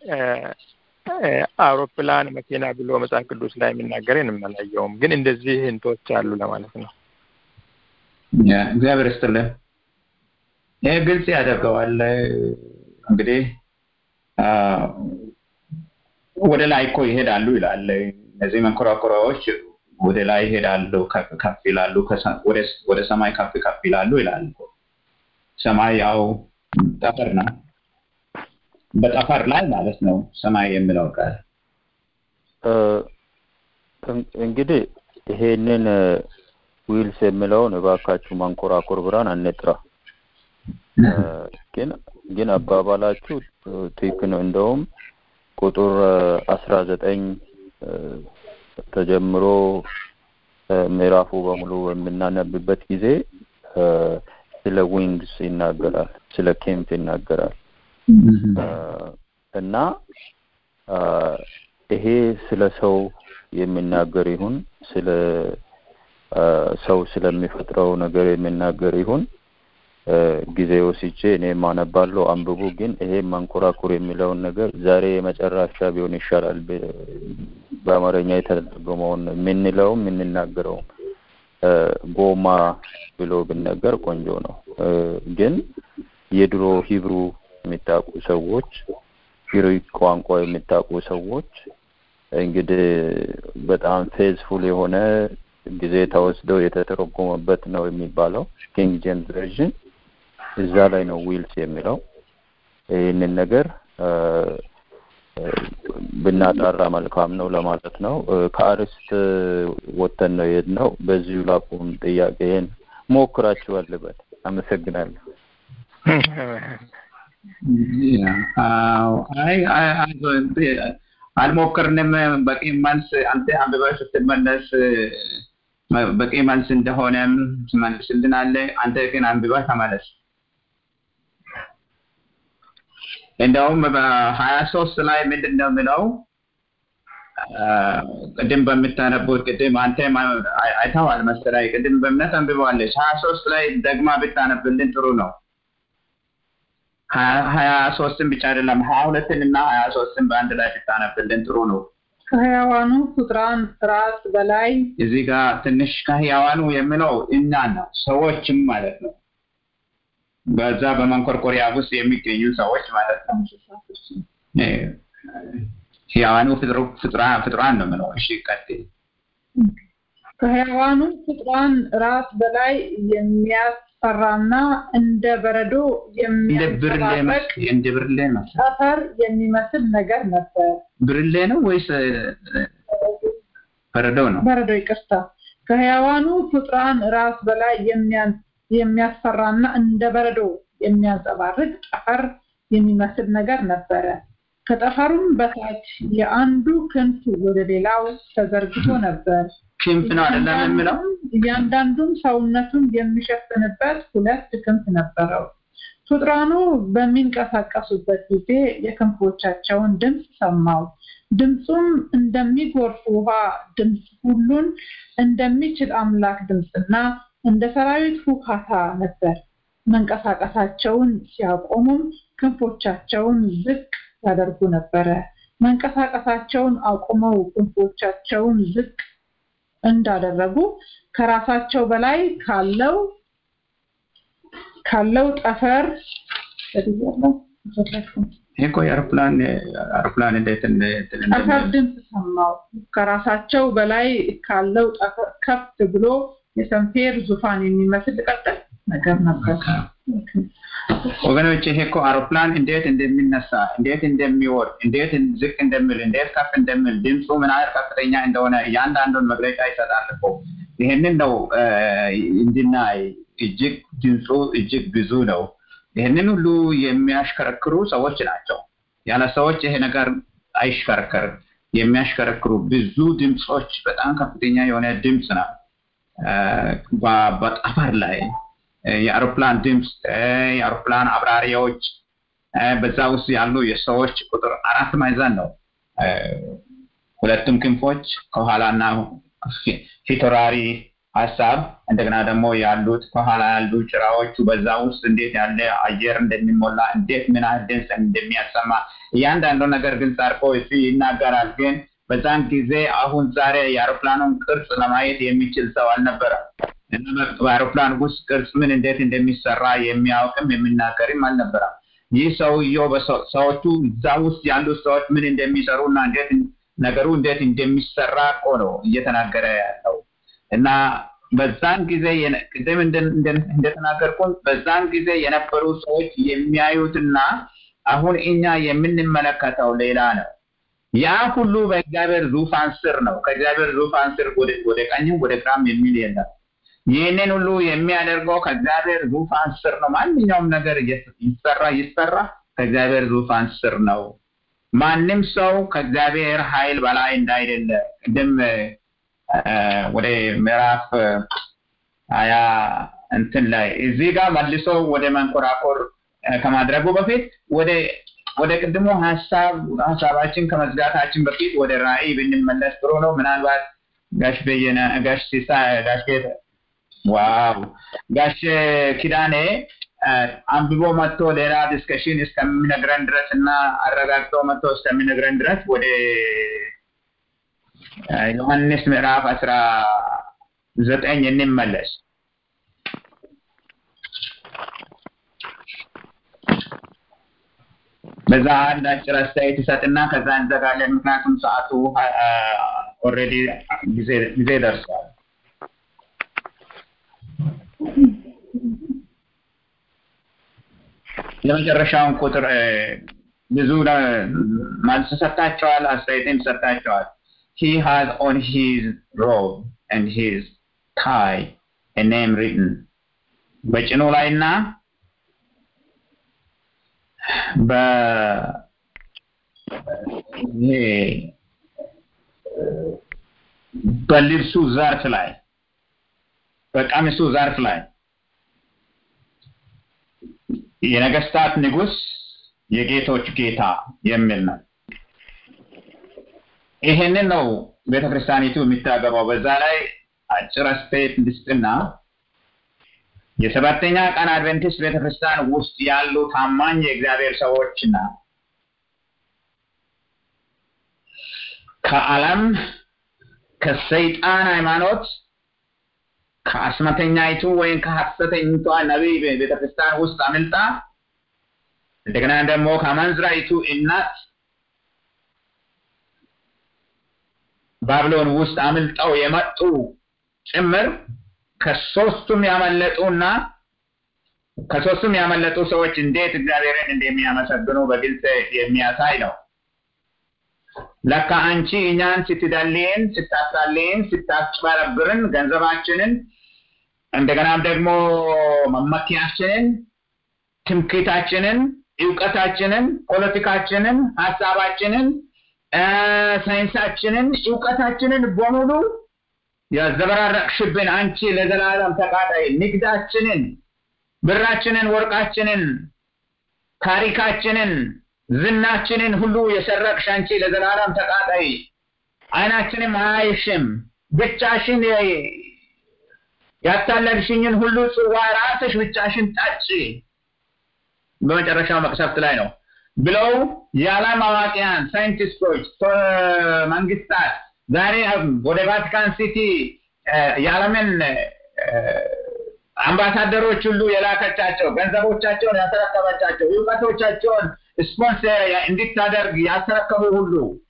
አውሮፕላን መኪና ብሎ መጽሐፍ ቅዱስ ላይ የሚናገር እንመላየውም፣ ግን እንደዚህ እንቶች አሉ ለማለት ነው። እግዚአብሔር ይስጥልን። ይሄ ግልጽ ያደርገዋል። እንግዲህ ወደ ላይ እኮ ይሄዳሉ ይላል። እነዚህ መንኮራኩሮች ወደ ላይ ይሄዳሉ፣ ከፍ ይላሉ፣ ወደ ሰማይ ከፍ ይላሉ ይላል። ሰማይ ያው ጠፈር ነው፣ በጠፈር ላይ ማለት ነው ሰማይ የሚለው ቃል። እንግዲህ ይሄንን ዊልስ የሚለውን እባካችሁ መንኮራኩር ብራን አንጥራ። ግን አባባላችሁ ትክክል ነው። እንደውም ቁጥር 19 ተጀምሮ ምዕራፉ በሙሉ የምናነብበት ጊዜ ስለ ዊንግስ ይናገራል፣ ስለ ኬምፕ ይናገራል። እና ይሄ ስለ ሰው የሚናገር ይሁን ስለ ሰው ስለሚፈጥረው ነገር የሚናገር ይሁን ጊዜ ወስጄ እኔ ማነባለሁ፣ አንብቡ። ግን ይሄ መንኮራኩር የሚለውን ነገር ዛሬ የመጨረሻ ቢሆን ይሻላል። በአማርኛ የተተረጎመውን የምንናገረው ጎማ ብሎ ብንነገር ቆንጆ ነው። ግን የድሮ ሂብሩ የሚታቁ ሰዎች፣ ግሪክ ቋንቋ የሚታቁ ሰዎች እንግዲህ በጣም ፌዝፉል የሆነ ጊዜ ተወስደው የተተረጎመበት ነው የሚባለው ኪንግ ጄምስ ቨርዥን። እዛ ላይ ነው ዊልስ የሚለው። ይህንን ነገር ብናጣራ መልካም ነው ለማለት ነው። ከአርስት ወተን ነው የሄድነው። በዚሁ ላቁም። ጥያቄን ሞክራችኋል ልበል። አመሰግናለሁ። አልሞክርንም። በቂ መልስ አንተ አንብበህ ስትመለስ በቂ መልስ እንደሆነም ትመልስልናለህ። አንተ ግን አንብበህ ተመለስ። እንደውም በ23 ላይ ምንድነው የሚለው? ቅድም በምታነቡት ቅድም አንተ አይተዋል መሰለኝ። ቅድም በእምነት አንብበዋለች። 23 ላይ ደግማ ብታነብልን ጥሩ ነው። 23ን ብቻ አይደለም 22ን እና 23ን በአንድ ላይ ብታነብልን ጥሩ ነው። ከሕያዋኑ ፍጡራን ራስ በላይ እዚህ ጋር ትንሽ ከሕያዋኑ የሚለው እና ነው ሰዎችም ማለት ነው። በዛ በመንኮርኮሪያ ውስጥ የሚገኙ ሰዎች ማለት ነው። ሕያዋኑ ፍጡራን ነው የሚለው። እሺ ቀጥል። ከሕያዋኑ ፍጡራን ራስ በላይ የሚያስፈራና እንደ በረዶ የሚያንጸባርቅ እንደ ብርሌ ነው ጠፈር የሚመስል ነገር ነበር። ብርሌ ነው ወይስ በረዶ ነው? በረዶ ይቅርታ። ከሕያዋኑ ፍጡራን ራስ በላይ የሚያስፈራና እንደ በረዶ የሚያንጸባርቅ ጠፈር የሚመስል ነገር ነበረ። ከጠፈሩም በታች የአንዱ ክንፍ ወደ ሌላው ተዘርግቶ ነበር። ክንፍ ነው አይደለም የሚለው? እያንዳንዱም ሰውነቱን የሚሸፍንበት 2 ክንፍ ነበረው። ፍጡራኑ በሚንቀሳቀሱበት ጊዜ የክንፎቻቸውን ድምፅ ሰማው። ድምፁም እንደሚጎርፍ ውሃ ድምፅ፣ ሁሉን እንደሚችል አምላክ ድምፅና እንደ ሰራዊት ሁካታ ነበር። መንቀሳቀሳቸውን ሲያቆሙም ክንፎቻቸውን ዝቅ ያደርጉ ነበረ። መንቀሳቀሳቸውን አቁመው ክንፎቻቸውን ዝቅ እንዳደረጉ ከራሳቸው በላይ ካለው ጠፈር እኮ የአውሮፕላን እንዴት ጠፈር ድምፅ ሰማው። ከራሳቸው በላይ ካለው ጠፈር ከፍ ብሎ የሰንፔር ዙፋን የሚመስል ቀጠል ነገር ነበር። ወገኖች ይሄ እኮ አውሮፕላን እንዴት እንደሚነሳ፣ እንዴት እንደሚወርድ፣ እንዴት ዝቅ እንደሚል፣ እንዴት ከፍ እንደሚል፣ ድምፁ ምን ያህል ከፍተኛ እንደሆነ እያንዳንዱን መግለጫ ይሰጣል እኮ። ይሄንን ነው እንድናይ። እጅግ ድምፁ እጅግ ብዙ ነው። ይሄንን ሁሉ የሚያሽከረክሩ ሰዎች ናቸው። ያለ ሰዎች ይሄ ነገር አይሽከረከርም። የሚያሽከረክሩ ብዙ ድምጾች፣ በጣም ከፍተኛ የሆነ ድምጽ ነው። በጠፈር ላይ የአውሮፕላን ድምፅ፣ የአውሮፕላን አብራሪዎች፣ በዛ ውስጥ ያሉ የሰዎች ቁጥር 4 ማዕዘን ነው። 2 ክንፎች ከኋላና ፊቶራሪ ሀሳብ፣ እንደገና ደግሞ ያሉት ከኋላ ያሉ ጭራዎቹ፣ በዛ ውስጥ እንዴት ያለ አየር እንደሚሞላ፣ እንዴት ምን ያህል ድምፅ እንደሚያሰማ እያንዳንዱ ነገር ግልጽ አድርጎ ይናገራል። ግን በዛን ጊዜ አሁን ዛሬ የአውሮፕላኑን ቅርጽ ለማየት የሚችል ሰው አልነበረም። በአውሮፕላን ውስጥ ቅርጽ ምን እንዴት እንደሚሰራ የሚያውቅም የሚናገርም አልነበረም። ይህ ሰውየው ሰዎቹ እዛ ውስጥ ያሉ ሰዎች ምን እንደሚሰሩና እንዴት ነገሩ እንዴት እንደሚሰራ እኮ ነው እየተናገረ ያለው እና በዛን ጊዜ ቅድም እንደተናገርኩት በዛን ጊዜ የነበሩ ሰዎች የሚያዩትና አሁን እኛ የምንመለከተው ሌላ ነው። ያ ሁሉ በእግዚአብሔር ዙፋን ስር ነው። ከእግዚአብሔር ዙፋን ስር ወደ ቀኝም ወደ ግራም የሚል የለም። ይህንን ሁሉ የሚያደርገው ከእግዚአብሔር ዙፋን ስር ነው። ማንኛውም ነገር ይሰራ ከእግዚአብሔር ዙፋን ስር ነው። ማንም ሰው ከእግዚአብሔር ኃይል በላይ እንዳይደለ ቅድም ወደ ምዕራፍ 20 እንትን ላይ እዚህ ጋር መልሶ ወደ መንኮራኮር ከማድረጉ በፊት ወደ ቅድሞ ሐሳባችን ከመዝጋታችን በፊት ወደ ራእይ ብንመለስ ጥሩ ነው። ምናልባት ጋሽ በየነ ጋሽ ሲሳይ ጋሽ ኪዳኔ አንብቦ መጥቶ ሌላ ዲስከሽን እስከሚነግረን ድረስ እና አረጋግጦ መጥቶ እስከሚነግረን ድረስ ወደ ዮሐንስ ምዕራፍ 19 እንመለስ። በዛ አንድ አጭር አስተያየት ይሰጥና ከዛ እንዘጋለን። ምክንያቱም ሰዓቱ ኦልሬዲ ጊዜ ደርሷል። የመጨረሻውን ቁጥር ብዙ መልስ ሰጣቸዋል፣ አስተያየትም ሰጣቸዋል። He has on his robe and his tie a name written. በጭኑ ላይና በልብሱ ዘርፍ ላይ በቀሚሱ ዘርፍ ላይ የነገስታት ንጉስ የጌቶች ጌታ የሚል ነው። ይሄንን ነው ቤተክርስቲያኒቱ የሚታገባው። በዛ ላይ አጭር አስተያየት እንድስጥና የሰባተኛ ቀን አድቬንቲስት ቤተክርስቲያን ውስጥ ያሉ ታማኝ የእግዚአብሔር ሰዎችና ከዓለም ከሰይጣን ሃይማኖት ከአስማተኛይቱ ወይም ከሐሰተኛይቱ ነብይ ቤተክርስቲያን ውስጥ አመልጣ እንደገና ደግሞ ከመንዝራይቱ እናት ባቢሎን ውስጥ አመልጠው የመጡ ጭምር ከሶስቱም ያመለጡ ሰዎች እንዴት እግዚአብሔርን እንደሚያመሰግኑ በግልጽ የሚያሳይ ነው። ለካ አንቺ እኛን ስትደልይን፣ ስታታልይን፣ ስታጭበረብርን ገንዘባችንን እንደገናም ደግሞ መመኪያችንን፣ ትምክህታችንን፣ ዕውቀታችንን፣ ፖለቲካችንን፣ ሐሳባችንን፣ ሳይንሳችንን፣ ዕውቀታችንን በሙሉ ያዘበራረቅሽብን አንቺ ለዘላለም ተቃጣይ ንግዳችንን፣ ብራችንን፣ ወርቃችንን፣ ታሪካችንን፣ ዝናችንን ሁሉ የሰረቅሽ አንቺ ለዘላለም ተቃጣይ አይናችንም አያይሽም። ብቻሽን ያታለልሽኝን ሁሉ ጽዋ ራስሽ ብቻሽን ጠጪ በመጨረሻው መቅሰፍት ላይ ነው ብለው የዓለም አዋቂያን ሳይንቲስቶች መንግስታት ዛሬ ወደ ቫቲካን ሲቲ የዓለምን አምባሳደሮች ሁሉ የላከቻቸው ገንዘቦቻቸውን ያተረከበቻቸው ዕውቀቶቻቸውን ስፖንሰር እንዲታደርግ ያተረከቡ ሁሉ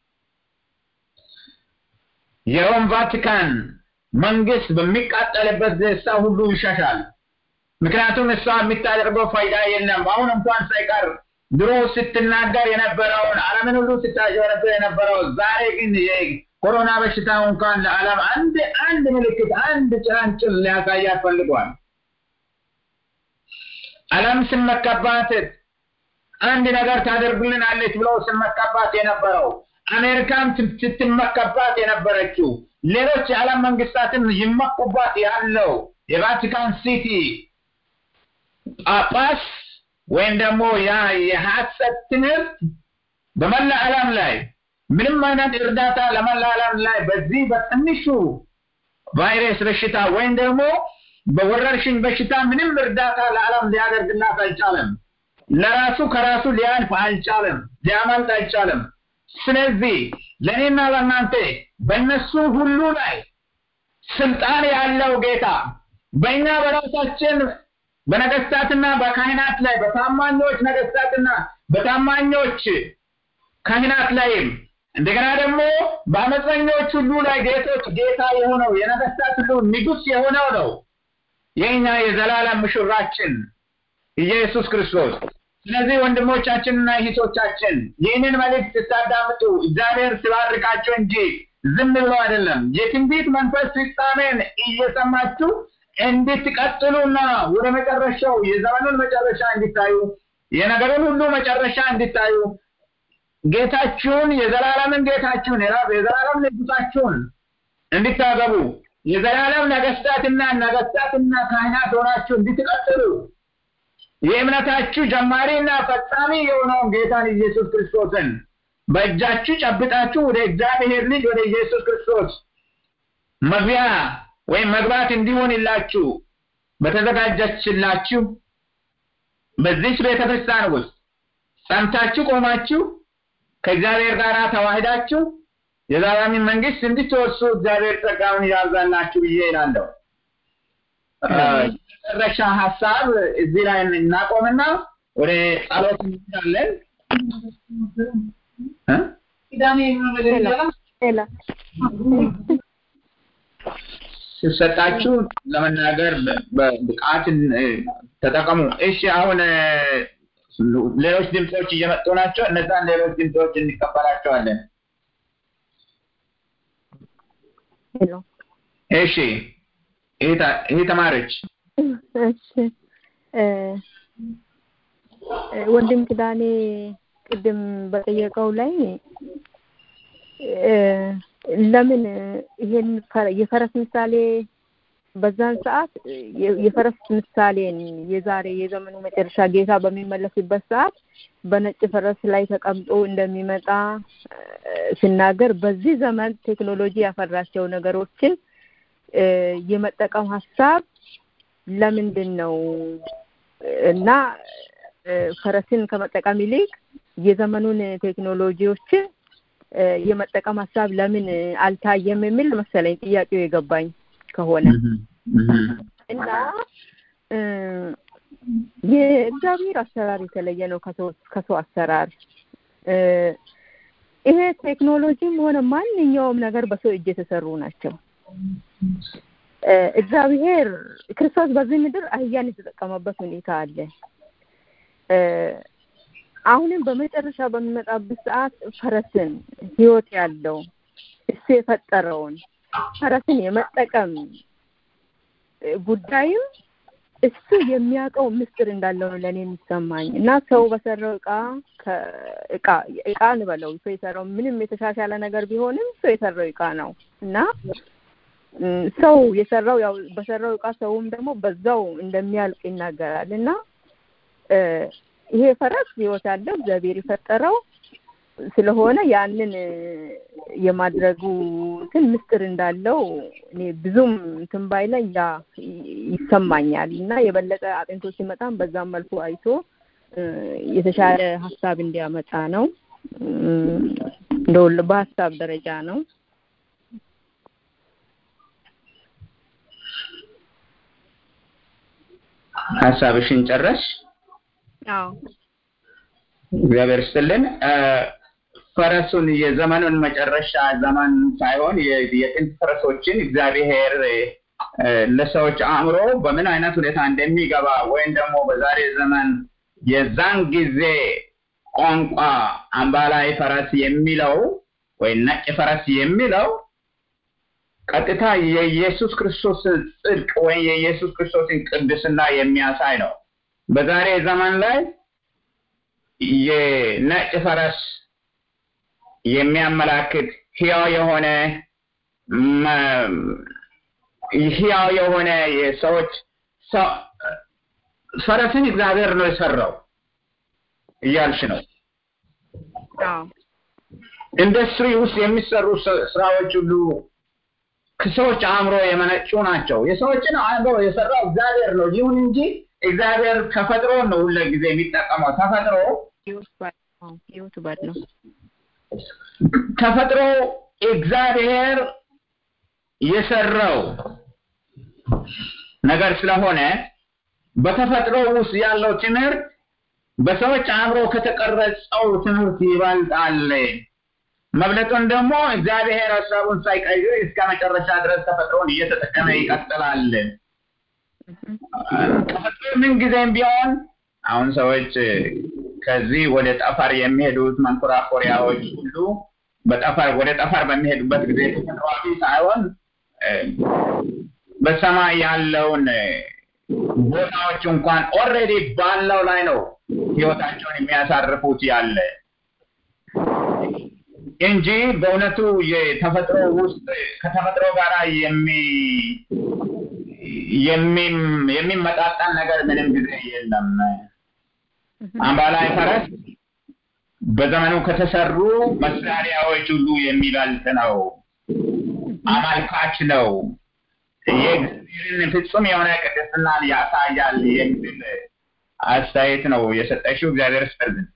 የሮም ቫቲካን መንግስት በሚቃጠልበት ደስታ ሁሉ ይሻሻል። ምክንያቱም እሷ የምታደርገው ፋይዳ የለም። አሁን እንኳን ሳይቀር ድሮ ስትናገር የነበረውን ዓለምን ሁሉ ስታጀበረብር የነበረው ዛሬ ግን የኮሮና በሽታው እንኳን ለዓለም አንድ ምልክት አንድ ጭላንጭል ሊያሳያት ፈልጓል። ዓለም ስመካባት አንድ ነገር ታደርግልናለች ብለው ስመካባት የነበረው አሜሪካን ስትመካባት የነበረችው ሌሎች የዓለም መንግስታትን ይመኩባት ያለው የቫቲካን ሲቲ ጳጳስ ወይም ደግሞ ያ የሐሰት ትምህርት በመላ ዓለም ላይ ምንም አይነት እርዳታ ለመላ ዓለም ላይ በዚህ በትንሹ ቫይረስ በሽታ ወይም ደግሞ በወረርሽኝ በሽታ ምንም እርዳታ ለዓለም ሊያደርግላት አልቻለም። ለራሱ ከራሱ ሊያልፍ አልቻለም፣ ሊያመልጥ አልቻለም። ስለዚህ ለኔና ለእናንተ በእነሱ ሁሉ ላይ ስልጣን ያለው ጌታ በእኛ በራሳችን በነገስታትና በካህናት ላይ በታማኞች ነገስታትና በታማኞች ካህናት ላይ እንደገና ደግሞ በአመፀኞች ሁሉ ላይ ጌታ የሆነው የነገስታት ሁሉ ንጉስ የሆነው ነው የኛ የዘላለም ሙሽራችን ኢየሱስ ክርስቶስ። ስለዚህ ወንድሞቻችንና እህቶቻችን ይህንን መልእክት ስታዳምጡ እግዚአብሔር ሲባርካችሁ እንጂ ዝም ብሎ አይደለም። የትንቢት መንፈስ ፍጻሜን እየሰማችሁ እንድትቀጥሉና ወደ መጨረሻው የዘመኑን መጨረሻ እንድታዩ የነገሩን ሁሉ መጨረሻ እንድታዩ ጌታችሁን የዘላለምን ጌታችሁን የዘላለም ንጉሳችሁን እንድታገቡ የዘላለም ነገስታትና ካህናት ሆናችሁ እንድትቀጥሉ የእምነታችሁ ጀማሪና ፈጻሚ የሆነውን ጌታን ኢየሱስ ክርስቶስን በእጃችሁ ጨብጣችሁ ወደ እግዚአብሔር ልጅ ወደ ኢየሱስ ክርስቶስ መግቢያ ወይም መግባት እንዲሆንላችሁ በተዘጋጀችላችሁ በዚህ ቤተክርስቲያን ውስጥ ጸንታችሁ ቆማችሁ ከእግዚአብሔር ጋር ተዋህዳችሁ የዘላለምን መንግስት እንድትወርሱ እግዚአብሔር ጸጋውን ያብዛላችሁ ብዬ እላለሁ። መጨረሻ ሐሳብ እዚህ ላይ እናቆምና ወደ ጸሎት እንሄዳለን። ሲሰጣችሁ ለመናገር በብቃት ተጠቀሙ። እሺ አሁን ሌሎች ድምጾች እየመጡ ናቸው። እነዛን ሌሎች ድምጾች እንቀበላቸዋለን። እሺ ይሄ ተማሪዎች እሺ ወንድም ኪዳኔ ቅድም በጠየቀው ላይ ለምን ይሄን የፈረስ ምሳሌ በዛን ሰዓት የፈረስ ምሳሌን የዛሬ የዘመኑ መጨረሻ ጌታ በሚመለስበት ሰዓት በነጭ ፈረስ ላይ ተቀምጦ እንደሚመጣ ሲናገር በዚህ ዘመን ቴክኖሎጂ ያፈራቸው ነገሮችን የመጠቀም ሐሳብ ለምንድን ነው እና ፈረስን ከመጠቀም ይልቅ የዘመኑን ቴክኖሎጂዎች የመጠቀም ሐሳብ ለምን አልታየም የሚል መሰለኝ ጥያቄው የገባኝ ከሆነ እና የእግዚአብሔር አሰራር የተለየ ነው ከሰው አሰራር። ይሄ ቴክኖሎጂም ሆነ ማንኛውም ነገር በሰው እጅ የተሰሩ ናቸው። እግዚአብሔር ክርስቶስ በዚህ ምድር አህያን የተጠቀመበት ሁኔታ አለ። አሁንም በመጨረሻ በሚመጣበት ሰዓት ፈረስን ህይወት ያለው እሱ የፈጠረውን ፈረስን የመጠቀም ጉዳዩ እሱ የሚያውቀው ምስጢር እንዳለው ነው ለኔ የሚሰማኝ እና ሰው በሰራው ዕቃ እንበለው ሰው የሰራው ምንም የተሻሻለ ነገር ቢሆንም ሰው የሰራው ዕቃ ነው እና ሰው የሰራው ያው በሰራው ዕቃ ሰውም ደግሞ በዛው እንደሚያልቅ ይናገራል እና ይሄ ፈረስ ህይወት ያለው እግዚአብሔር የፈጠረው ስለሆነ ያንን የማድረጉ ምስጢር እንዳለው እኔ ብዙም ትንባይ ላይ ይሰማኛል እና የበለጠ አጥንቶ ሲመጣም በዛም መልኩ አይቶ የተሻለ ሐሳብ እንዲያመጣ ነው እንደው በሐሳብ ደረጃ ነው። ሐሳብሽን ጨረሽ? አዎ እግዚአብሔር ይስጥልን። ፈረሱን የዘመኑን መጨረሻ ዘመን ሳይሆን የጥንት ፈረሶችን እግዚአብሔር ለሰዎች አእምሮ በምን አይነት ሁኔታ እንደሚገባ ወይም ደግሞ በዛሬ ዘመን የዛን ጊዜ ቋንቋ አምባላይ ፈረስ የሚለው ወይ ነጭ ፈረስ የሚለው ቀጥታ የኢየሱስ ክርስቶስ ጽድቅ ወይ የኢየሱስ ክርስቶስን ቅድስና የሚያሳይ ነው። በዛሬ ዘመን ላይ የነጭ ፈረስ የሚያመላክት ሕያው የሆነ የሰዎች ፈረስን እግዚአብሔር ነው የሰራው እያልሽ ነው። ኢንዱስትሪ ውስጥ የሚሰሩ ስራዎች ሁሉ ከሰዎች አእምሮ የመነጩ ናቸው። የሰዎችን አእምሮ የሰራው እግዚአብሔር ነው። ይሁን እንጂ እግዚአብሔር ተፈጥሮ ነው ሁሉ ጊዜ የሚጠቀመው። ተፈጥሮ እግዚአብሔር የሰራው ነገር ስለሆነ በተፈጥሮ ውስጥ ያለው ትምህርት በሰዎች አእምሮ ከተቀረጸው ትምህርት ይበልጣል። መብለጡን ደግሞ እግዚአብሔር ሐሳቡን ሳይቀይር እስከ መጨረሻ ድረስ ተፈጥሮን እየተጠቀመ ይቀጥላል። ተፈጥሮ ምን ጊዜም ቢሆን አሁን ሰዎች ከዚህ ወደ ጠፈር የሚሄዱት መንኮራኮሪያዎች ሁሉ ወደ ጠፈር በሚሄዱበት ጊዜ ተፈጥሯዊ ሳይሆን በሰማይ ያለውን ቦታዎች እንኳን ኦልሬዲ ባለው ላይ ነው ህይወታቸውን የሚያሳርፉት ያለ እንጂ በእውነቱ የተፈጥሮ ውስጥ ከተፈጥሮ ጋር የሚመጣጠን ነገር ምንም ጊዜ የለም። አምባላይ ፈረስ በዘመኑ ከተሰሩ መሳሪያዎች ሁሉ የሚበልጥ ነው። አማልካች ነው። የእግዚአብሔርን ፍጹም የሆነ ቅድስናን ያሳያል የሚል አስተያየት ነው የሰጠሽው። እግዚአብሔር ይስጥልን።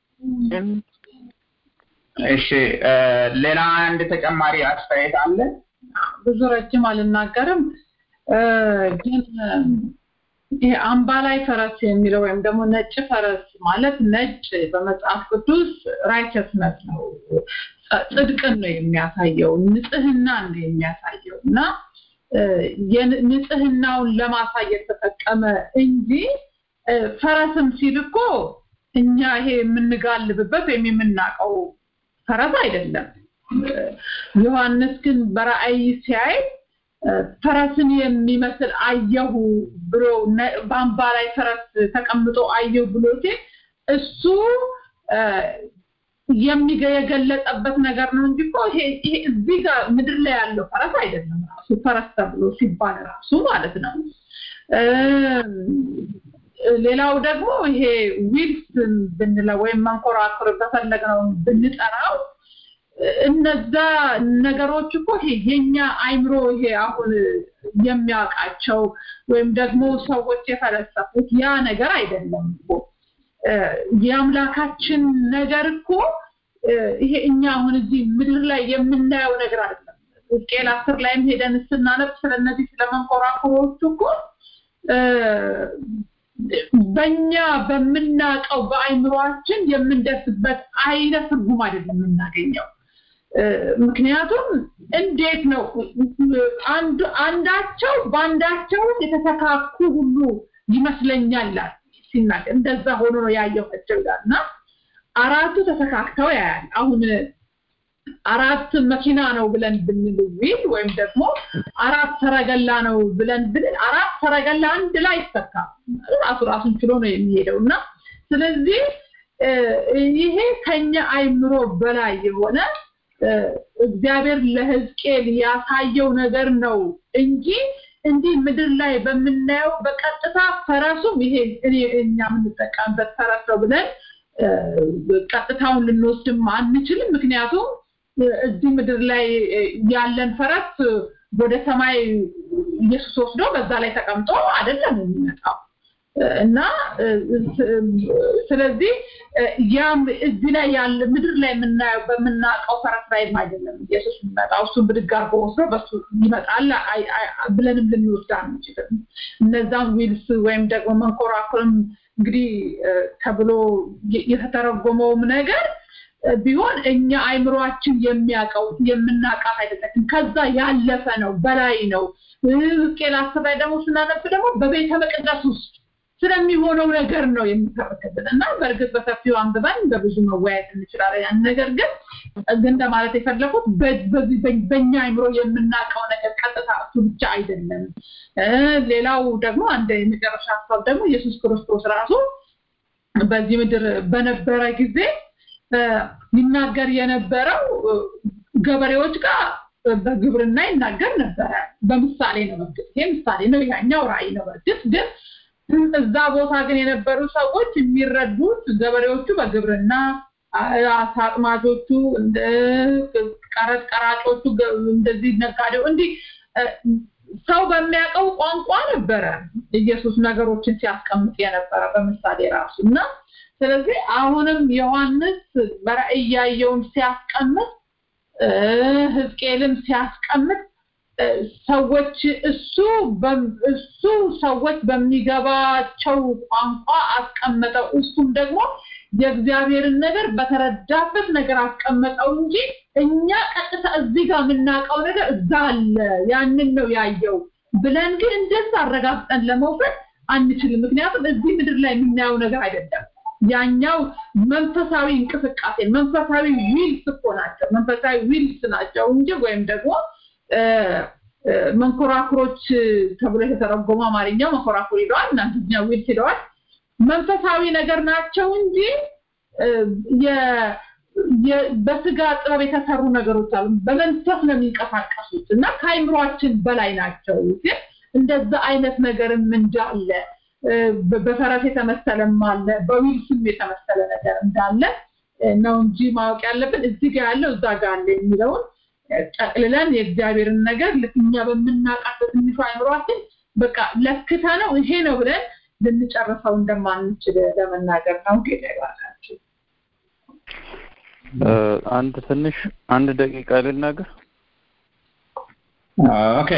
እሺ ሌላ አንድ ተጨማሪ አስተያየት አለ? ብዙ ረጅም አልናገርም፣ ግን ይሄ አምባላይ ፈረስ የሚለው ወይም ደግሞ ነጭ ፈረስ ማለት ነጭ በመጽሐፍ ቅዱስ ራይቸስነስ ነው፣ ጽድቅን ነው የሚያሳየው፣ ንጽህናን ነው የሚያሳየው እና ንጽህናውን ለማሳየት ተጠቀመ እንጂ ፈረስም ሲል እኮ እኛ ይሄ የምንጋልብበት ወይም የምናቀው ፈረስ አይደለም። ዮሐንስ ግን በራእይ ሲያይ ፈረስን የሚመስል አየሁ ብሎ በአምባላይ ፈረስ ተቀምጦ አየሁ ብሎ እሱ የሚገለጸበት ነገር ነው እንጂ እኮ ይሄ እዚህ ጋር ምድር ላይ ያለው ፈረስ አይደለም። ራሱ ፈረስ ተብሎ ሲባል ራሱ ማለት ነው። ሌላው ደግሞ ይሄ ዊልስ ብንለው ወይም መንኮራኩር በፈለግነው ብንጠራው እነዛ ነገሮች እኮ የኛ አይምሮ ይሄ አሁን የሚያውቃቸው ወይም ደግሞ ሰዎች የፈለሰፉት ያ ነገር አይደለም እኮ። የአምላካችን ነገር እኮ ይሄ እኛ አሁን እዚህ ምድር ላይ የምናየው ነገር አይደለም። ሕዝቅኤል 10 ላይም ሄደን ስናነብ ስለነዚህ ስለመንኮራኩሮቹ እኮ በእኛ በምናውቀው በአይምሮአችን የምንደርስበት አይነት ትርጉም አይደለም የምናገኘው። ምክንያቱም እንዴት ነው አንዳቸው ባንዳቸው የተተካኩ ሁሉ ይመስለኛል ሲናገር እንደዛ ሆኖ ነው ያየው እጭጋና አራቱ ተተካክተው ያያል። አሁን አራት መኪና ነው ብለን ብንል ወይም ደግሞ አራት ሰረገላ ነው ብለን ብንል አራት ሰረገላ አንድ ላይ ይተካ ራሱን ችሎ ነው የሚሄደውና ስለዚህ ይሄ ከኛ አይምሮ በላይ የሆነ እግዚአብሔር ለሕዝቅኤል ያሳየው ነገር ነው እንጂ እንዲህ ምድር ላይ በመናየው በቀጥታ ፈረሱም ይሄ እኛ የምንጠቀምበት ፈረስ ነው ብለን ቀጥታውን ልንወስድም አንችልም። ምክንያቱም እዚህ ምድር ላይ ያለን ፈረስ ወደ ሰማይ ኢየሱስ ወስዶ በዛ ላይ ተቀምጦ አይደለም የሚመጣው እና ስለዚህ ያም እዚህ ላይ ያለ ምድር ላይ የምናየው በመናቀው ፈረስ ላይ አይደለም ኢየሱስ የሚመጣው። እሱ ብድጋር ወስዶ በሱ ይመጣል ብለንም ልንወስድ አንችልም። እነዛን ዊልስ ወይም ደግሞ መንኮራኩርም እንግዲህ ተብሎ የተተረጎመውም ነገር ቢሆን እኛ አይምሮአችን የሚያቀው የምናቃት አይደለም፣ ከዛ ያለፈ ነው፣ በላይ ነው። ሕዝቅኤል 10 ላይ ደግሞ ስናነብ ደግሞ በቤተ መቅደስ ውስጥ ስለሚሆነው ነገር ነው የሚተረከበን እና በእርግጥ በሰፊው አንብበን በብዙ መወያየት እንችላለን። ያን ነገር ግን ለማለት የፈለኩት በእኛ አይምሮ የምናቀው ነገር ቀጥታ እሱ ብቻ አይደለም። ሌላው ደግሞ አንድ የመጨረሻ ሀሳብ ደግሞ ኢየሱስ ክርስቶስ ራሱ በዚህ ምድር በነበረ ጊዜ ይናገር የነበረው ገበሬዎች ጋር በግብርና ይናገር ነበር። በምሳሌ ነው ማለት ይሄ ምሳሌ ነው፣ ያኛው ራእይ ነው። ግን እዛ ቦታ ግን የነበሩ ሰዎች የሚረዱት ገበሬዎቹ በግብርና አሳጥማጆቹ እንደ ቀራጮቹ እንደዚህ ነጋዴው እንዲህ ሰው በሚያውቀው ቋንቋ ነበረ ኢየሱስ ነገሮችን ሲያስቀምጥ የነበረ በምሳሌ ራሱና ስለዚህ አሁንም ዮሐንስ በራእይ ያየውን ሲያስቀምጥ ሕዝቅኤልን ሲያስቀምጥ ሰዎች እሱ ሰዎች በሚገባቸው ቋንቋ አስቀመጠው እሱም ደግሞ የእግዚአብሔርን ነገር በተረዳበት ነገር አስቀመጠው እንጂ እኛ ቀጥታ እዚህ ጋር የምናውቀው ነገር እዛ አለ ያንን ነው ያየው ብለን ግን እንደዛ አረጋግጠን ለመውሰድ አንችልም ምክንያቱም እዚህ ምድር ላይ የምናየው ነገር አይደለም ያኛው መንፈሳዊ እንቅስቃሴ መንፈሳዊ ዊልስ ናቸው መንፈሳዊ ዊልስ ናቸው እንጂ ወይም ደግሞ መንኮራኩሮች ተብሎ የተተረጎመ አማርኛው መንኮራኩር ይለዋል እናንተኛ ዊልስ ይለዋል መንፈሳዊ ነገር ናቸው እንጂ በስጋ ጥበብ የተሰሩ ነገሮች አሉ በመንፈስ ነው የሚንቀሳቀሱት እና ከአይምሮአችን በላይ ናቸው ግን እንደዛ አይነት ነገርም እንዳለ በፈረስ የተመሰለም አለ በዊልስም የተመሰለ ነገር እንዳለ ነው እንጂ ማወቅ ያለብን እዚህ ጋር ያለው እዛ ጋር አለ የሚለው ጠቅልለን የእግዚአብሔርን ነገር ለኛ በመናቃተት ትንሽ አይምሮአችን በቃ ለክታ ነው ይሄ ነው ብለን ልንጨርሰው እንደማንችል ለመናገር ነው ጌታ ይባርካችሁ አንድ ደቂቃ ልናገር ኦኬ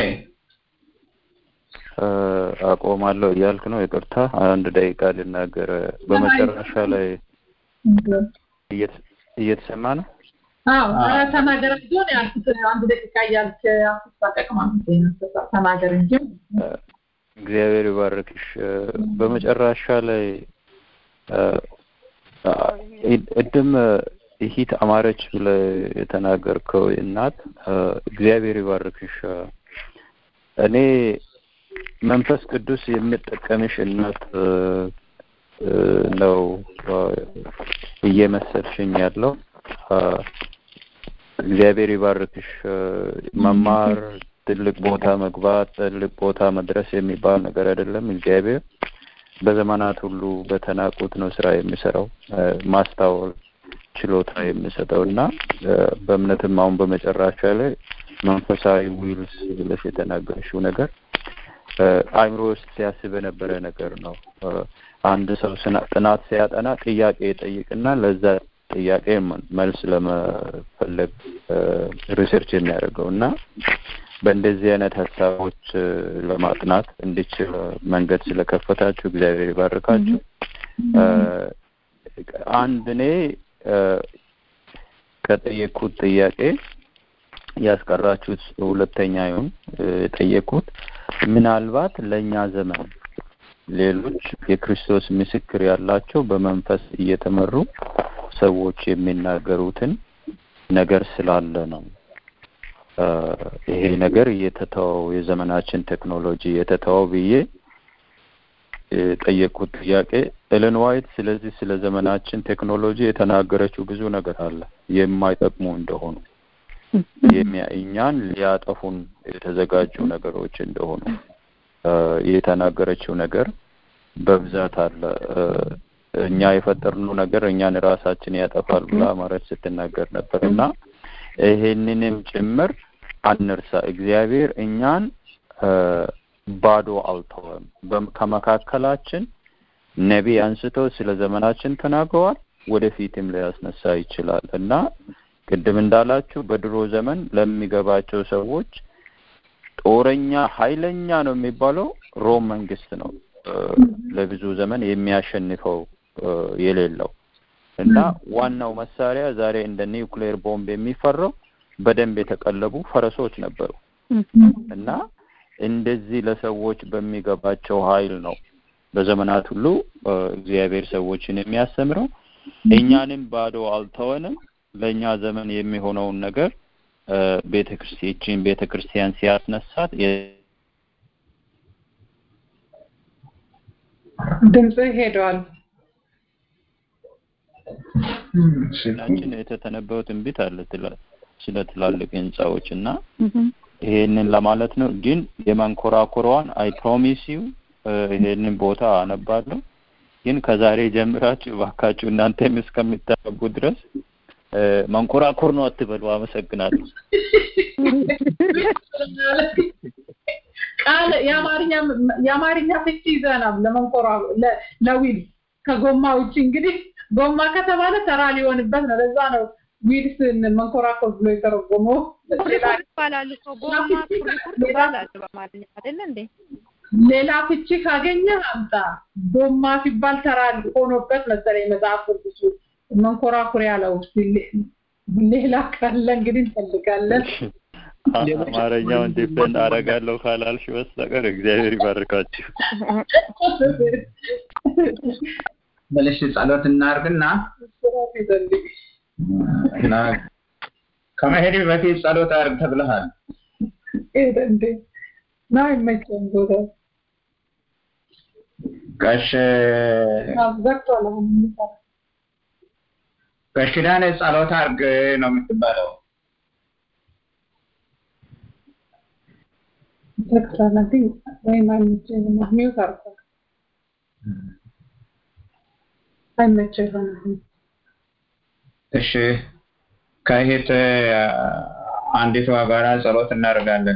አቆማለሁ ያልክ ነው ይቅርታ አንድ ደቂቃ ልናገር በመጨረሻ ላይ እየተሰማ ነው ተናገር ቢሆን አንድ ደቂቃ ያልክ አስተካክማንተ ተናገር እንጂ እግዚአብሔር ይባርክሽ በመጨረሻ ላይ እድም ይሂት አማረች ብለ የተናገርከው እናት እግዚአብሔር ይባርክሽ እኔ መንፈስ ቅዱስ የሚጠቀምሽ እናት ነው እየመሰልሽኝ ያለው እግዚአብሔር ይባርክሽ መማር ትልቅ ቦታ መግባት ትልቅ ቦታ መድረስ የሚባል ነገር አይደለም እግዚአብሔር በዘመናት ሁሉ በተናቁት ነው ስራ የሚሰራው ማስተዋል ችሎታ የሚሰጠውና በእምነትም አሁን በመጨረሻ ላይ መንፈሳዊ ዊልስ ብለሽ የተናገርሽው ነገር አይምሮ ውስጥ ሲያስብ የነበረ ነገር ነው አንድ ሰው ጥናት ሲያጠና ጥያቄ ይጠይቅና ለዛ ጥያቄ መልስ ለመፈለግ ሪሰርች የሚያደርገውና በእንደዚህ አይነት ሐሳቦች ለማጥናት እንድችል መንገድ ስለከፈታችሁ እግዚአብሔር ይባርካችሁ አንድ እኔ ከጠየቁት ጥያቄ ያስቀራችሁት ሁለተኛ ይሁን ጠየቁት ምናልባት ለኛ ዘመን ሌሎች የክርስቶስ ምስክር ያላቸው በመንፈስ እየተመሩ ሰዎች የሚናገሩትን ነገር ስላለ ነው ይሄ ነገር እየተተወው የዘመናችን ቴክኖሎጂ እየተተወው ብዬ ጠየቁት ጥያቄ ኤለን ዋይት ስለዚህ ስለ ዘመናችን ቴክኖሎጂ የተናገረችው ብዙ ነገር አለ የማይጠቅሙ እንደሆኑ እኛን ሊያጠፉን የተዘጋጁ ነገሮች እንደሆኑ የተናገረችው ነገር በብዛት አለ እኛ የፈጠርነው ነገር እኛን ራሳችን ያጠፋል ብላ ማለት ስትናገር ነበርና ይሄንንም ጭምር አንርሳ እግዚአብሔር እኛን ባዶ አልተወም ከመካከላችን ነብይ አንስተው ስለ ዘመናችን ተናግረዋል ወደፊትም ሊያስነሳ ይችላል እና ቅድም እንዳላችሁ በድሮ ዘመን ለሚገባቸው ሰዎች ጦረኛ ኃይለኛ ነው የሚባለው ሮም መንግስት ነው ለብዙ ዘመን የሚያሸንፈው የሌለው እና ዋናው መሳሪያ ዛሬ እንደ ኒውክሌር ቦምብ የሚፈራው በደንብ የተቀለቡ ፈረሶች ነበሩ እና እንደዚህ ለሰዎች በሚገባቸው ኃይል ነው በዘመናት ሁሉ እግዚአብሔር ሰዎችን የሚያስተምረው እኛንም ባዶ አልተወንም ለኛ ዘመን የሚሆነውን ነገር ቤተክርስቲያን ሲያስነሳት ድምጽ ሄዷል ስለዚህ የተተነበየው ትንቢት አለ ስለ ትላልቅ ህንጻዎችና ይሄንን ለማለት ነው ግን የማንኮራኮሯን አይ ፕሮሚስ ዩ ይሄንን ቦታ አነባለሁ ግን ከዛሬ ጀምራችሁ ባካችሁ እናንተም እስከምታነቡ ድረስ ማንኮራኮር ነው አትበሉ አመሰግናለሁ ቃል የአማርኛ ፍቺ ይዘናል ለዊል ከጎማ ውጪ እንግዲህ ጎማ ከተባለ ተራ ሊሆንበት ነው ለዛ ነው ዊልስን መንኮራኮር ብሎ የተረጎመው ሌላ ይባላል እኮ ጎማ ኩርኩር ይባላል በማለት አይደል እንዴ ሌላ ፍቺ ካገኘ አምጣ ጎማ ሲባል ተራል ሆኖበት መሰለኝ መጽሐፍ ቅዱስ መንኮራኩር ያለው ሌላ ካለ እንግዲህ እንፈልጋለን አማርኛውን ዲፔንድ አደርጋለሁ ካላልሽ በስተቀር እግዚአብሔር ይባርካችሁ በለሽ ጸሎት እናርግና እና ከመሄድ በፊት ጸሎት አርግ ተብለሃል እንዴ ናይ መቼም ጎዳ ጋሽ አብዛክቷል ጋሽ ዳነ ጸሎት አርግ ነው የምትባለው ተክራናቲ ወይ ማንቼ ነው ታርኩ አይመቸኝም እሺ ከሄተ አንዲቷ ጋራ ጸሎት እናደርጋለን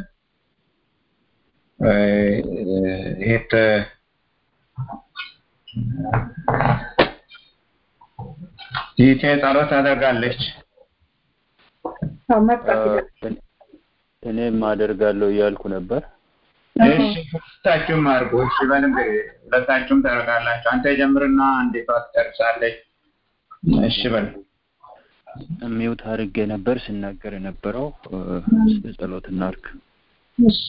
ሄተ ይሄ ጸሎት ታደርጋለች እኔም አደርጋለሁ እያልኩ ነበር እሺ ታችሁም አድርጉ እሺ በልንገ ለታችሁም ታደርጋላችሁ አንተ ጀምርና አንዲቷ ትጨርሳለች እሺ በል ሚውት አድርጌ ነበር ሲናገር የነበረው ጸሎት እናርግ እሺ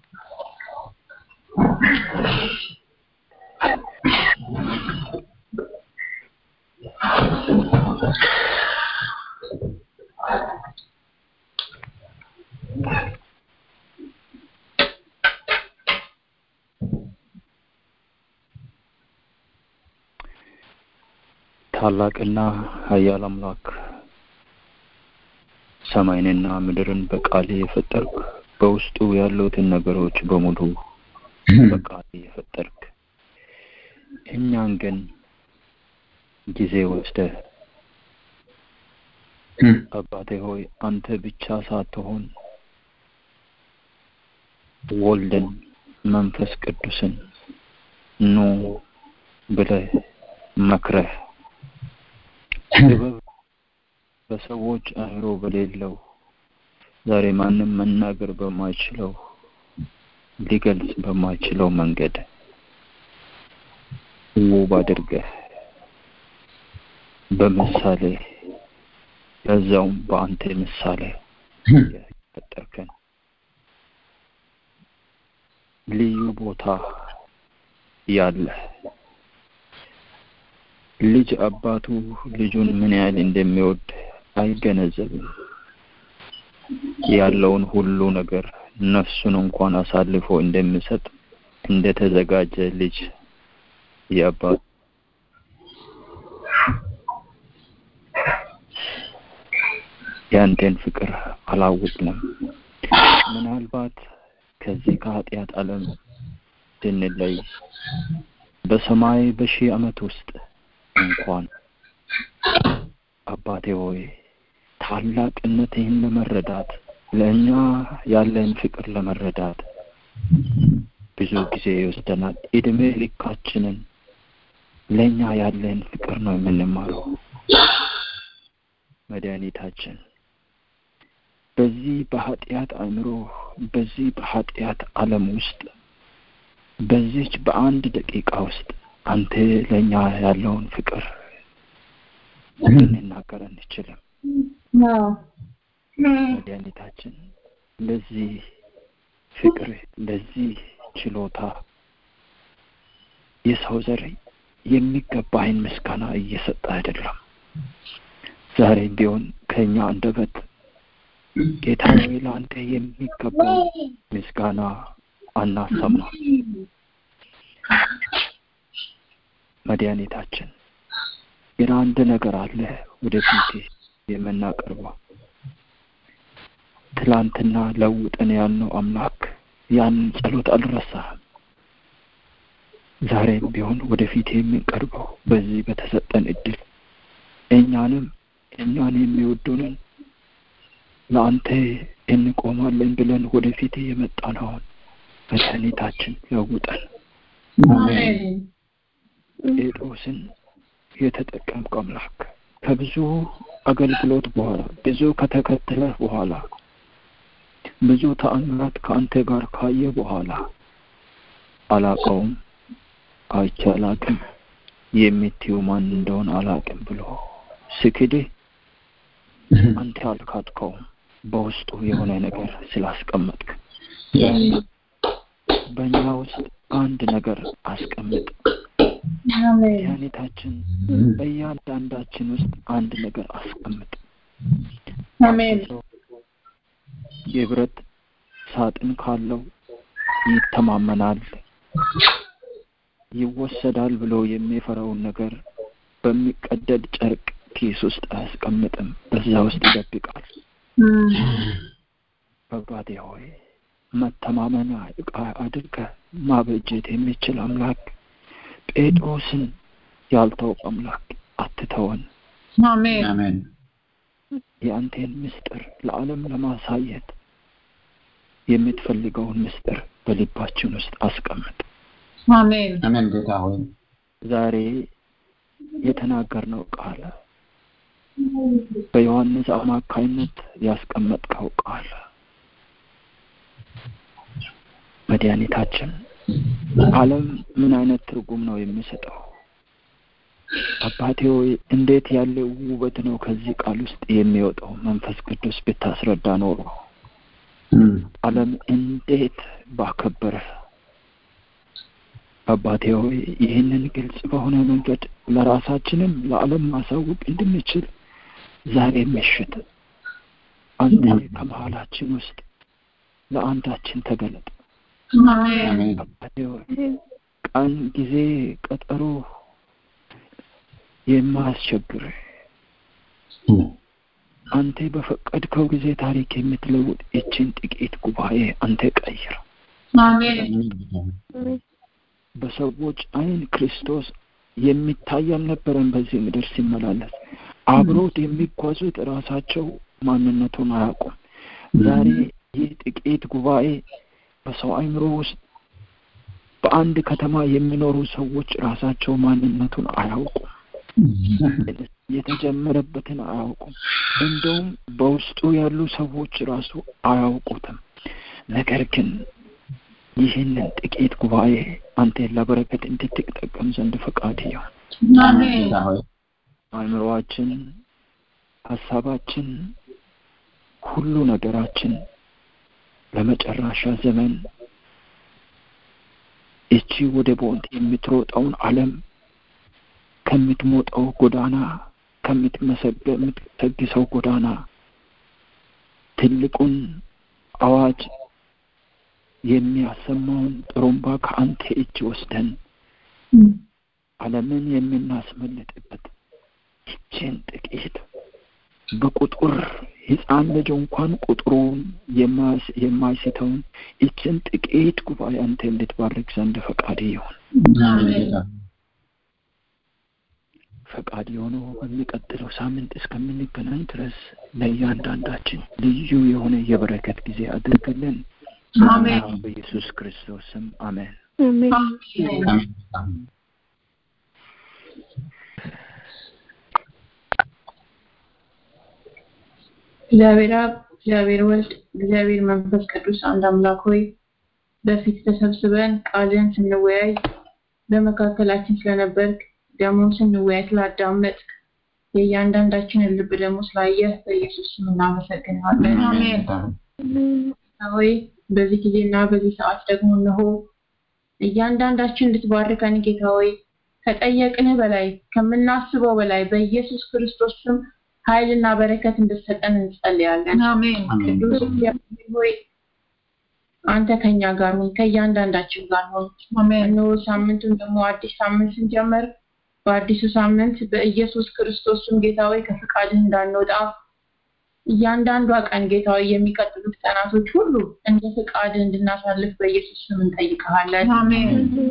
ታላቅና ኃያል አምላክ ሰማይንና ምድርን በቃል የፈጠርክ በውስጡ ያሉትን ነገሮች በሙሉ በቃል የፈጠርክ እኛን ግን ጊዜ ወስደህ አባቴ ሆይ አንተ ብቻ ሳትሆን ወልድን መንፈስ ቅዱስን ኑ ብለህ መክረህ በሰዎች አእምሮ በሌለው ዛሬ ማንም መናገር በማይችለው ሊገልጽ በማይችለው መንገድ ውብ አድርገህ በምሳሌ ለዛውም በአንተ ምሳሌ ፈጠርከን ልዩ ቦታ ያለ ልጅ አባቱ ልጁን ምን ያህል እንደሚወድ አይገነዘብም ያለውን ሁሉ ነገር ነፍሱን እንኳን አሳልፎ እንደሚሰጥ እንደተዘጋጀ ልጅ የአባት ያንተን ፍቅር አላወቅንም ምናልባት ከዚህ ከኃጢአት ዓለም ድንለይ በሰማይ በሺህ ዓመት ውስጥ እንኳን አባቴ ሆይ ታላቅነትህን ለመረዳት ለእኛ ያለን ፍቅር ለመረዳት ብዙ ጊዜ ይወስደናል እድሜ ልካችንን ለእኛ ያለን ፍቅር ነው የምንማረው መድኃኒታችን በዚህ በኃጢአት አእምሮ በዚህ በኃጢአት ዓለም ውስጥ በዚህች በአንድ ደቂቃ ውስጥ አንተ ለኛ ያለውን ፍቅር ልንናገር አንችልም መድኃኒታችን ለዚህ ፍቅር ለዚህ ችሎታ የሰው ዘር የሚገባህን ምስጋና እየሰጠ አይደለም ዛሬ ቢሆን ከኛ አንደበት ጌታ ሆይ ለአንተ የሚገባው ምስጋና አናሰማ መድኃኒታችን ግን አንድ ነገር አለ ወደፊት የምናቀርበው ትላንትና ለውጠን ያልነው አምላክ ያን ጸሎት አልረሳህም ዛሬም ቢሆን ወደፊት የምንቀርበው በዚህ በተሰጠን እድል እኛን የሚወዱንን ለአንተ እንቆማለን ብለን ወደፊት የመጣነው መድኃኒታችን ለውጠን ጴጥሮስን የተጠቀምከው አምላክ ከብዙ አገልግሎት በኋላ ብዙ ከተከተለ በኋላ ብዙ ተአምራት ከአንተ ጋር ካየ በኋላ አላቀውም አይቻላቅም የምትዩ ማን እንደሆነ አላቅም ብሎ ስክድህ አንተ አልካድከውም በውስጡ የሆነ ነገር ስላስቀመጥክ በእኛ ውስጥ አንድ ነገር አስቀምጥ። ያኔታችን በእያንዳንዳችን ውስጥ አንድ ነገር አስቀምጥ። አሜን። የብረት ሳጥን ካለው ይተማመናል፣ ይወሰዳል ብሎ የሚፈራውን ነገር በሚቀደድ ጨርቅ ኪስ ውስጥ አያስቀምጥም፣ በዛ ውስጥ ይደብቃል። አባቴ ሆይ መተማመኛ ዕቃ አድርገህ ማበጀት የሚችል አምላክ ጴጥሮስን ያልተወው አምላክ አትተወን። አሜን አሜን። የአንተን ምስጢር ለዓለም ለማሳየት የምትፈልገውን ምስጢር በልባችን ውስጥ አስቀምጥ። አሜን አሜን። ጌታ ሆይ ዛሬ የተናገርነው ቃል በዮሐንስ አማካይነት ያስቀመጥከው ቃል መድኃኒታችን ዓለም ምን አይነት ትርጉም ነው የሚሰጠው? አባቴ ሆይ እንዴት ያለ ውበት ነው ከዚህ ቃል ውስጥ የሚወጣው? መንፈስ ቅዱስ ብታስረዳ ኖሮ ዓለም እንዴት ባከበረ። አባቴ ሆይ ይህንን ግልጽ በሆነ መንገድ ለራሳችንም ለዓለም ማሳወቅ እንድንችል ዛሬ ምሽት አንተ ከመሃላችን ውስጥ ለአንዳችን ተገለጥ። አሜን አባቴ ሆይ ቀን ጊዜ ቀጠሮ የማያስቸግር አንተ በፈቀድከው ጊዜ ታሪክ የምትለውጥ እችን ጥቂት ጉባኤ አንተ ቀይር። አሜን በሰዎች አይን ክርስቶስ የሚታይ አልነበረም። በዚህ ምድር ሲመላለስ አብሮት የሚጓዙት ራሳቸው ማንነቱን አያውቁም። ዛሬ ይህ ጥቂት ጉባኤ በሰው አይምሮ ውስጥ በአንድ ከተማ የሚኖሩ ሰዎች ራሳቸው ማንነቱን አያውቁም፣ የተጀመረበትን አያውቁም። እንደውም በውስጡ ያሉ ሰዎች ራሱ አያውቁትም። ነገር ግን ይህንን ጥቂት ጉባኤ አንተ ለበረከት እንድትጠቀም ዘንድ ፈቃድ ይሁን። አሜን አእምሮአችን፣ ሐሳባችን፣ ሁሉ ነገራችን ለመጨረሻ ዘመን እቺ ወደ ቦንት የምትሮጠውን ዓለም ከምትሞጠው ጎዳና ከምትመሰገሰው ጎዳና ትልቁን አዋጅ የሚያሰማውን ጥሩምባ ከአንተ እጅ ወስደን ዓለምን የምናስመልጥበት ይችን ጥቂት በቁጥር ሕፃን ልጅ እንኳን ቁጥሩን የማይስተውን ይችን ጥቂት ጉባኤ አንተ እንድትባርክ ዘንድ ፈቃድ ይሁን። ፈቃድ የሆነው በሚቀጥለው ሳምንት እስከምንገናኝ ድረስ ለእያንዳንዳችን ልዩ የሆነ የበረከት ጊዜ አድርግልን። አሜን በኢየሱስ ክርስቶስ ስም አሜን። እግዚአብሔር አብ፣ እግዚአብሔር ወልድ፣ እግዚአብሔር መንፈስ ቅዱስ አንድ አምላክ ሆይ በፊት ተሰብስበን ቃልን ስንወያይ በመካከላችን ስለነበርክ ደግሞ ስንወያይ ስላዳመጥክ የእያንዳንዳችንን ልብ ደግሞ ስላየህ በኢየሱስ ስም እናመሰግናለን። አሜን ሆይ በዚህ ጊዜና በዚህ ሰዓት ደግሞ እነሆ እያንዳንዳችን እንድትባርከን ጌታ ሆይ ከጠየቅንህ በላይ ከምናስበው በላይ በኢየሱስ ክርስቶስ ስም ኃይልና በረከት እንድትሰጠን እንጸልያለን። አሜን ቅዱስ እግዚአብሔር ሆይ አንተ ከኛ ጋር ሁን፣ ከእያንዳንዳችን ጋር ሁን። አሜን ነው ሳምንቱን ደግሞ አዲስ ሳምንት ስንጀምር በአዲሱ ሳምንት በኢየሱስ ክርስቶስ ስም ጌታ ሆይ ከፍቃድህ እንዳንወጣ እያንዳንዷ ቀን ጌታ ሆይ የሚቀጥሉት ቀናቶች ሁሉ እንደ ፍቃድህ እንድናሳልፍ በኢየሱስ ስም እንጠይቅሃለን። አሜን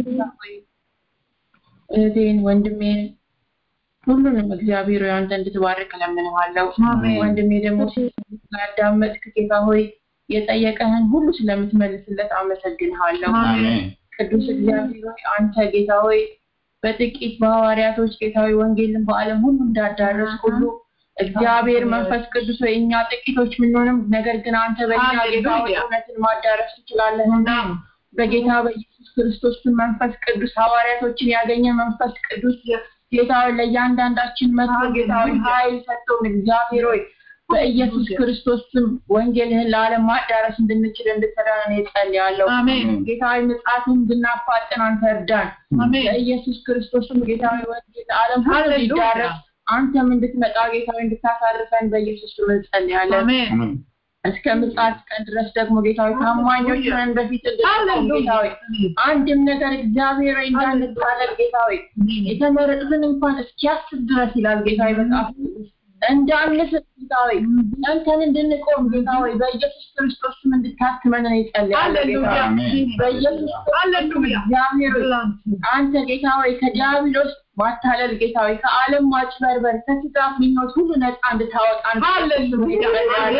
እህቴን ወንድሜን ሁሉንም እግዚአብሔር ሆይ አንተ እንድትባርክ እለምንሃለሁ። ወንድሜ ደግሞ ስላዳመጥክ ጌታ ሆይ የጠየቀህን ሁሉ ስለምትመልስለት አመሰግንሃለሁ። ቅዱስ እግዚአብሔር ሆይ አንተ ጌታ ሆይ በጥቂት በሐዋርያቶች ጌታዊ ወንጌልን በዓለም ሁሉ እንዳዳረስ ሁሉ እግዚአብሔር መንፈስ ቅዱስ እኛ ጥቂቶች ምንሆንም ነገር ግን አንተ በእኛ ጌታዊ እውነትን ማዳረስ ትችላለህና በጌታ በኢየሱስ ክርስቶስ መንፈስ ቅዱስ ሐዋርያቶችን ያገኘ መንፈስ ቅዱስ ጌታዊ ለእያንዳንዳችን መጥቶ ጌታዊ ኃይል ሰጥቶን እግዚአብሔር ሆይ በኢየሱስ ክርስቶስ ወንጌልህን ለዓለም ማዳረስ እንድንችል እንድትረዳን እጸልያለሁ። ጌታዊ ምጽአትን እንድናፋጥን አንተ እርዳን። በኢየሱስ ክርስቶስ ጌታዊ ወንጌል ለዓለም ሁሉ እንዲዳረስ አንተም እንድትመጣ ጌታዊ እንድታሳርፈን በኢየሱስ ስም እንጸልያለን። እስከ ምጽአት ቀን ድረስ ደግሞ ጌታዊ ታማኞች ነን በፊት ጌታዊ አንድም ነገር እግዚአብሔር እንዳንጣለን ጌታዊ የተመረጥን እንኳን እስኪያስብ ድረስ ይላል ጌታዊ መጽሐፍ እንዳንስ ጌታዊ አንተን እንድንቆም ጌታዊ በኢየሱስ ክርስቶስ ስም እንድታክመን እንጸልያለን። በኢየሱስ ሃሌሉያ እግዚአብሔር አንተ ጌታዊ ከዲያብሎስ ማታለል ጌታዊ ከዓለም ማጭበርበር ከስጋ ምኞት ሁሉ ነፃ እንድታወጣን ሃሌሉያ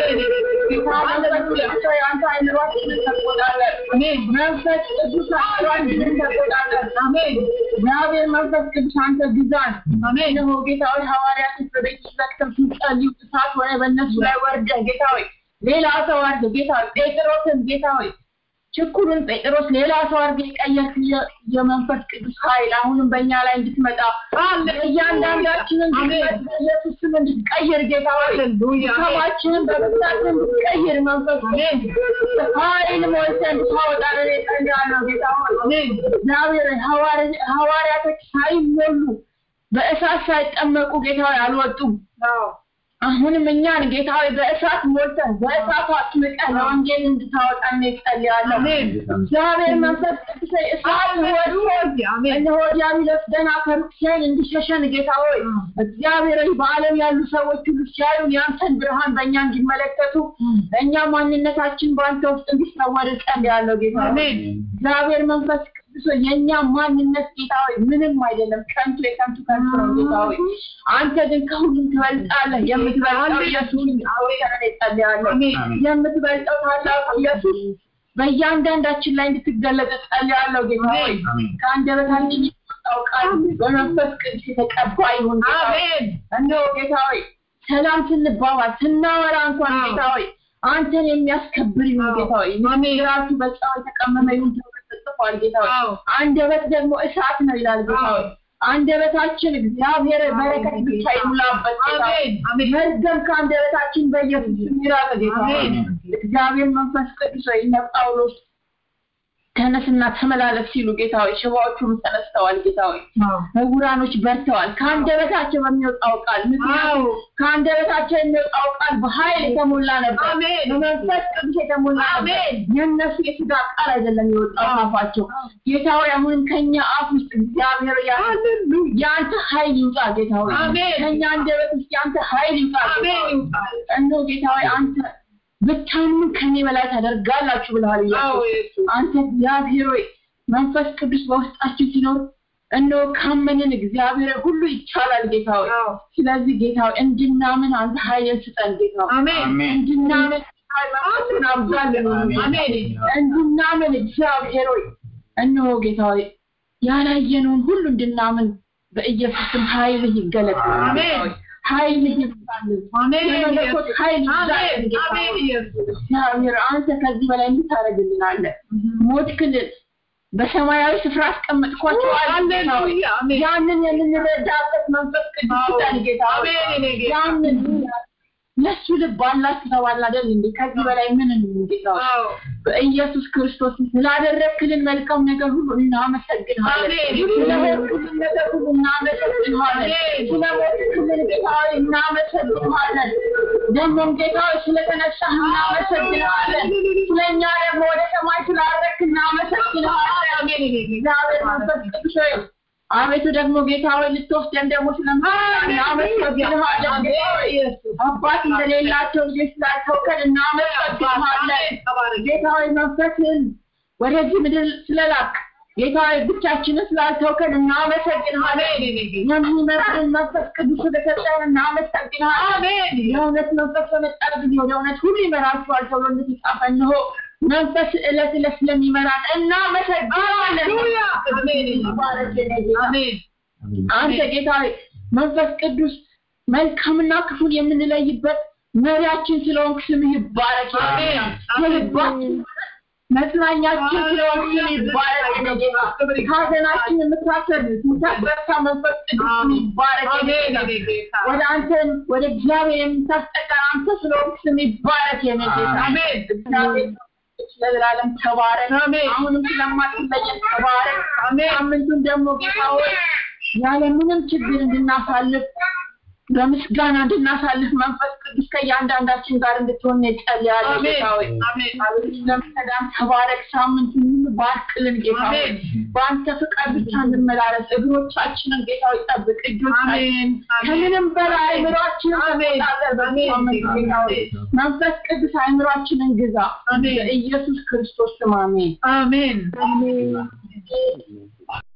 ጌታዊ አንተ አይምሮአችንን ተቆጣጠር። መንፈስ ቅዱስ አይምሮአችንን ተቆጣጠር። እግዚአብሔር መንፈስ ቅዱስ አንተ ግዛን። ነው ጌታዊ ሐዋርያት በቤተክርስቲያን ሲጸልዩ እሳት ወደ በእነሱ ላይ ወርደ ጌታዊ ሌላ ሰው አድርገህ ጌታዊ ጴጥሮስን ጌታዊ ችኩልን ጴጥሮስ ሌላ ሰው አድርገህ ቀየርክ። የመንፈስ ቅዱስ ኃይል አሁንም በእኛ ላይ እንድትመጣ እያንዳንዳችንን በኢየሱስ ስም እንድትቀይር ጌታዊ ሰማችንን በብዛት እንድትቀይር መንፈስ ኃይል ሞልተን ታወጣን እጸልያለሁ። ጌታዊ እግዚአብሔር ሐዋርያቶች ሳይሞሉ በእሳት ሳይጠመቁ ጌታዊ አልወጡም። አሁንም እኛን ጌታዊ በእሳት ሞልተን በእሳት አጥምቀን ወንጌል እንድታወጣን እጸልያለሁ። እግዚአብሔር መንፈስ ቅዱስ እሳት ወርዶ እነሆ ዲያብሎስ ገና ከሩቅ ሲያይ እንዲሸሸን ጌታዊ እግዚአብሔር በዓለም ያሉ ሰዎች ሁሉ ሲያዩን ያንተን ብርሃን በእኛ እንዲመለከቱ እኛ ማንነታችን በአንተ ውስጥ እንዲሰወር እጸልያለሁ። ጌታዊ እግዚአብሔር መንፈስ የኛ ማንነት ጌታዊ ምንም አይደለም ከንቱ የከንቱ ከንቱ ነው ጌታዊ አንተ ግን ከሁሉም ትበልጣለህ። የምትበልጠው ኢየሱስ አወጣን እጸልያለሁ። የምትበልጠው ታላቁ ኢየሱስ በእያንዳንዳችን ላይ እንድትገለጥ እጸልያለሁ። ጌታዊ ከአንደበታችን የሚወጣው ቃል በመንፈስ ቅዱስ የተቀባ ይሁን። አሜን። እንደው ጌታዊ ሰላም ስንባባል ስናወራ እንኳን ጌታዊ አንተን የሚያስከብር ይሁን ጌታዊ ራሱ በጫው የተቀመመ ይሁን ተጽፏል ጌታዊ አንደበት ደግሞ እሳት ነው ይላል ጌታዊ አንደበታችን እግዚአብሔር በረከት ብቻ ይሙላበት ጌታዊ መርገም ከአንደበታችን በኢየሱስ ስም ይራቅ ጌታዊ እግዚአብሔር መንፈስ ቅዱስ ይነ ጳውሎስ ተነስና ተመላለስ ሲሉ ጌታዊ ሽባዎቹ ተነስተዋል ጌታዊ ዕውራኖች በርተዋል ከአንደበታቸው በሚወጣው ቃል ምክንያቱም ከአንደበታቸው የሚወጣው ቃል በኃይል የተሞላ ነበር። በመንፈስ ቅዱስ የተሞላ ነበር። የነሱ የሥጋ ቃል አይደለም የወጣው አፋቸው ጌታዊ አሁንም ከኛ አፍ ውስጥ እግዚአብሔር ያንተ ኃይል ይውጣ ጌታዊ ከኛ አንደበት ውስጥ ያንተ ኃይል ይውጣ እንደው ጌታዊ አንተ ብቻውን ከኔ በላይ ታደርጋላችሁ ብለሃል ኢየሱስ አንተ እግዚአብሔር ሆይ መንፈስ ቅዱስ በውስጣችን ሲኖር እነሆ ካመንን እግዚአብሔር ሁሉ ይቻላል ጌታዊ ስለዚህ ጌታዊ እንድናምን አንተ ኃይልን ስጠን ጌታዊ አሜን እንድናምን ኃይልን አብዛልን አሜን እንድናምን እግዚአብሔር ሆይ እነሆ ጌታዊ ያላየነውን ሁሉ እንድናምን በኢየሱስ ስም ኃይልህ ይገለጥ አሜን ኃይል ይባል አሜን ኢየሱስ ኃይል አሜን አሜን ኢየሱስ ያምር አንተ ከዚህ በላይ ምን ታረግልናለህ ሞት ክልል በሰማያዊ ስፍራ አስቀምጥኳቸው ሃሌሉያ አሜን ያንን የምንረዳበት መንፈስ ቅዱስ ጌታ አሜን ያንን ለሱ ልባላችሁ ተባላ አይደል እንዴ ከዚህ በላይ ምን እንዴታው በኢየሱስ ክርስቶስ ስላደረክልን መልካም ነገር ሁሉ እናመሰግናለን ስለሆነልን ነገር ሁሉ እናመሰግናለን ስለሞትክልን ጌታዬ እናመሰግናለን ደግሞ ጌታዬ ስለተነሳህ እናመሰግናለን ስለኛ ደግሞ ወደ ሰማይ ስላደረክ እናመሰግናለን አሜን እግዚአብሔር መንፈስ ቅዱስ አቤቱ ደግሞ ጌታዬ ልትወስደን ደግሞ እናመሰግናለን አባት እንደሌላቸው ልጆች ስላልተውከን እናመሰግናለን ጌታዬ መንፈስህን ወደዚህ ምድር ስለላክ ጌታዬ ብቻችንን ስላልተውከን እናመሰግናለን የሚመራን መንፈስ ቅዱስ ስለሰጠን እናመሰግናለን አሜን የእውነት መንፈስ በመጣ ጊዜ ወደ እውነት ሁሉ ይመራችኋል ተብሎ እንደተጻፈ እነሆ መንፈስ ዕለት ዕለት ስለሚመራን እናመሰግናለን ሃሌሉያ አሜን አሜን አንተ ጌታ መንፈስ ቅዱስ መልካምና ክፉን የምንለይበት መሪያችን ስለሆንክ ስምህ ይባረክ። አሜን። መጽናኛችን ስለሆንክ ስምህ ይባረክ። ሐዘናችን የምታስረሳ መንፈስ ቅዱስ ይባረክ። ወደ አንተ ወደ እግዚአብሔር የምታስጠጋን አንተ ስለሆንክ ስምህ ይባረክ። አሜን። እግዚአብሔር ለዘላለም ተባረክ። አሁንም ስለማትለየን ተባረክ። ሳምንቱን ደግሞ ጌታ ሆይ ያለ ምንም ችግር እንድናሳልፍ በምስጋና እንድናሳልፍ መንፈስ ቅዱስ ከእያንዳንዳችን ጋር እንድትሆን እንጸልያለን። ጌታ ሆይ ለምሰዳም ተባረክ። ሳምንቱን ባርክልን ጌታ ሆይ። በአንተ ፍቃድ ብቻ እንመላለስ። እግሮቻችንን ጌታ ሆይ ጠብቅ። እጆቻችን ከምንም በላይ አእምሯችንን ተቆጣጠር። በሳምንቱ ጌታ ሆይ መንፈስ ቅዱስ አእምሯችንን ግዛ። በኢየሱስ ክርስቶስ ስም አሜን።